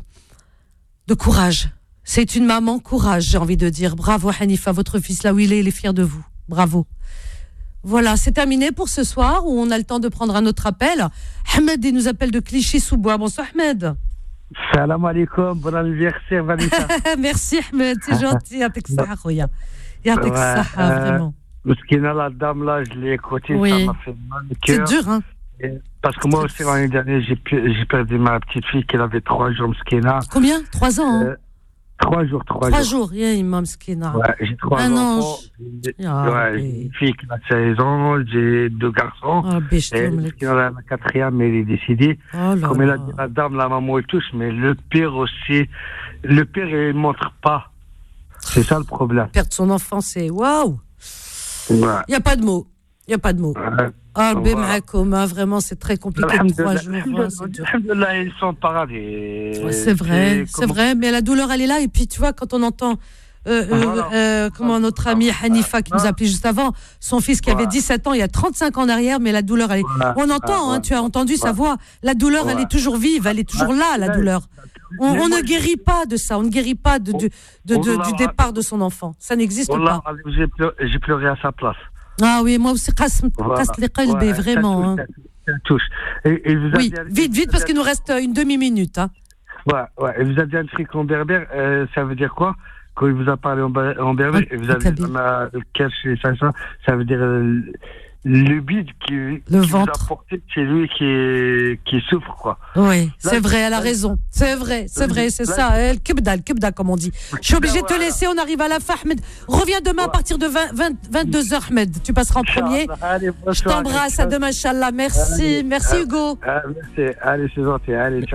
Speaker 2: de courage. C'est une maman courage, j'ai envie de dire. Bravo, Hanifa, votre fils, là où il est, il est fier de vous. Bravo. Voilà, c'est terminé pour ce soir où on a le temps de prendre un autre appel. Ahmed, il nous appelle de Clichy-sous-Bois. Bonsoir, Ahmed.
Speaker 18: Salam alaikum, bon anniversaire, Vanessa.
Speaker 2: Merci, Ahmed, c'est gentil. Yatek saha, Khoya. Yatek saha, vraiment.
Speaker 18: Mouskina, la dame là, je l'ai écoutée,
Speaker 2: oui.
Speaker 18: Ça m'a fait mal au cœur.
Speaker 2: C'est dur, hein.
Speaker 18: Et parce que moi aussi, l'année dernière, j'ai, j'ai perdu ma petite fille qui avait trois jours, Mouskina.
Speaker 2: Combien? Trois ans, hein.
Speaker 18: euh, Trois jours, trois,
Speaker 2: trois
Speaker 18: jours.
Speaker 2: jours, il y a Imam Skina.
Speaker 18: Ouais, j'ai trois
Speaker 2: un
Speaker 18: enfants. J'ai,
Speaker 2: ah,
Speaker 18: ouais, j'ai une fille qui a seize ans, j'ai deux garçons.
Speaker 2: Ah, et
Speaker 18: Skina, la quatrième, elle est décédée.
Speaker 2: Oh là
Speaker 18: Comme elle a
Speaker 2: là.
Speaker 18: dit, la dame, la maman et tous, mais le pire aussi, le pire, il ne montre pas. C'est ça le problème.
Speaker 2: Perdre son enfant, c'est waouh! Il
Speaker 18: ouais.
Speaker 2: n'y a pas de mots. Il n'y a pas de mots.
Speaker 18: Ouais.
Speaker 2: Ah, le Bémacoma, vraiment, c'est très compliqué. Trois jours, ouais, c'est dur.
Speaker 18: Alhamdulillah, ils sont paradis.
Speaker 2: Ouais, c'est vrai, c'est, c'est vrai, mais la douleur, elle est là. Et puis, tu vois, quand on entend, euh, voilà. euh, comment notre ami Hanifa qui nous a appelé juste avant, son fils qui avait dix-sept ans, il y a trente-cinq ans derrière, mais la douleur, elle est... voilà. On entend, hein, tu as entendu sa voix. La douleur, elle est toujours vive, elle est toujours là, la douleur. On, on ne guérit pas de ça, on ne guérit pas de, de, de, de, du départ de son enfant. Ça n'existe pas.
Speaker 18: J'ai pleuré, j'ai pleuré à sa place.
Speaker 2: Ah oui, moi aussi, casse les qalbes, vraiment.
Speaker 18: Ça touche. Et, et vous
Speaker 2: oui, avez, vite, vite, parce qu'il nous reste une demi-minute. Hein.
Speaker 18: Ouais, ouais. Et vous avez dit un truc en berbère, euh, ça veut dire quoi? Quand il vous a parlé en, en berbère, et vous avez dit le cache et ça, ça veut dire euh, le bide qui,
Speaker 2: le
Speaker 18: qui
Speaker 2: ventre.
Speaker 18: vous a porté, c'est lui qui, qui souffre, quoi.
Speaker 2: Oui, là, c'est vrai, elle a raison. C'est vrai, c'est vrai, c'est là, ça. Elle kibda, kibda, comme on dit. Je suis obligée de te laisser, on arrive à la fin, Ahmed. Reviens demain à partir de vingt, vingt, vingt-deux heures, Ahmed. Tu passeras en premier.
Speaker 18: Allez,
Speaker 2: je t'embrasse, à demain, Inch'Allah. Merci,
Speaker 18: allez,
Speaker 2: merci, Hugo.
Speaker 18: Allez, merci, allez, c'est gentil. Allez, ciao, ciao.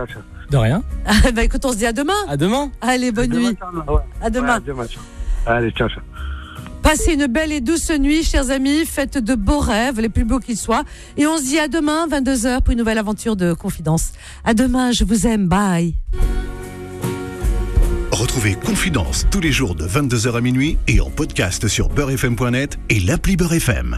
Speaker 5: De rien.
Speaker 2: Bah écoute, on se dit à demain.
Speaker 5: À demain.
Speaker 2: Allez, bonne nuit.
Speaker 18: Ouais.
Speaker 2: À demain.
Speaker 18: Ouais, à demain. Allez, ciao, ciao.
Speaker 2: Passez une belle et douce nuit, chers amis. Faites de beaux rêves, les plus beaux qu'ils soient. Et on se dit à demain, vingt-deux heures, pour une nouvelle aventure de Confidence. À demain, je vous aime. Bye.
Speaker 1: Retrouvez Confidence tous les jours de vingt-deux heures à minuit et en podcast sur beurre f m point net et l'appli Beurre F M.